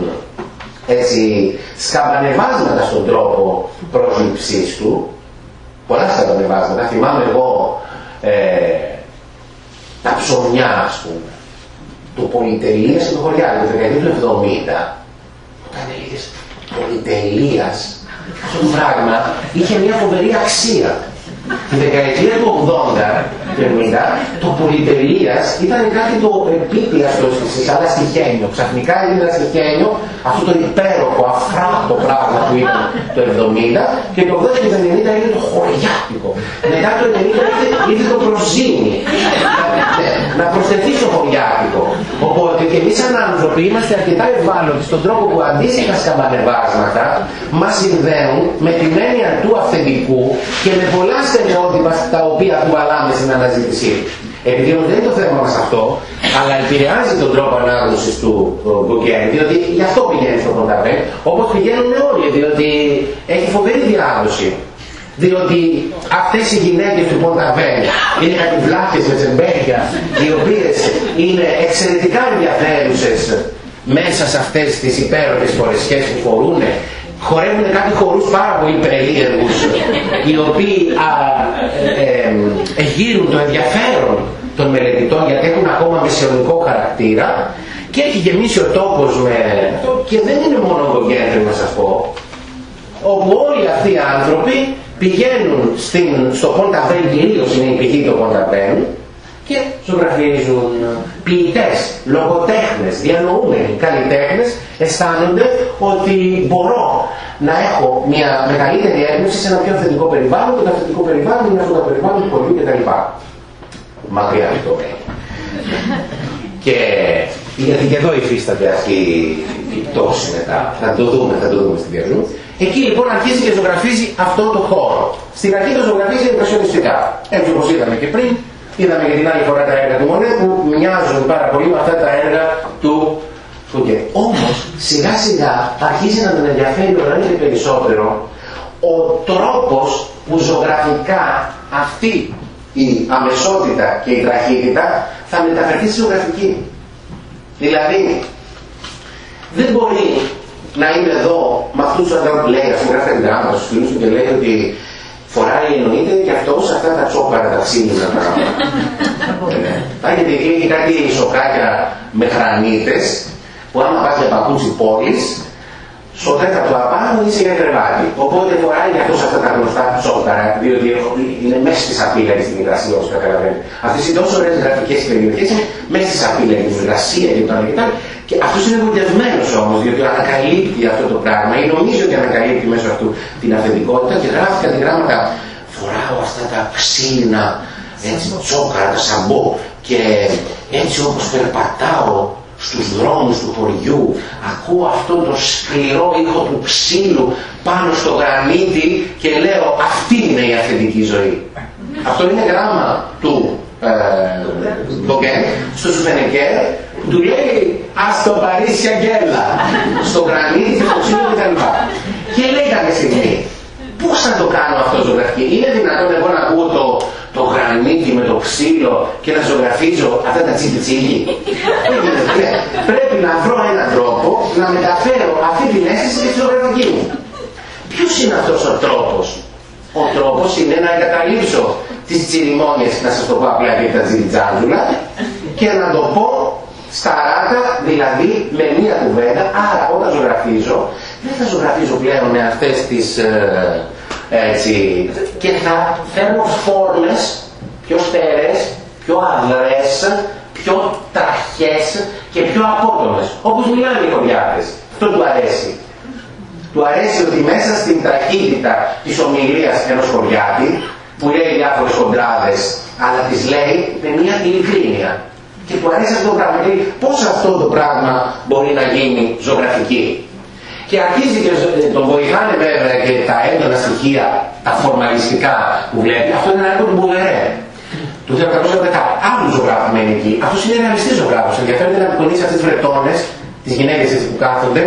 έτσι, σκαμπανεβάσματα στον τρόπο πρόσληψής του, πολλά σκαμπανεβάσματα. Θυμάμαι εγώ ε, τα ψωμιά, ας πούμε, του Πολυτελείας και του Χωριάδη, το δεκαετία του εβδομήντα, όταν έλεγες Πολυτελείας, αυτό το πράγμα είχε μια φοβερή αξία. Τη δεκαετία του ογδόντα και εβδομήντα το Πολυτελείας ήταν κάτι το επίπλαστο στις άλλες στοιχένιο. Ξαφνικά έγινε ένα στοιχένιο, αυτό το υπέροχο, αφράτο πράγμα που ήταν το εβδομήντα, και το ογδόντα και το ενενήντα είναι το χωριάτικο. Μετά το ενενήντα ήρθε το προζύμι. Να προσθεθεί στο χωριάτικο. Οπότε και εμείς σαν άνθρωποι είμαστε αρκετά ευάλωτοι στον τρόπο που αντίστοιχα σκαμπανεβάσματα μας συνδέουν με την έννοια του αυθεντικού και με πολλά στερεότυπα τα οποία κουβαλάμε στην αναζήτησή του. Επειδή όμως δεν είναι το θέμα μας αυτό, αλλά επηρεάζει τον τρόπο ανάγνωσης του Γκογκέν, διότι γι' αυτό πηγαίνει στο Ποντ Αβέν, όπως πηγαίνουν όλοι, διότι έχει φοβερή διάδοση. Διότι αυτές οι γυναίκες του Ποντ Αβέν είναι κάτι βλάχες με τσεμπέρια, οι οποίες είναι εξαιρετικά ενδιαφέρουσες μέσα σε αυτές τις υπέροχες φορεσιές που φορούν. Χορεύουν κάτι χορούς πάρα πολύ περίεργους, οι οποίοι α, ε, ε, εγείρουν το ενδιαφέρον των μελετητών γιατί έχουν ακόμα μεσαιωνικό χαρακτήρα, και έχει γεμίσει ο τόπος με... και δεν είναι μόνο ο Γκογκέν, να σας πω, όπου όλοι αυτοί οι άνθρωποι πηγαίνουν στην, στο Ποντ Αβέν, κυρίως είναι η πηγή του Ποντ Αβέν, και ζωγραφίζουν. Ποιητές, λογοτέχνες, διανοούμενοι καλλιτέχνες αισθάνονται ότι μπορώ να έχω μια μεγαλύτερη έμπνευση σε ένα πιο αυθεντικό περιβάλλον, και το αυθεντικό περιβάλλον είναι αυτό το περιβάλλον του χωριού κτλ. Μακριά από το μέλλον. Και γιατί και εδώ υφίσταται αυτή η πτώση μετά. Θα το δούμε, θα το δούμε στην διαδρομή. Εκεί λοιπόν αρχίζει και ζωγραφίζει αυτό το χώρο. Στην αρχή το ζωγραφίζει impressionistica. Έτσι όπως είδαμε και πριν, είδαμε για την άλλη φορά τα έργα του Μονέ που μοιάζουν πάρα πολύ με αυτά τα έργα του Γκογκέν. Όμως σιγά σιγά αρχίζει να τον ενδιαφέρει όλο και περισσότερο ο τρόπος που ζωγραφικά αυτή η αμεσότητα και η τραχύτητα θα μεταφερθεί στη ζωγραφική. Δηλαδή δεν μπορεί να είναι εδώ με αυτούς τους ανθρώπους που λέει, ας πούμε, γράφει γράμματα στους φίλους του και λέει ότι φοράει, εννοείται, και αυτός αυτά τα τσόκαρα, τα ξύλινα πράγματα. Γιατί εκεί έχει κάτι σοκάκια με γρανίτες που άμα πας για παπούτσι πόλης Στο τέταρτο απάνω είσαι για κρεβάτι. Οπότε φοράει για τόσο αυτά τα γνωστά τσόκαρα, διότι είναι μέσα στη σαπίλα και στην υγρασία, όπως καταλαβαίνετε. Αυτές οι τόσο ωραίες γραφικές περιοχές είναι μέσα στη σαπίλα και την υγρασία και το άλλο κτλ. Και αυτός είναι γοητευμένος όμως, διότι ανακαλύπτει αυτό το πράγμα ή νομίζει ότι ανακαλύπτει μέσω αυτού την αυθεντικότητα και γράφει κάτι γράμματα. Φοράω αυτά τα ξύλινα έτσι, τσόκαρα, τα σαμπό και έτσι όπως περπατάω στους δρόμους του χωριού, ακούω αυτό το σκληρό ήχο του ξύλου πάνω στο γρανίτι και λέω αυτή είναι η αυθεντική ζωή. Αυτό είναι γράμμα του Γκογκέν στο Σουφενεκέρ που του λέει ας το Παρίσι αγγέλα στο γρανίτι και στο ξύλο κτλ. Και λέει κάποια στιγμή πώς θα το κάνω αυτό ζωγραφική, είναι δυνατόν εγώ να ακούω το, το γρανίτι με το ξύλο και να ζωγραφίζω αυτά τα τσίτι τσίλι. Πρέπει να βρω έναν τρόπο να μεταφέρω αυτή την αίσθηση και στη ζωγραφική μου. Ποιος είναι αυτός ο τρόπος? Ο τρόπος είναι να εγκαταλείψω τις τσιριμόνιες, να σας το πω απλά και τα τζιριτζάντζουλα, και να το πω στα ράτα, δηλαδή με μία κουβέντα. Άρα όταν ζωγραφίζω, δεν θα ζωγραφίζω πλέον με αυτές τις ε, έτσι, και θα φέρνω φόρμες πιο στερές, πιο αδρές, πιο τραχές και πιο απότομες. Όπως μιλάνε οι χωριάτες. Αυτό του αρέσει. Του αρέσει ότι μέσα στην τραχύτητα της ομιλίας ενός χωριάτη, που λέει διάφορες χοντράδες, αλλά τις λέει με μια ειλικρίνεια. Και του αρέσει αυτό το πράγμα. Και πώς αυτό το πράγμα μπορεί να γίνει ζωγραφική. Και αρχίζει και τον βοηθάνε βέβαια και τα έντονα στοιχεία, τα φορμαλιστικά που βλέπει. Αυτό είναι ένα έργο του Μπουβερέ. Του χίλια οκτακόσια δέκα. Άλλου ζωγράφου μένει εκεί. Αυτός είναι ρεαλιστής ζωγράφος. Ενδιαφέρεται να απεικονίσει αυτές τις βρετώνες, τις γυναίκες που κάθονται.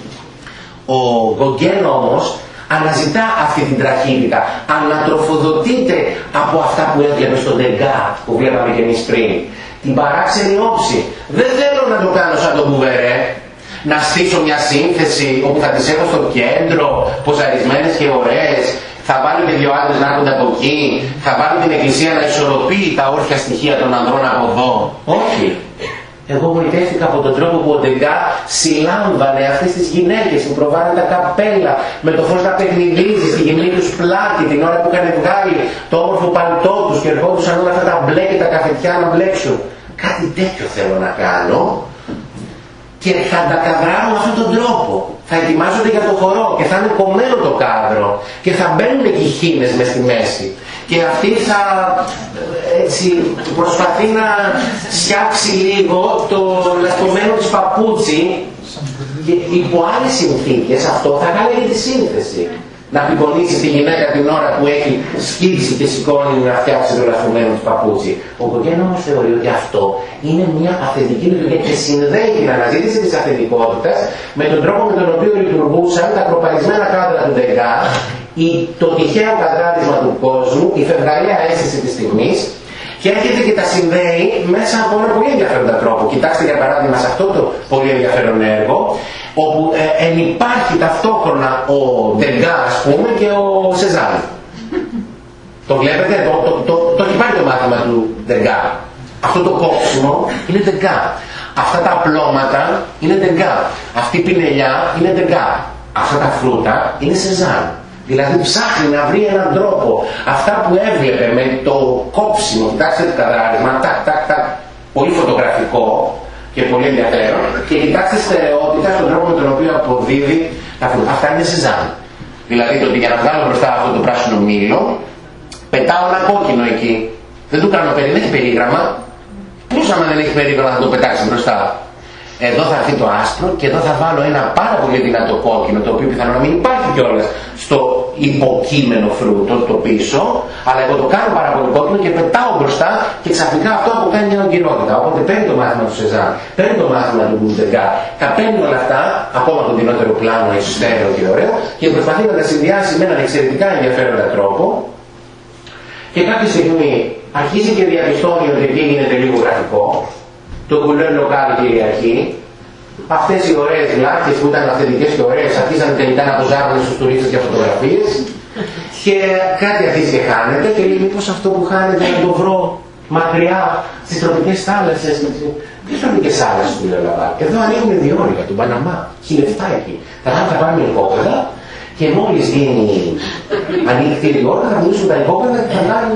Ο Γκογκέν όμως αναζητά αυτή την τραχύτητα. Ανατροφοδοτείται από αυτά που έβλεπε στον Ντεγκά που βλέπαμε και εμείς πριν. Την παράξενη όψη. Δεν θέλω να το κάνω σαν τον Μπουβερέ. Να στήσω μια σύνθεση όπου θα τις έχω στο κέντρο, ποζαρισμένες και ωραίες. Θα βάλω και δύο άντρες να έρχονται από εκεί. Θα βάλω την εκκλησία να ισορροπεί τα όρθια στοιχεία των ανδρών από εδώ. Όχι. Εγώ γοητεύτηκα από τον τρόπο που ο Ντεγκά συλλάμβανε αυτές τις γυναίκες που προβάλλουν τα καπέλα, με το φως να παιχνιδίζει στη γυμνή τους πλάτη την ώρα που είχαν βγάλει το όμορφο παλτό τους και ερχόντουσαν όλα αυτά τα μπλε και τα καφετιά να μπλέξουν. Κάτι τέτοιο θέλω να κάνω. Και θα τα καδράρω με αυτόν τον τρόπο. Θα ετοιμάζονται για το χορό και θα είναι κομμένο το κάδρο και θα μπαίνουν και οι χήνες μες στη μέση. Και αυτή θα έτσι, προσπαθεί να σιάξει λίγο το λασπωμένο της παπούτσι και υπό άλλες συνθήκες αυτό θα κάνει τη σύνθεση. Να απεικονίσει τη γυναίκα την ώρα που έχει σκύψει και σηκώνει να φτιάξει το λασπωμένο της παπούτσι. Ο Γκογκέν όμως θεωρεί ότι αυτό είναι μια αυθεντική λειτουργία και συνδέει την αναζήτηση της αυθεντικότητας με τον τρόπο με τον οποίο λειτουργούσαν τα προπαρισμένα κάδρα του Ντεγκά, το τυχαίο καδράρισμα του κόσμου, η φευγαλαία αίσθηση της στιγμής, και έρχεται και τα συνδέει μέσα από ένα πολύ ενδιαφέροντα τρόπο. Κοιτάξτε για παράδειγμα σε αυτό το πολύ ενδιαφέρον έργο, όπου ε, ενυπάρχει ταυτόχρονα ο Ντεγκά, ας πούμε, και ο Σεζάν. Το βλέπετε, το, το, το, το, το έχει πάρει το μάθημα του Ντεγκά. Αυτό το κόψιμο είναι Ντεγκά. Αυτά τα απλώματα είναι Ντεγκά. Αυτή η πινελιά είναι Ντεγκά. Αυτά τα φρούτα είναι Σεζάν. Δηλαδή ψάχνει να βρει έναν τρόπο. Αυτά που έβλεπε με το κόψιμο, κοιτάξτε το καδράρισμα, τάκ, τάκ, τάκ, πολύ φωτογραφικό και πολύ ενδιαφέρον. Και κοιτάξτε στερεότητα στον τρόπο με τον οποίο αποδίδει τα φρούτα. Αυτά είναι Σεζάν. Δηλαδή το ότι για να βγάλω μπροστά αυτό το πράσινο μήλο, πετάω ένα κόκκινο εκεί. Δεν του κάνω περί, δεν έχει περίγραμμα. Πώς άμα δεν έχει περίγραμμα θα το πετάξει μπροστά. Εδώ θα έρθει το άσπρο και εδώ θα βάλω ένα πάρα πολύ δυνατό κόκκινο, το οποίο πιθανόν να μην υπάρχει κιόλας στο υποκείμενο φρούτο, το πίσω, αλλά εγώ το κάνω πάρα πολύ κόκκινο και πετάω μπροστά και ξαφνικά αυτό αποκάνει μια ογκυρότητα. Οπότε παίρνει το μάθημα του Σεζάν, παίρνει το μάθημα του Ντεγκά, τα παίρνει όλα αυτά, ακόμα τον δυνότερο πλάνο, ισοστέρεο και ωραίο, και προσπαθεί να τα συνδυάσει με έναν εξαιρετικά ενδιαφέροντα τρόπο. Και κάποια στιγμή αρχίζει και διαπιστώνει ότι εκεί γίνεται λίγο γραφικό. Το κουλέ λοκάλ κυριαρχεί. Αυτές οι ωραίες λάκκες που ήταν αυθεντικές και ωραίες αρχίζαν τελικά να αποζάρουν στους τουρίστες για φωτογραφίες και κάτι αρχίζει και χάνεται και λέει μήπως αυτό που χάνεται να το βρω μακριά στις τροπικές θάλασσες. Ποιες τροπικές θάλασσες του λέει Λαβάλ? Εδώ ανοίγουν διόρυγα, τον Παναμά, χιλιεφτά εκεί. Τα λάβουν θα πάρουν ελικόπεδα και μόλις γίνει ανοίχτη η διόρυγα θα μιλήσουν τα ελικόπεδα και θα κάνουν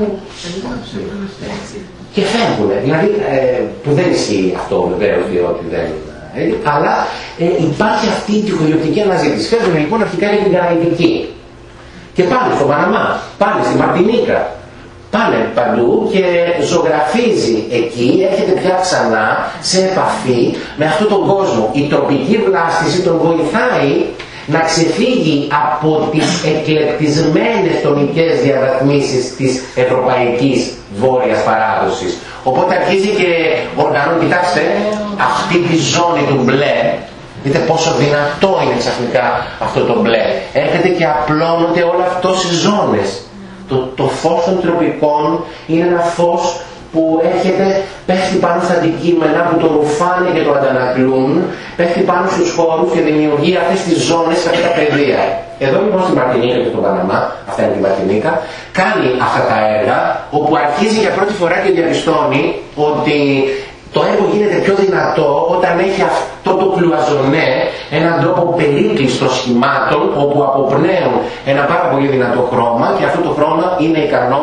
και φεύγουν. Δηλαδή, ε, που δεν ισχύει αυτό βεβαίως, διότι δεν. Ε, αλλά ε, υπάρχει αυτή η τυχοδιοκτική αναζήτηση. Φεύγουν λοιπόν αρχικά για την Καραϊβική. Και πάνε στον Παναμά, πάνε στη Μαρτινίκα, πάνε παντού και ζωγραφίζει εκεί, έρχεται πια ξανά σε επαφή με αυτόν τον κόσμο. Η τροπική βλάστηση τον βοηθάει να ξεφύγει από τις εκλεπτισμένες τονικές διαβαθμίσεις της ευρωπαϊκής βόρειας παράδοσης. Οπότε αρχίζει και οργανώνει, κοιτάξτε, αυτή τη ζώνη του μπλε. Δείτε πόσο δυνατό είναι ξαφνικά αυτό το μπλε. Έρχεται και απλώνονται όλα αυτό στις ζώνες. Το, το φως των τροπικών είναι ένα φως που έρχεται, πέφτει πάνω στα αντικείμενα που το ρουφάνε και το αντανακλούν, πέφτει πάνω στους χώρους και δημιουργεί αυτές τις ζώνες, αυτά τα πεδία. Εδώ λοιπόν στην Μαρτινίκα και στον Παναμά, αυτά είναι τη Μαρτινίκα, κάνει αυτά τα έργα, όπου αρχίζει για πρώτη φορά και διαπιστώνει ότι το έργο γίνεται πιο δυνατό όταν έχει αυτό το κλουαζονέ, έναν τρόπο περίκλειστο σχημάτων, όπου αποπνέουν ένα πάρα πολύ δυνατό χρώμα και αυτό το χρώμα είναι ικανό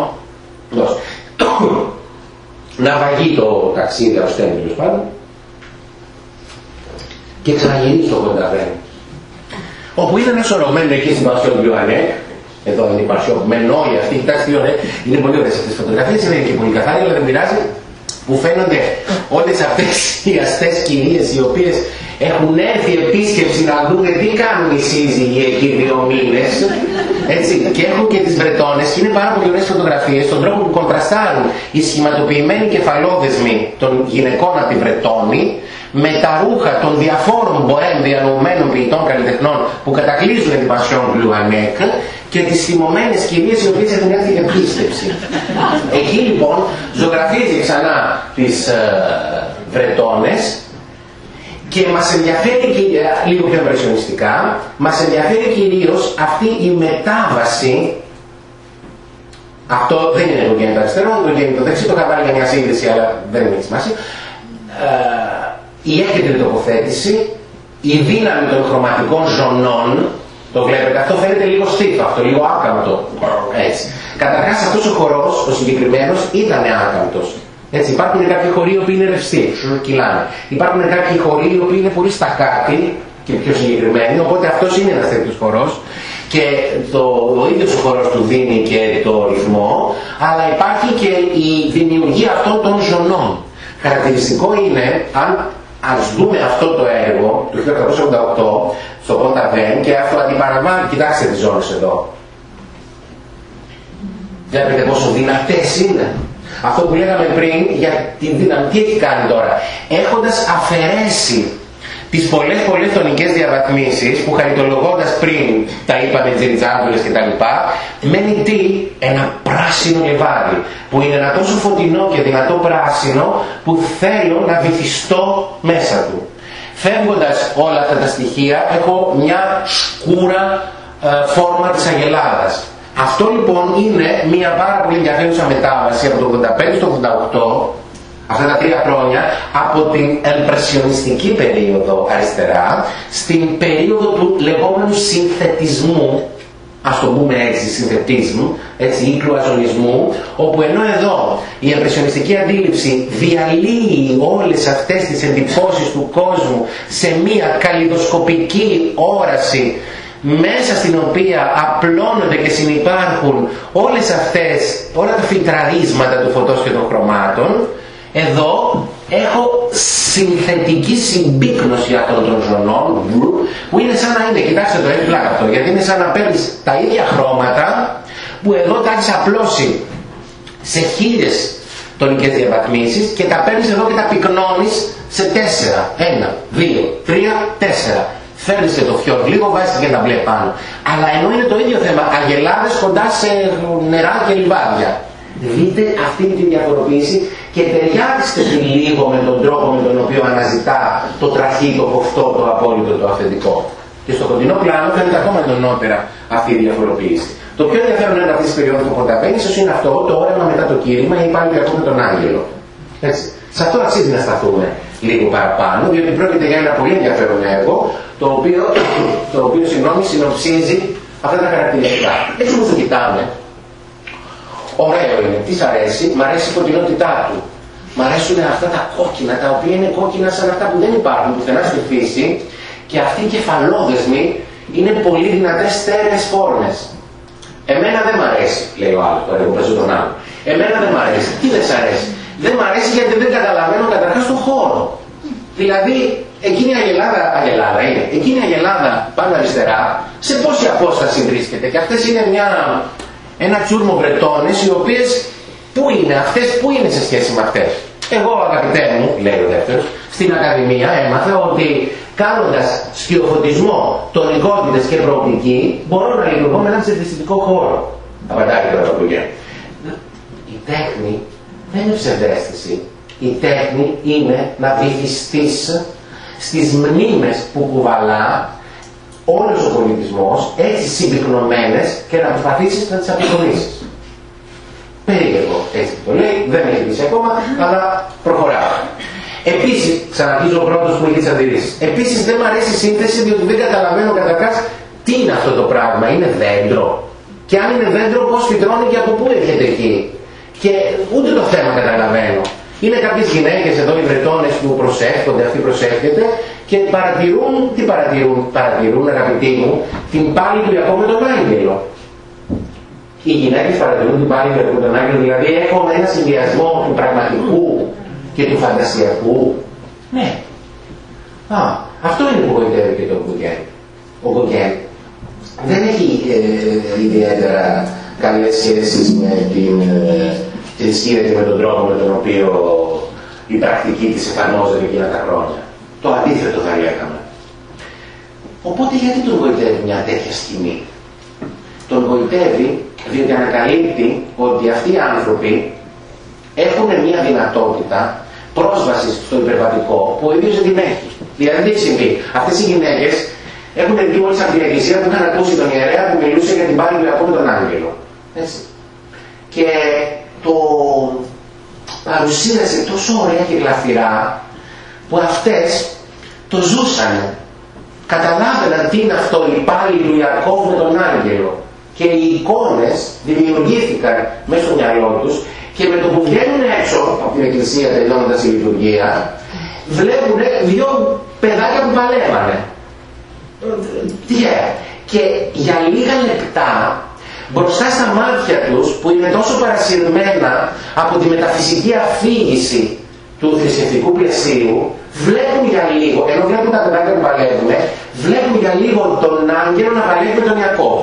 να βαγεί το ταξίδι ως τέλος πάντων και ξαναγυρίσει το ογδόντα πέντε. Όπου είναι ένα σωρωμένο εκεί στην Παρσιόν του Ιωαννέκ, εδώ είναι η Παρσιόν με νόη αυτή, κοιτάξτε τι ωραία, είναι πολύ ωραίες αυτές τις φωτογραφίες, είναι και πολύ καθαρή, αλλά δεν πειράζει, που φαίνονται όλες αυτές οι αστές κυρίες οι οποίες έχουν έρθει επίσκεψη να δουν τι κάνουν οι σύζυγοι εκεί δύο μήνες, έτσι, και έχουν και τις Βρετώνες και είναι πάρα πολύ ωραίες φωτογραφίες στον τρόπο που κοντραστάρουν οι σχηματοποιημένοι κεφαλόδεσμοι των γυναικών από τη Βρετώνη με τα ρούχα των διαφόρων μποέμ διανοουμένων ποιητών καλλιτεχνών που κατακλείζουν την Passion Gluanec και τις θυμωμένες κυρίες οι οποίες έχουν έρθει επίσκεψη. Εκεί λοιπόν ζωγραφίζει ξανά τις ε, Βρετώνες και μας ενδιαφέρει και, λίγο πιο εμπρεσιονιστικά, μας ενδιαφέρει κυρίως αυτή η μετάβαση. Αυτό δεν είναι το γέννητο αριστερό, το γέννητο δεξί, το είχα για μια σύνδεση αλλά δεν έχει σημασία. Ε, η έγκαιρη τοποθέτηση, η δύναμη των χρωματικών ζωνών, το βλέπετε, αυτό φαίνεται λίγο στίφο, αυτό λίγο άκαμπτο, έτσι. Καταρχάς αυτός ο χορός, ο συγκεκριμένος, ήταν άκαμπτος. Έτσι, υπάρχουν κάποιοι χοροί που είναι ρευστοί, κυλάνε. Υπάρχουν κάποιοι χοροί που είναι πολύ στακάτοι και πιο συγκεκριμένοι, οπότε αυτός είναι ένας τέτοιος χορός και το, ο ίδιος ο χορός του δίνει και το ρυθμό, αλλά υπάρχει και η δημιουργία αυτών των ζωνών. Χαρακτηριστικό είναι, αν ας δούμε αυτό το έργο του χίλια οκτακόσια ογδόντα οκτώ στο Πονταβέν και αυτό αντιπαραβάλλει, κοιτάξτε τις ζώνες εδώ. Βλέπετε πόσο δυνατές είναι. Αυτό που λέγαμε πριν για τη δύναμη, τι έχει κάνει τώρα. Έχοντας αφαιρέσει τις πολλές πολλές τονικές διαβαθμίσεις που χαριτολογώντας πριν τα είπαμε τζιριτζάντουλες και τα λοιπά, μένει τι, ένα πράσινο λεβάδι που είναι ένα τόσο φωτεινό και δυνατό πράσινο που θέλω να βυθιστώ μέσα του. Φεύγοντας όλα αυτά τα στοιχεία έχω μια σκούρα ε, φόρμα της Αγελάδας. Αυτό λοιπόν είναι μια πάρα πολύ ενδιαφέρουσα μετάβαση από το ογδόντα πέντε στο ογδόντα οκτώ, αυτά τα τρία χρόνια, από την εμπρεσιονιστική περίοδο αριστερά στην περίοδο του λεγόμενου συνθετισμού, ας το πούμε έτσι, συνθετισμού, έτσι, ή κλουαζονισμού, όπου ενώ εδώ η εμπρεσιονιστική αντίληψη διαλύει όλες αυτές τις εντυπώσεις του κόσμου σε μια καλλιδοσκοπική όραση μέσα στην οποία απλώνονται και συνυπάρχουν όλες αυτές, όλα τα φιλτραρίσματα του φωτός και των χρωμάτων, εδώ έχω συνθετική συμπίκνωση αυτών των ζωνών που είναι σαν να είναι, κοιτάξτε το έχει πλάκα αυτό, γιατί είναι σαν να παίρνεις τα ίδια χρώματα που εδώ τα έχεις απλώσει σε χίλιες τονικές διαβαθμίσεις και τα παίρνεις εδώ και τα πυκνώνεις σε τέσσερα, ένα, δύο, τρία, τέσσερα. Φέρνεις και το φιόρ λίγο, βάζεις και τα μπλε πάνω. Αλλά ενώ είναι το ίδιο θέμα, αγελάδες κοντά σε νερά και λιβάδια. Δείτε αυτή τη διαφοροποίηση και ταιριάξτε τη λίγο με τον τρόπο με τον οποίο αναζητά το τραχή, το κοφτό, το απόλυτο, το αυθεντικό. Και στο κοντινό πλάνο φαίνεται ακόμα εντονότερα αυτή η διαφοροποίηση. Το πιο ενδιαφέρον είναι αυτή τη περίοδου που καταλαβαίνει, ίσω είναι αυτό το όρεμα μετά το κήρυγμα ή πάλι ακούμε τον άγγελο. Έτσι. Σε αυτό αξίζει να σταθούμε λίγο παραπάνω, διότι πρόκειται για ένα πολύ ενδιαφέρον έργο, το οποίο, το οποίο συγγνώμη, συνοψίζει αυτά τα χαρακτηριστικά. Έτσι όπως το κοιτάμε, ωραίο είναι, τι σ' αρέσει, μ' αρέσει η κοντινότητά του. Μ' αρέσουν αυτά τα κόκκινα, τα οποία είναι κόκκινα σαν αυτά που δεν υπάρχουν πουθενά στη φύση, και αυτοί οι κεφαλόδεσμοι είναι πολύ δυνατές στέρεες φόρμες. Εμένα δεν μ' αρέσει, λέει ο άλλος, τώρα εγώ παίζω τον άλλο. Εμένα δεν μ' αρέσει. Τι δεν σ' αρέσει? Δεν μ' αρέσει γιατί δεν καταλαβαίνω καταρχάς τον χώρο. Δηλαδή, εκείνη η αγελάδα, αγελάδα είναι, εκείνη η αγελάδα πάνω αριστερά, σε πόση απόσταση βρίσκεται? Και αυτές είναι μια, ένα τσούρμο βρετώνες, οι οποίες πού είναι, αυτές πού είναι σε σχέση με αυτές? Εγώ, αγαπητέ μου, λέει ο δεύτερος, στην Ακαδημία έμαθα ότι κάνοντας σκιοφωτισμό, τονικότητες και προοπτική, μπορώ να λειτουργώ με έναν ψευδιστικό χώρο. Απαντάει τώρα το Γκογέν. Η τέχνη δεν είναι ψευδαίσθηση. Η τέχνη είναι να βυθιστείς στις μνήμες που κουβαλά όλος ο πολιτισμός, έτσι συμπυκνωμένες, και να προσπαθήσεις να τις απεικονίσεις. Περίεργο, έτσι το λέει, δεν έχει δει ακόμα, αλλά προχωράω. Επίσης, ξαναρχίζω ο πρώτος που έχει τις αντιρρήσεις. Επίσης, δεν μου αρέσει η σύνθεση, διότι δεν καταλαβαίνω καταρχάς τι είναι αυτό το πράγμα. Είναι δέντρο? Και αν είναι δέντρο, πώς φυτρώνει και από πού έρχεται εκεί? Και ούτε το θέμα καταλαβαίνω. Είναι κάποιες γυναίκες εδώ, οι Βρετώνες, που προσεύχονται, αυτή προσεύχεται και παρατηρούν, τι παρατηρούν, παρατηρούν, αγαπητοί μου, την πάλη του Ιακώβ με τον άγγελο. Οι γυναίκες παρατηρούν την πάλη του Ιακώβ με τον άγγελο, δηλαδή έχουμε ένα συνδυασμό του πραγματικού και του φαντασιακού. Ναι. Α, αυτό είναι που γοητεύει και τον Γκογέν. Ο Γκογέν δεν έχει ε, ιδιαίτερα καλές σχέσεις με την ε, θρησκεία και με τον τρόπο με τον οποίο η πρακτική της εφαρμόζεται εκείνα τα χρόνια. Το αντίθετο θα λέγαμε. Οπότε γιατί τον γοητεύει μια τέτοια σκηνή? Τον γοητεύει διότι ανακαλύπτει ότι αυτοί οι άνθρωποι έχουν μια δυνατότητα πρόσβασης στο υπερβατικό που ο ίδιος δεν την έχει. Δηλαδή τι συμβεί? Αυτές οι γυναίκες έχουν δει όλες από την εκκλησία που είχαν ακούσει τον ιερέα που μιλούσε για την πάλη του Ιακώβ με τον άγγελο. Έτσι. Και το παρουσίασε τόσο ωραία και γλαφυρά που αυτές το ζούσανε. Καταλάβαιναν τι είναι αυτό η πάλη του Ιακώβ με τον άγγελο. Και οι εικόνες δημιουργήθηκαν μέσα στο μυαλό τους και με το που βγαίνουν έξω από την εκκλησία τελειώνοντας η λειτουργία, βλέπουν δύο παιδάκια που παλεύανε. Yeah. Και για λίγα λεπτά μπροστά στα μάτια τους, που είναι τόσο παρασυρμένα από τη μεταφυσική αφήγηση του θρησκευτικού πλαισίου, βλέπουν για λίγο, ενώ βλέπουν τα παιδάκια που παλεύουν, βλέπουν για λίγο τον άγγελο να παλεύει με τον Ιακώβ.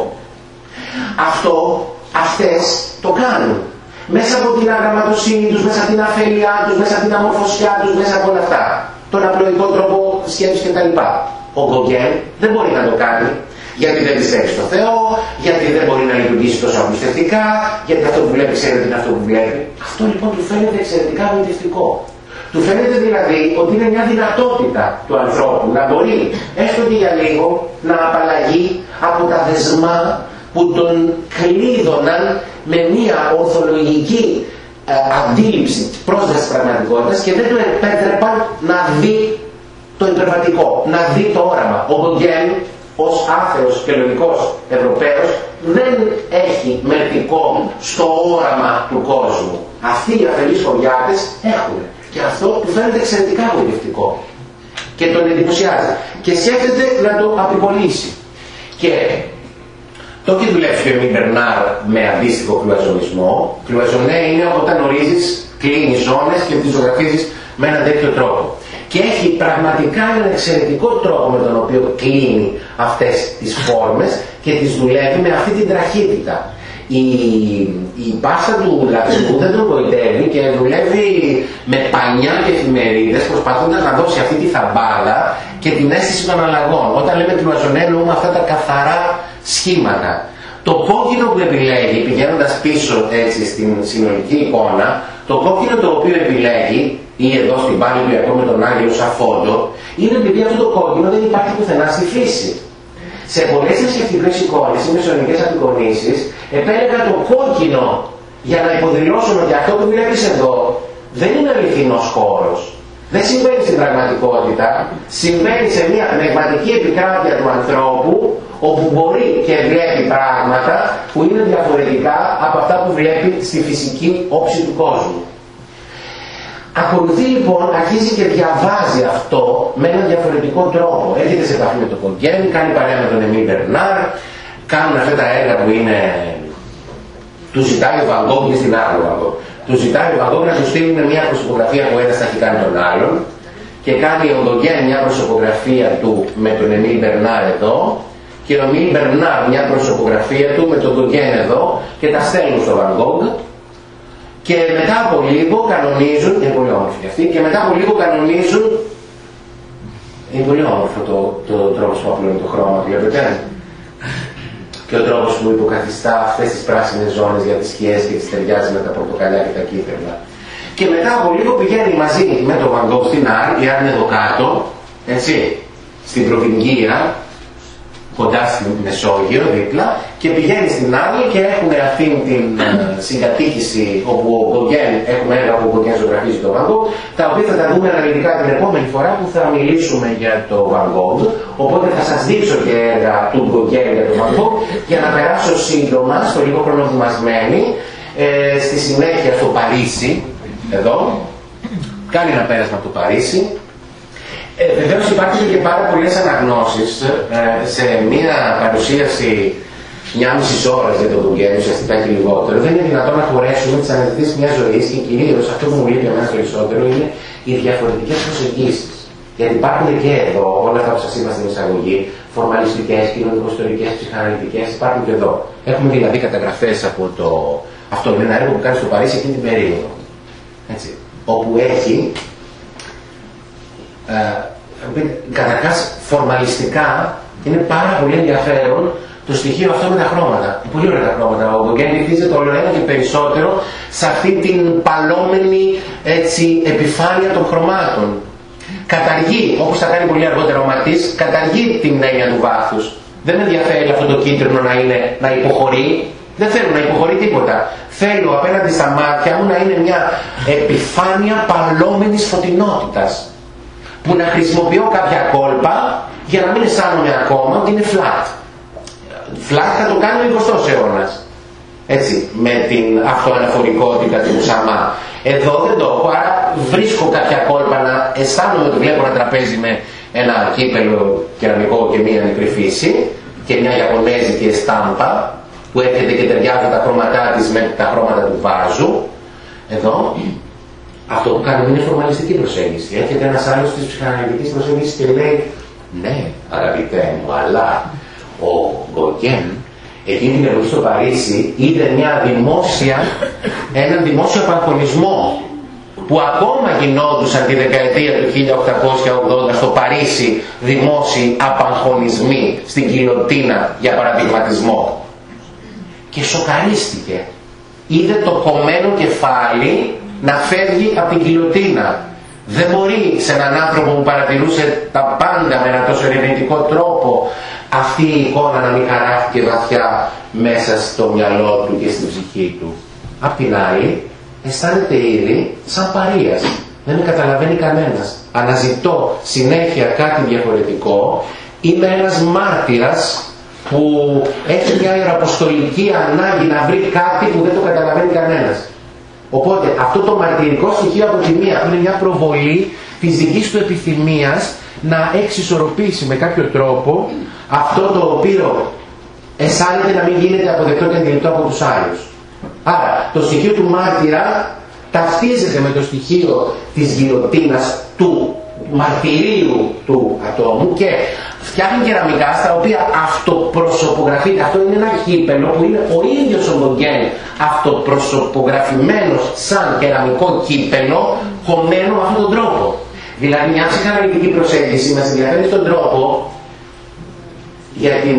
Αυτό, αυτές το κάνουν. Μέσα από την αγραμματοσύνη τους, μέσα από την αφέλειά τους, μέσα από την αμορφωσιά τους, μέσα από όλα αυτά. Τον απλοϊκό τρόπο σκέψης κτλ. Ο Γκογέν δεν μπορεί να το κάνει, γιατί δεν πιστεύει στο Θεό, γιατί δεν μπορεί να λειτουργήσει τόσο απιστευτικά, γιατί αυτό που βλέπει ξέρετε είναι αυτό που βλέπει. Αυτό λοιπόν του φαίνεται εξαιρετικά βοηθευτικό. Του φαίνεται δηλαδή ότι είναι μια δυνατότητα του ανθρώπου να μπορεί έστω και για λίγο να απαλλαγεί από τα δεσμά που τον κλείδωναν με μια ορθολογική ε, αντίληψη πρόσβασης της πραγματικότητας και δεν του επέτρεπαν να δει το υπερβατικό, να δει το όραμα. Ο Γκογέν ως άθεος και λογικός Ευρωπαίος δεν έχει μερτικό στο όραμα του κόσμου. Αυτοί οι αφελείς χωριάτες έχουν. Και αυτό του φαίνεται εξαιρετικά βοηθευτικό. Και τον εντυπωσιάζει. Και σκέφτεται να το απεικονίσει. Και το έχει δουλέψει και ο Μπερνάρ με αντίστοιχο κλουαζονισμό. Κλουαζονέ είναι όταν ορίζεις, κλείνεις ζώνες και τις ζωγραφίζεις με έναν τέτοιο τρόπο. Και έχει πραγματικά έναν εξαιρετικό τρόπο με τον οποίο κλείνει αυτές τις φόρμες και τις δουλεύει με αυτή την τραχύτητα. Η, η πάσα του λατσού δεν τον βοητεύει και δουλεύει με πανιά και εφημερίδες προσπαθώντας να δώσει αυτή τη θαμπάδα και την αίσθηση των αλλαγών. Όταν λέμε κλουαζονέ εννοούμε αυτά τα καθαρά σχήματα. Το κόκκινο που επιλέγει, πηγαίνοντας πίσω έτσι στην συνολική εικόνα, το κόκκινο το οποίο επιλέγει, ή εδώ στην πάλη του Ιακώβ με τον άγγελο σαν φόντο, είναι επειδή αυτό το κόκκινο δεν υπάρχει πουθενά στη φύση. Σε πολλές θρησκευτικές εικόνες ή μεσαιωνικές απεικονίσεις επέλεγαν το κόκκινο για να υποδηλώσουν ότι αυτό που βλέπεις εδώ δεν είναι αληθινός χώρος. Δεν συμβαίνει στην πραγματικότητα, συμβαίνει σε μια πνευματική επικράτεια του ανθρώπου, όπου μπορεί και βλέπει πράγματα που είναι διαφορετικά από αυτά που βλέπει στη φυσική όψη του κόσμου. Ακολουθεί λοιπόν, αρχίζει και διαβάζει αυτό με έναν διαφορετικό τρόπο. Έρχεται σε επαφή με τον Κογκέν, κάνει παρέα με τον Εμίλ Μπερνάρ, κάνουν αυτά τα έργα που είναι... Του ζητάει ο Βαν Γκόγκ στην άλλη Βαν Γκόγκ. Του ζητάει ο Βαν Γκόγκ να του στείλουν μια προσωπογραφία που ένας θα έχει κάνει τον άλλον και κάνει ο Γκογκέν μια προσωπογραφία του με τον Εμίλ Μπερνάρ εδώ και ο Εμίλ Μπερνάρ μια προσωπογραφία του με τον Γκογκέν εδώ και τα στέλνουν στο Βαν Γκόγκ. Και μετά από λίγο κανονίζουν, είναι πολύ όμορφη αυτή, και μετά από λίγο κανονίζουν, είναι πολύ όμορφο το, το τρόπος που απλώνει το χρώμα, βλέπετε, και ο τρόπος που υποκαθιστά αυτές τις πράσινες ζώνες για τις σκιές και τις ταιριάζει με τα πορτοκαλιά και τα κίτρινα. Και μετά από λίγο πηγαίνει μαζί με τον Βαν Γκόγκ στην Άρ, η Άρ είναι εδώ κάτω, έτσι, στην Προβυγγία, κοντά στην Μεσόγειο δίπλα, και πηγαίνει στην άλλη και έχουν αυτήν την συγκατοίκηση όπου ο Γκογκέν, έχουμε έργα που ο Γκογκέν ζωγραφίζει τον Βαν Γκόγκ, τα οποία θα τα δούμε αναλυτικά την επόμενη φορά που θα μιλήσουμε για το Βαν Γκόγκ. Οπότε θα σας δείξω και έργα του Γκογκέν για τον Βαν Γκόγκ για να περάσω σύντομα, στο λίγο χρονοδημασμένη, ε, στη συνέχεια στο Παρίσι, εδώ, κάνει ένα πέρασμα από το Παρίσι. Ε, βεβαίως υπάρχουν και πάρα πολλές αναγνώσεις ε, σε μια παρουσίαση μια μισή ώρα για τον Γκογκέν, ουσιαστικά και λιγότερο. Δεν είναι δυνατόν να χωρέσουμε τις αναζητήσεις μιας ζωής και κυρίως αυτό που μου λείπει εμένα περισσότερο είναι οι διαφορετικές προσεγγίσεις. Γιατί υπάρχουν και εδώ όλα αυτά που σας είπα στην εισαγωγή, φορμαλιστικές, κοινωνικοστορικές, ψυχαναλυτικές, υπάρχουν και εδώ. Έχουμε δηλαδή καταγραφές από το. Αυτό είναι ένα έργο που κάνει στο Παρίσι εκείνη την περίοδο. Έτσι. Όπου έχει. Ε, καταρχάς φορμαλιστικά είναι πάρα πολύ ενδιαφέρον το στοιχείο αυτό με τα χρώματα. Πολύ ωραία τα χρώματα. Ο Γκογκέν χτίζεται όλο ένα και περισσότερο σε αυτή την παλόμενη έτσι, επιφάνεια των χρωμάτων. Καταργεί, όπως θα κάνει πολύ αργότερα ο Ματής, καταργεί την έννοια του βάθους. Δεν με ενδιαφέρει αυτό το κίτρινο να, είναι, να υποχωρεί. Δεν θέλω να υποχωρεί τίποτα. Θέλω απέναντι στα μάτια μου να είναι μια επιφάνεια παλόμενης φωτεινότητας. Που να χρησιμοποιώ κάποια κόλπα για να μην αισθάνομαι ακόμα ότι είναι flat. Flat θα το κάνει ο εικοστός αιώνας. Έτσι, με την αυτοαναφορικότητα του Μουσαμά. Εδώ δεν το έχω, άρα βρίσκω κάποια κόλπα να αισθάνομαι ότι βλέπω ένα τραπέζι με ένα κύπελο κεραμικό και μία μικρή φύση και μια ιαπωνέζικη εστάμπα που έρχεται και ταιριάζει τα χρώματά της με τα χρώματα του βάζου. Εδώ. Αυτό που κάνουμε είναι φορμαλιστική προσέγγιση. Έρχεται ένας άλλος της ψυχαναλυτικής προσέγγισης και λέει ναι, αγαπητέ μου, αλλά ο Γκογκέν εκείνη την εποχή στο Παρίσι είδε μια δημόσια, έναν δημόσιο απαγχωνισμό που ακόμα γινόντουσαν τη δεκαετία του χίλια οκτακόσια ογδόντα στο Παρίσι δημόσιοι απαγχωνισμοί στην Γκιλοτίνα για παραδειγματισμό. Και σοκαρίστηκε. Είδε το κομμένο κεφάλι να φεύγει από την Γκιλοτίνα. Δεν μπορεί σε έναν άνθρωπο που παρατηρούσε τα πάντα με έναν τόσο ερευνητικό τρόπο αυτή η εικόνα να μην χαράχτηκε βαθιά μέσα στο μυαλό του και στην ψυχή του. Απ' την άλλη αισθάνεται ήδη σαν παρείας. Δεν με καταλαβαίνει κανένας. Αναζητώ συνέχεια κάτι διαφορετικό. Είμαι ένας μάρτυρας που έχει μια ιεραποστολική ανάγκη να βρει κάτι που δεν το καταλαβαίνει κανένας. Οπότε αυτό το μαρτυρικό στοιχείο από τη μία είναι μια προβολή της δικής του επιθυμίας να εξισορροπήσει με κάποιο τρόπο αυτό το οποίο αισθάνεται να μην γίνεται αποδεκτό και αντιληπτό από τους άλλους. Άρα το στοιχείο του μάρτυρα ταυτίζεται με το στοιχείο της γιλοτίνας του μαρτυρίου του ατόμου και φτιάχνει κεραμικά στα οποία αυτοπροσωπογραφείται. Αυτό είναι ένα κύπελο που είναι ο ίδιος ο Γκογκέν αυτοπροσωπογραφημένος σαν κεραμικό κύπελο κομμένο με αυτόν τον τρόπο. Δηλαδή μια ψυχαναλυτική προσέγγιση μας ενδιαφέρει στον τρόπο για την...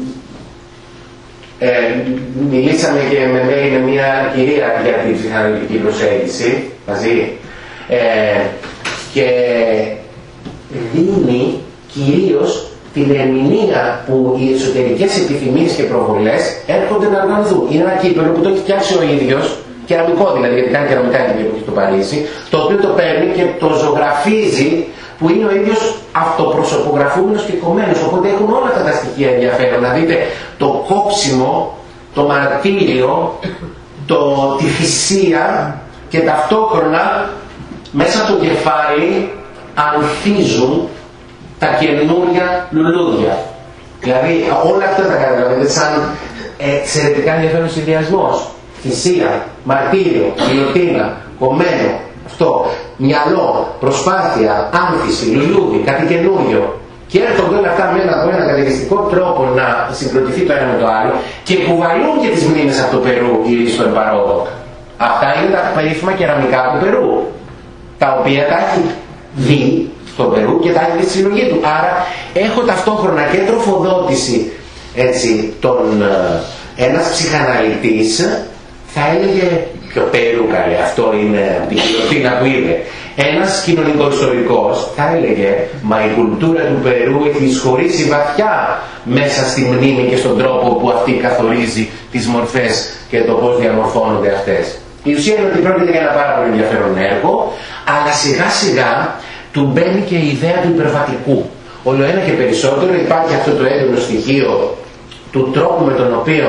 Ε, μιλήσαμε και με με μια κυρία για την ψυχαναλυτική προσέγγιση μαζί ε, και δίνει κυρίως την ερμηνεία που οι εσωτερικές επιθυμίες και προβολές έρχονται να οργανωθούν. Είναι ένα κείμενο που το έχει φτιάξει ο ίδιος, κεραμικό δηλαδή, γιατί κάνει κεραμικά την εποχή στο Παρίσι, το οποίο το παίρνει και το ζωγραφίζει, που είναι ο ίδιος αυτοπροσωπογραφούμενος και κομμένος. Οπότε έχουν όλα αυτά τα στοιχεία ενδιαφέρον. Να δείτε το κόψιμο, το μαρτύριο, το, τη θυσία και ταυτόχρονα μέσα από το κεφάλι ανθίζουν τα καινούρια λουλούδια. Δηλαδή όλα αυτά τα καταλαβαίνετε σαν εξαιρετικά ενδιαφέρον συνδυασμός. Θυσία, μαρτύριο, γιλοτίνα, κομμένο, αυτό, μυαλό, προσπάθεια, άνθηση, λουλούδι, κάτι καινούριο. Και έρχονται όλα αυτά με ένα, ένα καταιγιστικό τρόπο να συγκροτηθεί το ένα με το άλλο και κουβαλούν και τις μνήμες από το Περού ή στο Εμπαρόδο. Αυτά είναι τα περίφημα κεραμικά του Περού, τα οποία τα έχει δει στο Περού και τα έχει δει στη συλλογή του. Άρα έχω ταυτόχρονα και τροφοδότηση, έτσι, τον, ένας ψυχαναλυτής θα έλεγε πιο Περού καλέ, αυτό είναι την γιλοτίνα που είδε. Ένας κοινωνικοϊστορικός θα έλεγε, μα η κουλτούρα του Περού έχει εισχωρήσει βαθιά μέσα στη μνήμη και στον τρόπο που αυτή καθορίζει τις μορφές και το πώς διαμορφώνονται αυτές. Η ουσία είναι ότι πρόκειται για ένα πάρα πολύ ενδιαφέρον έργο, αλλά σιγά σιγά του μπαίνει και η ιδέα του υπερβατικού. Όλο ένα και περισσότερο υπάρχει αυτό το έντονο στοιχείο του τρόπου με τον οποίο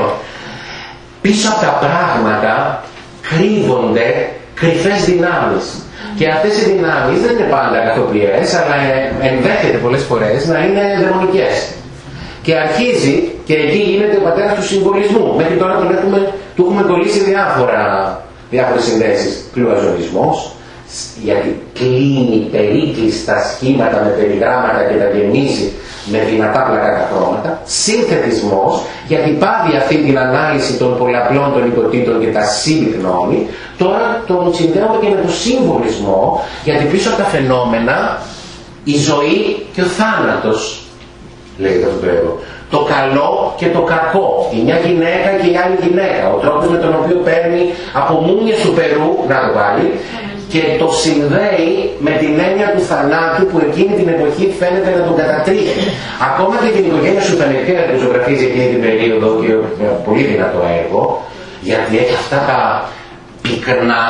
πίσω από τα πράγματα κρύβονται κρυφές δυνάμεις. Και αυτές οι δυνάμεις δεν είναι πάντα καθοποιές, αλλά ενδέχεται πολλές φορές να είναι δαιμονικές. Και αρχίζει, και εκεί γίνεται ο πατέρας του συμβολισμού. Μέχρι τώρα τον έχουμε, του έχουμε κολλήσει διάφορα, διάφορες συνδέσεις. Κλουαζονισμός, γιατί κλείνει περίκλειστα σχήματα με περιγράμματα και τα γεμίζει με δυνατά πλακάτα χρώματα. Σύνθετισμός, γιατί πάβει αυτή την ανάλυση των πολλαπλών των υποτήτων και τα συμπυκνώνει. Τώρα τον συνδέουμε και με το συμβολισμό, γιατί πίσω από τα φαινόμενα η ζωή και ο θάνατος, λέγεται αυτό το έργο. Το καλό και το κακό, η μια γυναίκα και η άλλη γυναίκα, ο τρόπος με τον οποίο παίρνει από μούνιες του Περού, να το βάλει, και το συνδέει με την έννοια του θανάτου που εκείνη την εποχή φαίνεται να τον κατατρίχει. Ακόμα και την οικογένεια σου Φενεκέρ που ζωγραφίζει εκείνη την περίοδο, και πολύ δυνατό έργο, γιατί έχει αυτά τα πυκνά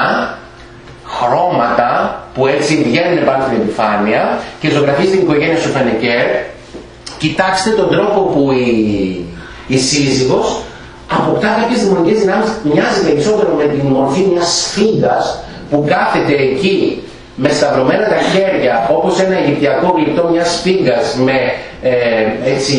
χρώματα που έτσι βγαίνουν πάνω στην επιφάνεια και ζωγραφίζει την οικογένεια σου Φενεκέρ. Κοιτάξτε τον τρόπο που η, η σύζυγος αποκτά κάποιες δημιουργικές δυνάμεις, μοιάζει περισσότερο με την μορφή μιας σφίγγας που κάθεται εκεί με σταυρωμένα τα χέρια, όπως ένα αιγυπτιακό γλυπτό μιας σφίγγας με ε, έτσι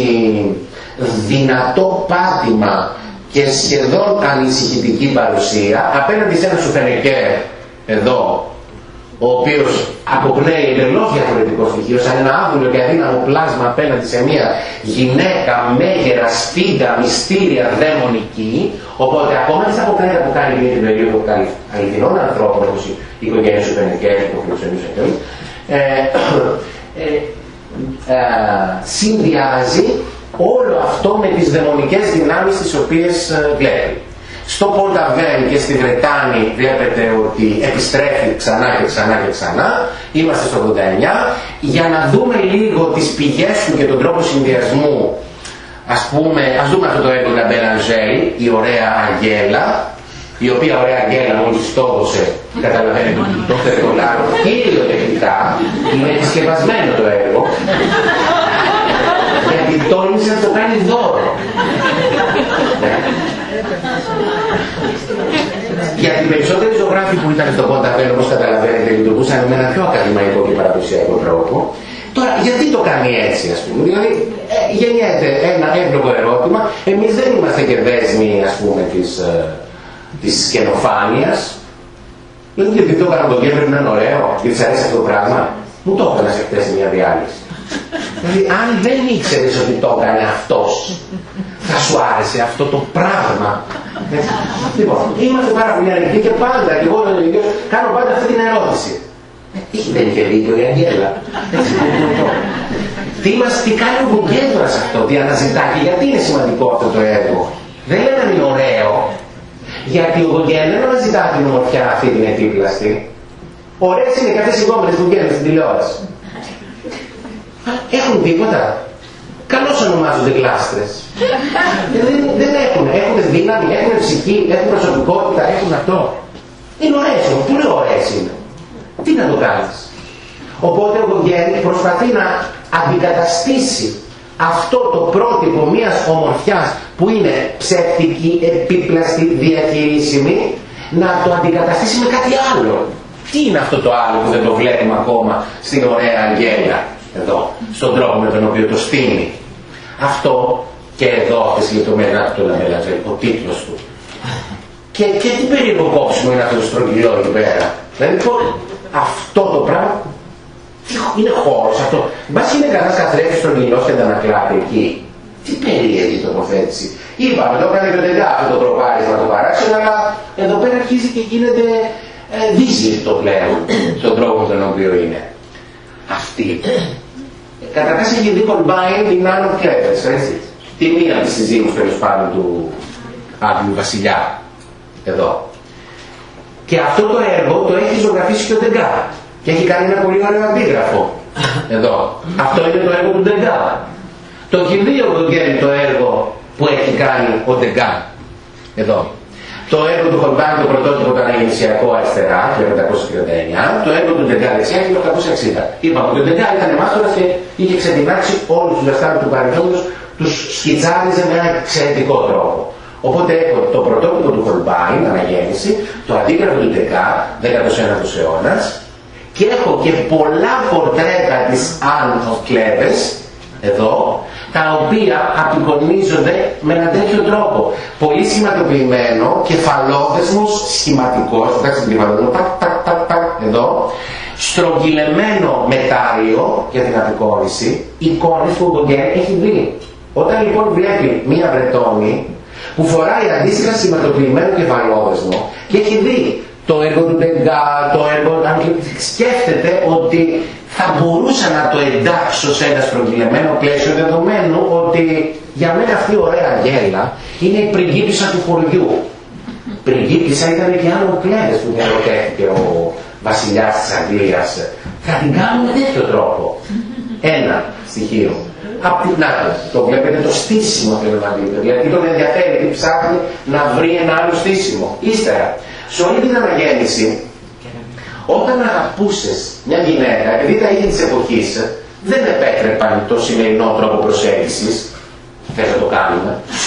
δυνατό πάτημα και σχεδόν ανησυχητική παρουσία, απέναντι σε ένα σου Φενεκέρ εδώ, ο οποίος αποπνέει εντελώς διαφορετικό στοιχείο, σαν ένα άβουλο και αδύναμο πλάσμα απέναντι σε μια γυναίκα μέγερα, σφίγγα, μυστήρια, δαιμονική. Οπότε ακόμα και στα αποπνέματα που κάνει για την περίοδο που κάνει αληθινών ανθρώπων, όπως η οικογένεια σου Φενεκέρ, που φιλοξενούσε και όλοι, ε, ε, ε, συνδυάζει όλο αυτό με τις δαιμονικές δυνάμεις τις οποίες ε, βλέπει. Στο Πονταβέν και στη Βρετάνη βλέπετε ότι επιστρέφει ξανά και ξανά και ξανά. Είμαστε στο ογδόντα εννιά. Για να δούμε λίγο τις πηγές του και τον τρόπο συνδυασμού, ας πούμε, ας δούμε αυτό το έργο La Belle Angèle, η ωραία Αγγέλα, η οποία ωραία Αγγέλα μόλις στόχωσε, καταλαβαίνετε ότι το θερτολάρω κυριοτεχνικά, είναι επισκευασμένο το έργο, γιατί τόλμησε να το κάνει δώρο. Γιατί οι περισσότεροι ζωγράφοι που ήταν στο Πονταβέν, όπως καταλαβαίνετε, λειτουργούσαν με ένα πιο ακαδημαϊκό και παραδοσιακό τρόπο. Τώρα, γιατί το κάνει έτσι, ας πούμε? Δηλαδή, ε, γεννιέται ένα εύλογο ερώτημα. Εμείς δεν είμαστε και δέσμοι, ας πούμε, της, ε, της καινοφάνειας. Δηλαδή, γιατί το έκανα τον Γκέμπρι, είναι ωραίο, γιατί της αρέσει αυτό το πράγμα. Μου το έκανα σε χτες μια διάλυση. Δηλαδή, αν δεν ήξερες ότι το έκανε αυτός, θα σου άρεσε αυτό το πράγμα. Λοιπόν, είμαστε πάρα πολύ ανοιχτοί και πάντα, και εγώ τον ίδιο, κάνω πάντα αυτή την ερώτηση. Δεν είχε δίκιο η Αγγέλα. Τι, μας, τι κάνει ο Γκέμπρας σε αυτό, τι αναζητά και γιατί είναι σημαντικό αυτό το έργο? Δεν είναι να είναι ωραίο, γιατί ο Γκέμπρας δεν αναζητά την ομορφιά αυτή την ετύπλαστη. Ωραίες είναι κάποιες εικόνες που βγαίνουν στην τηλεόραση. Έχουν τίποτα. Καλώς ονομάζονται γλάστρες. δεν, δεν έχουν, έχουν δύναμη, έχουν ψυχή, έχουν προσωπικότητα, έχουν αυτό. Είναι ωραίες, πολύ ωραίες είναι. Τι να το κάνεις. Οπότε ο Γκογέν προσπαθεί να αντικαταστήσει αυτό το πρότυπο μιας ομορφιάς που είναι ψεύτικη, επίπλαστη, διαχειρίσιμη, να το αντικαταστήσει με κάτι άλλο. Τι είναι αυτό το άλλο που δεν το βλέπουμε ακόμα στην ωραία Αγγέλα, εδώ, στον τρόπο με τον οποίο το στείνει. Αυτό και εδώ αυτές οι λεπτομέρειες, αυτό το Λαμπελαζέλ, ο τίτλος του. Και, και τι περίεργο κόψιμο είναι αυτό το στρογγυλό εκεί πέρα. Δηλαδή αυτό το πράγμα είναι χώρος αυτό. Μπας είναι κανένας καθρέφτης στρογγυλός και αντανακλάται εκεί. Τι περίεργη τοποθέτηση. Είπαμε, το έκανε και ο Ντεγκά αυτό το προπάρισμα το παράξενο, αλλά εδώ πέρα αρχίζει και γίνεται ε, δύσληπτο πλέον στον τρόπο με τον οποίο είναι. Αυτή. Καταρχάς έχει δει κολμπάει την Άννο Κλέβες, έτσι. Τη μία από τις συζύγους τέλος πάντων του Άγγλου Βασιλιά. Εδώ. Και αυτό το έργο το έχει ζωγραφίσει και ο Ντεγκά. Και έχει κάνει ένα πολύ ωραίο αντίγραφο. Εδώ. Αυτό είναι το έργο του Ντεγκά. Το έχει δει ο Γκογέν το έργο που έχει κάνει ο Ντεγκά. Εδώ. Το έργο του Χολμπάν, το πρωτότυπο ήταν γεννησιακό αριστερά, το χίλια πεντακόσια τριάντα εννιά, το έργο του Ντεγκά δεξιά, το χίλια οκτακόσια εξήντα. Είπαμε ότι ο Ντεγκά ήταν μάστορας και είχε ξετινάξει όλους τους δασκάλους του παρελθόντος, τους σκιτσάριζε με έναν εξαιρετικό τρόπο. Οπότε έχω το πρωτότυπο του Χολμπάν, αναγέννηση, το αντίγραφο του Ντεγκά, δέκατος ένατος αιώνας, και έχω και πολλά πορτρέτα της Άννο Κλέβες, εδώ, τα οποία απεικονίζονται με έναν τέτοιο τρόπο. Πολύ σχηματοποιημένο, κεφαλόδεσμος, σχηματικός, εντάξει την κεφαλόδεσμο, τακ, τακ, τακ, τακ, εδώ, στρογγυλεμένο μετάλλιο για την απεικόνιση, εικόνες που ο Γκογέν έχει δει. Όταν λοιπόν βλέπει μία Βρετόνη που φοράει αντίστοιχα σχηματοποιημένο κεφαλόδεσμο και έχει δει το έργο του Ντεγκά, το έργο, αν σκέφτεται ότι θα μπορούσα να το εντάξω σε ένα στρογγυλεμένο πλαίσιο, δεδομένου ότι για μένα αυτή η ωραία Αγγέλα είναι η πριγκίπισσα του χωριού. Πριγκίπισσα ήταν και άλλο Κλέβες που διαλογέθηκε ο βασιλιάς της Αγγλίας. Θα την κάνουμε με τέτοιο τρόπο. Ένα στοιχείο. Απ' την άλλη, το βλέπετε το στήσιμο θέλω να δείτε. Δηλαδή τον ενδιαφέρει, τι ψάχνει να βρει ένα άλλο στήσιμο. Ύστερα, σε όλη την αναγέννηση, όταν αγαπούσες μια γυναίκα, επειδή τα ίδια της εποχής δεν επέτρεπαν το σημερινό τρόπο προσέγγισης, θες να το κάνουμε,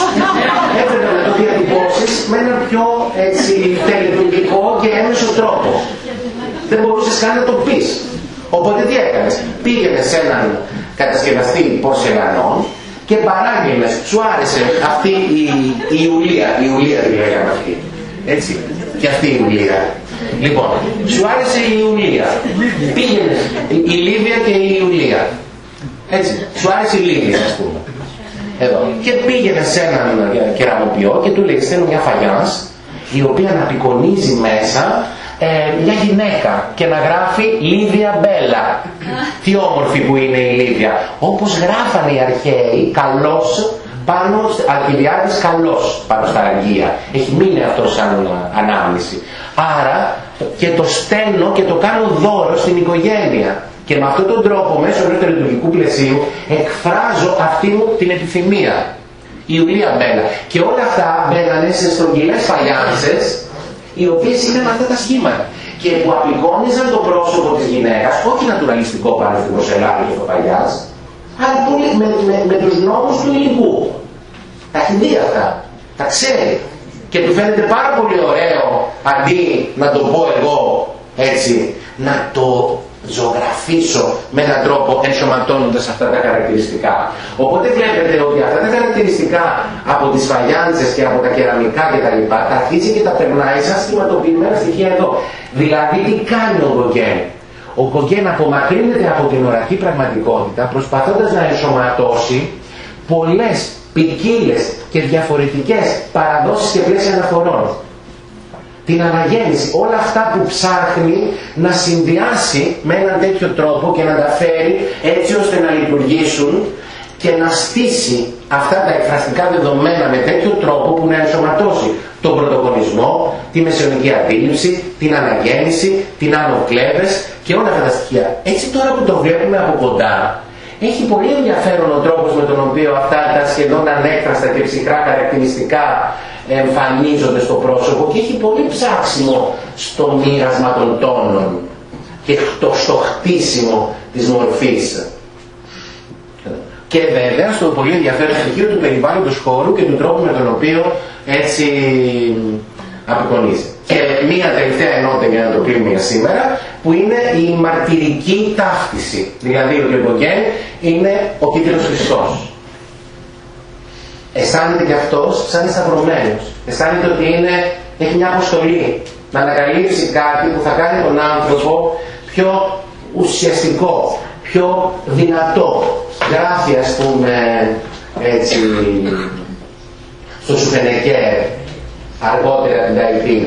έπρεπε να το διατυπώσεις με έναν πιο έτσι τελετουργικό και έμεσο τρόπο. Δεν μπορούσες καν να το πεις. Οπότε τι έκανες, πήγαινες σε έναν κατασκευαστή πορσελανών και παράγγελνες, σου άρεσε αυτή η, η Ιουλία, η Ιουλία τη λέγαμε αυτή, έτσι, και αυτή η Ιουλία. Λοιπόν, σου άρεσε η Ιουλία, πήγαινες, η Λίβια και η Ιουλία, έτσι, σου άρεσε η Λίβια ας πούμε, εδώ, και πήγαινες σε έναν κεραμοποιό και του λέει θέλω μια φαγιάνς η οποία να απεικονίζει μέσα Ε, μια γυναίκα και να γράφει Λίβια Μπέλα. Τι όμορφη που είναι η Λίβια. Όπως γράφανε οι αρχαίοι καλός πάνω, Αλκιβιάδης καλός πάνω στα αγγεία. Έχει μείνει αυτό σαν ανάμνηση. Άρα και το στέλνω και το κάνω δώρο στην οικογένεια. Και με αυτόν τον τρόπο μέσω ενός τελετουργικού πλαισίου εκφράζω αυτή μου την επιθυμία. Η Ιουλία Μπέλα. Και όλα αυτά μπαίνανε σε στρογγυλές φαλιάνσες, οι οποίες είχαν αυτά τα σχήματα και που απεικόνιζαν το πρόσωπο της γυναίκας, όχι νατουραλιστικό πάνω στην πορσελάνη και στο παλιάς, αλλά πολύ, με, με, με τους νόμους του υλικού. Τα έχει δει αυτά, τα ξέρει και του φαίνεται πάρα πολύ ωραίο αντί να το πω εγώ έτσι, να το ζωγραφίσω με έναν τρόπο ενσωματώνοντας αυτά τα χαρακτηριστικά. Οπότε βλέπετε ότι αυτά τα χαρακτηριστικά από τις φαγιάντσες και από τα κεραμικά και τα λοιπά τα αρχίζει και τα περνάει σαν σχηματοποιημένα στοιχεία εδώ. Δηλαδή τι κάνει ο Γκογέν. Ο Γκογέν απομακρύνεται από την ορατή πραγματικότητα προσπαθώντας να ενσωματώσει πολλές, ποικίλες και διαφορετικές παραδόσεις και πλαίσια αναφορών. Την αναγέννηση, όλα αυτά που ψάχνει να συνδυάσει με έναν τέτοιο τρόπο και να τα φέρει έτσι ώστε να λειτουργήσουν και να στήσει αυτά τα εκφραστικά δεδομένα με τέτοιο τρόπο που να ενσωματώσει τον πρωτογονισμό, τη μεσαιωνική αντίληψη, την αναγέννηση, την Άννο Κλέβες και όλα αυτά τα στοιχεία. Έτσι τώρα που το βλέπουμε από κοντά, έχει πολύ ενδιαφέρον ο τρόπος με τον οποίο αυτά τα σχεδόν ανέκφραστα και ψυχρά χαρακτηριστικά εμφανίζονται στο πρόσωπο και έχει πολύ ψάξιμο στο μοίρασμα των τόνων και στο χτίσιμο της μορφής. Και βέβαια στο πολύ ενδιαφέρον στοιχείο του περιβάλλοντος χώρου και του τρόπου με τον οποίο έτσι απεικονίζει. Και μία τελευταία ενότητα για να το κλείνουμε για σήμερα, που είναι η μαρτυρική ταύτιση. Δηλαδή ο Γκογκέν είναι ο κίτρινος Χριστός. Αισθάνεται και αυτός σαν σταυρωμένος. Αισθάνεται ότι είναι, έχει μια αποστολή να ανακαλύψει κάτι που θα κάνει τον άνθρωπο πιο ουσιαστικό, πιο δυνατό. Γράφει, ας πούμε, έτσι, στο Σουφενεκέρ, αργότερα την Ταϊτή,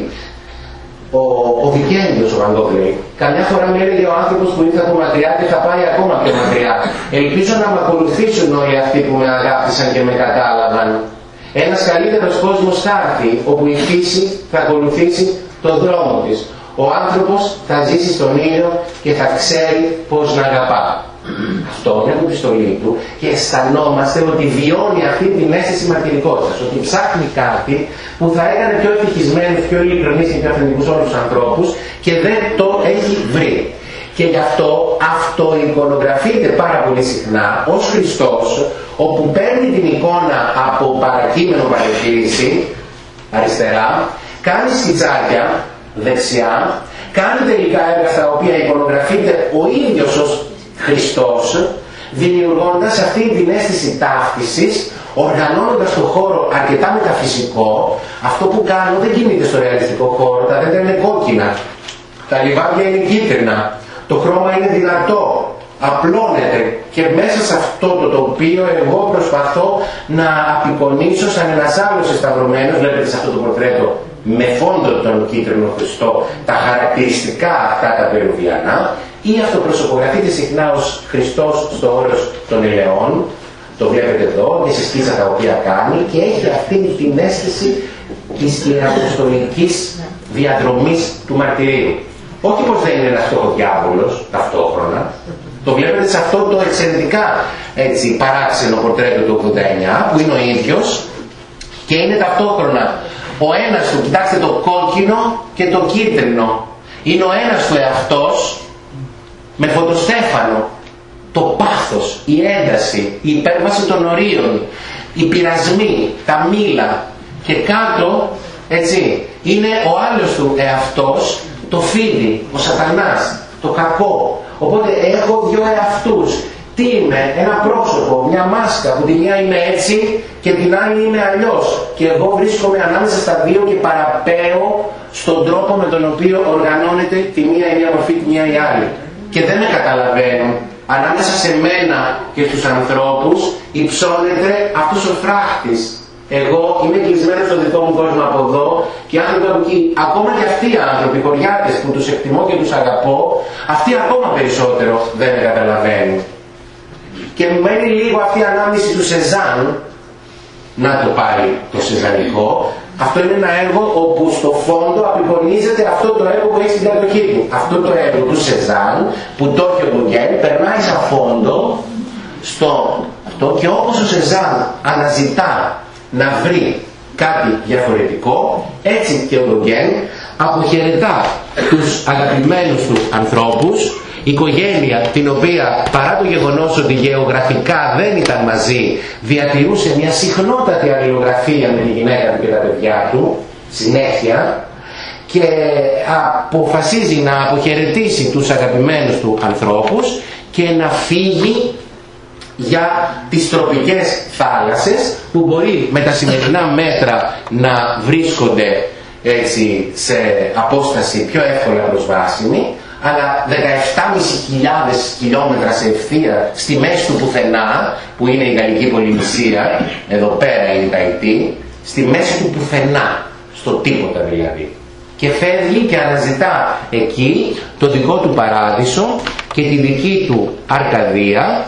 ο, ο Βικένιος ο Βαντόκ λέει, καμιά φορά μου έλεγε ο άνθρωπος που ήρθε από μακριά και θα πάει ακόμα πιο μακριά. Ελπίζω να με ακολουθήσουν όλοι αυτοί που με αγάπησαν και με κατάλαβαν. Ένας καλύτερος κόσμος θα έρθει, όπου η φύση θα ακολουθήσει τον δρόμο της. Ο άνθρωπος θα ζήσει στον ήλιο και θα ξέρει πώς να αγαπά. Αυτό είναι από την επιστολή του και αισθανόμαστε ότι βιώνει αυτή την αίσθηση μαρτυρικότητας, ότι ψάχνει κάτι που θα έκανε πιο ευτυχισμένους, πιο ειλικρινείς και πιο αυθεντικούς όλους τους ανθρώπους και δεν το έχει βρει. Και γι' αυτό αυτοεικονογραφείται πάρα πολύ συχνά ως Χριστός, όπου παίρνει την εικόνα από παρακείμενο παρεκκλήση, αριστερά, κάνει σκιτσάκια, δεξιά, κάνει τελικά έργα στα οποία εικονογραφείται ο ίδιος ως Χριστός, δημιουργώντας αυτή την αίσθηση ταύτισης, οργανώνοντας το χώρο αρκετά μεταφυσικό. Αυτό που κάνω δεν κινείται στο ρεαλιστικό χώρο, τα δέντρα είναι κόκκινα, τα λιβάδια είναι κίτρινα, το χρώμα είναι δυνατό, απλώνεται και μέσα σε αυτό το τοπίο εγώ προσπαθώ να απεικονίσω σαν ένας άλλος εσταυρωμένος, βλέπετε σε αυτό το πορτρέτο με φόντο τον κίτρινο Χριστό, τα χαρακτηριστικά αυτά τα περουβιανά, ή αυτοπροσωπογραφείται συχνά ως Χριστός στο όρος των ελαιών, το βλέπετε εδώ και σε σκίτσα τα οποία κάνει, και έχει αυτή την αίσθηση της ιεραποστολικής διαδρομής του μαρτυρίου. Όχι πως δεν είναι ένας φτωχοδιάβολος ταυτόχρονα, το βλέπετε σε αυτό το εξαιρετικά έτσι, παράξενο πορτρέτο του ογδόντα εννιά που είναι ο ίδιος και είναι ταυτόχρονα ο ένας του, κοιτάξτε το κόκκινο και το κίτρινο, είναι ο ένας του εαυτός με φωτοστέφανο, το πάθος, η ένταση, η υπέρβαση των ορίων, οι πειρασμοί, τα μήλα, και κάτω έτσι είναι ο άλλος του εαυτός, το φίδι, ο σατανάς, το κακό. Οπότε έχω δύο εαυτούς. Τι είμαι? Ένα πρόσωπο, μια μάσκα που τη μια είμαι έτσι και την άλλη είναι αλλιώς. Και εγώ βρίσκομαι ανάμεσα στα δύο και παραπέω στον τρόπο με τον οποίο οργανώνεται τη μία η μία μορφή, τη μία η άλλη. Και δεν με καταλαβαίνουν. Ανάμεσα σε μένα και στους ανθρώπους υψώνεται αυτός ο φράχτης. Εγώ είμαι κλεισμένος στο δικό μου κόσμο από εδώ και οι άνθρωποι από εκεί, ακόμα και αυτοί οι άνθρωποι, οι χωριάτες που τους εκτιμώ και τους αγαπώ, αυτοί ακόμα περισσότερο δεν με καταλαβαίνουν. Και μου μένει λίγο αυτή η ανάμνηση του Σεζάν, να το πάρει το σεζανικό. Αυτό είναι ένα έργο όπου στο φόντο απεικονίζεται αυτό το έργο που έχει στην κατοχή του. Αυτό το έργο του Σεζάν που το έχει ο Γκογκέν περνάει σαν φόντο στο αυτό, και όπως ο Σεζάν αναζητά να βρει κάτι διαφορετικό, έτσι και ο Γκογκέν αποχαιρετά τους αγαπημένους του ανθρώπους, η οικογένεια την οποία παρά το γεγονός ότι γεωγραφικά δεν ήταν μαζί διατηρούσε μια συχνότατη αλληλογραφία με τη γυναίκα του και τα παιδιά του συνέχεια, και αποφασίζει να αποχαιρετήσει τους αγαπημένους του ανθρώπους και να φύγει για τις τροπικές θάλασσες που μπορεί με τα σημερινά μέτρα να βρίσκονται έτσι σε απόσταση πιο εύκολα προσβάσιμη, αλλά δεκαεπτά χιλιάδες πεντακόσια χιλιόμετρα σε ευθεία στη μέση του πουθενά, που είναι η Γαλλική Πολυνησία, εδώ πέρα είναι η Ταϊτή, στη μέση του πουθενά, στο τίποτα δηλαδή. Και φεύγει και αναζητά εκεί το δικό του παράδεισο και τη δική του Αρκαδία,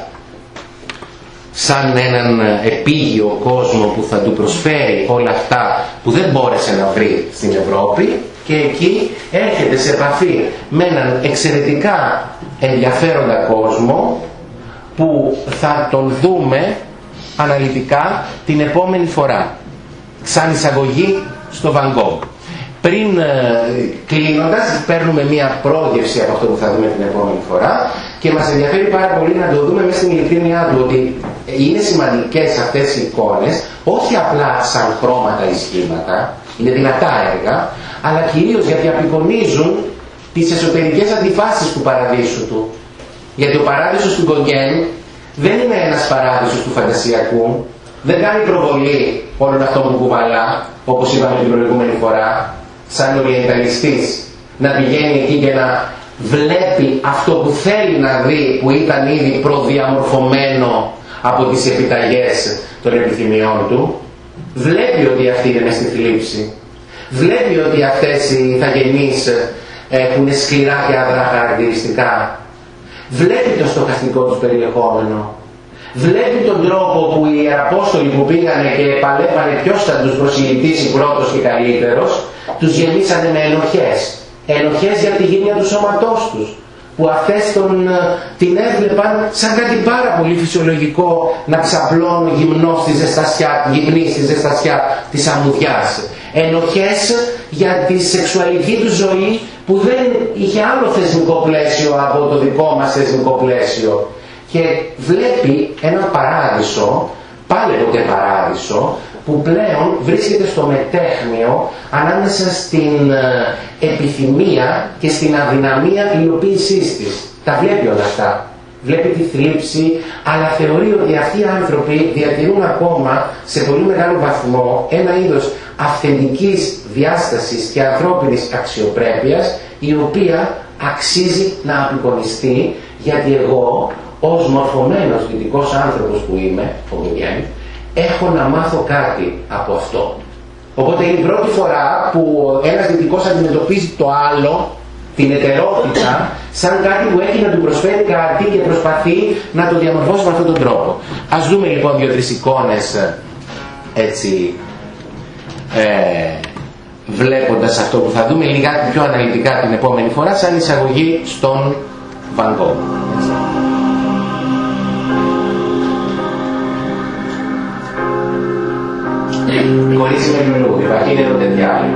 σαν έναν επίγειο κόσμο που θα του προσφέρει όλα αυτά που δεν μπόρεσε να βρει στην Ευρώπη, και εκεί έρχεται σε επαφή με έναν εξαιρετικά ενδιαφέροντα κόσμο που θα τον δούμε αναλυτικά την επόμενη φορά, σαν εισαγωγή στο Van Gogh. Πριν ε, κλείνοντας, παίρνουμε μία πρόγευση από αυτό που θα δούμε την επόμενη φορά και μας ενδιαφέρει πάρα πολύ να το δούμε μέσα στην ειλικρίνειά του, ότι είναι σημαντικές αυτές οι εικόνες, όχι απλά σαν χρώματα ή σχήματα, είναι δυνατά έργα, αλλά κυρίως γιατί απεικονίζουν τις εσωτερικές αντιφάσεις του παραδείσου του. Γιατί ο παράδεισος του Γκογκέν δεν είναι ένας παράδεισος του φαντασιακού, δεν κάνει προβολή όλων αυτών που κουβαλά, όπως είπαμε την προηγούμενη φορά, σαν οριενταλιστής, να πηγαίνει εκεί και να βλέπει αυτό που θέλει να δει, που ήταν ήδη προδιαμορφωμένο από τις επιταγές των επιθυμιών του. Βλέπει ότι αυτή είναι μες στη θλίψη. Βλέπει ότι αυτές οι ηθαγενείς έχουν σκληρά και αδρά χαρακτηριστικά. Βλέπει το στοχαστικό τους περιεχόμενο. Βλέπει τον τρόπο που οι Ιεραπόστολοι που πήγανε και παλέπανε ποιος θα τους προσιλητήσει πρώτος και καλύτερος, τους γεμίσανε με ενοχές. Ενοχές για τη γύμνια του σώματός τους, που αυτές τον, την έβλεπαν σαν κάτι πάρα πολύ φυσιολογικό να ξαπλώνουν γυμνό στη ζεστασιά, γυμνή στη ζεστασιά της αμμουδιάς. Ενοχές για τη σεξουαλική του ζωή που δεν είχε άλλο θεσμικό πλαίσιο από το δικό μας θεσμικό πλαίσιο. Και βλέπει ένα παράδεισο, πάλι ποτέ παράδεισο, που πλέον βρίσκεται στο μετέχμιο ανάμεσα στην επιθυμία και στην αδυναμία υλοποίησής της. Τα βλέπει όλα αυτά. Βλέπει τη θλίψη, αλλά θεωρεί ότι αυτοί οι άνθρωποι διατηρούν ακόμα σε πολύ μεγάλο βαθμό ένα είδος αυθεντικής διάστασης και ανθρώπινης αξιοπρέπειας, η οποία αξίζει να απεικονιστεί, γιατί εγώ ως μορφωμένος δυτικός άνθρωπος που είμαι, Γκογκέν, έχω να μάθω κάτι από αυτό. Οπότε είναι η πρώτη φορά που ένας δυτικός αντιμετωπίζει το άλλο, την ετερότητα, σαν κάτι που έχει να του προσφέρει κάτι και προσπαθεί να το διαμορφώσει με αυτόν τον τρόπο. Ας δούμε λοιπόν δύο-τρεις εικόνες έτσι, ε, βλέποντας αυτό που θα δούμε λιγάκι πιο αναλυτικά την επόμενη φορά, σαν εισαγωγή στον Van Gogh. Χωρίς με λουλούδι, υπάρχει είναι το τετιάλι.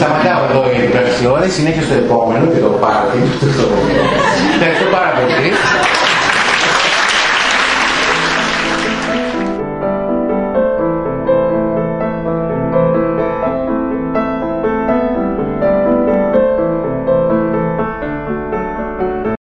Συνέχεια στο επόμενο και το πάρτι. Ευχαριστώ πάρα πολύ.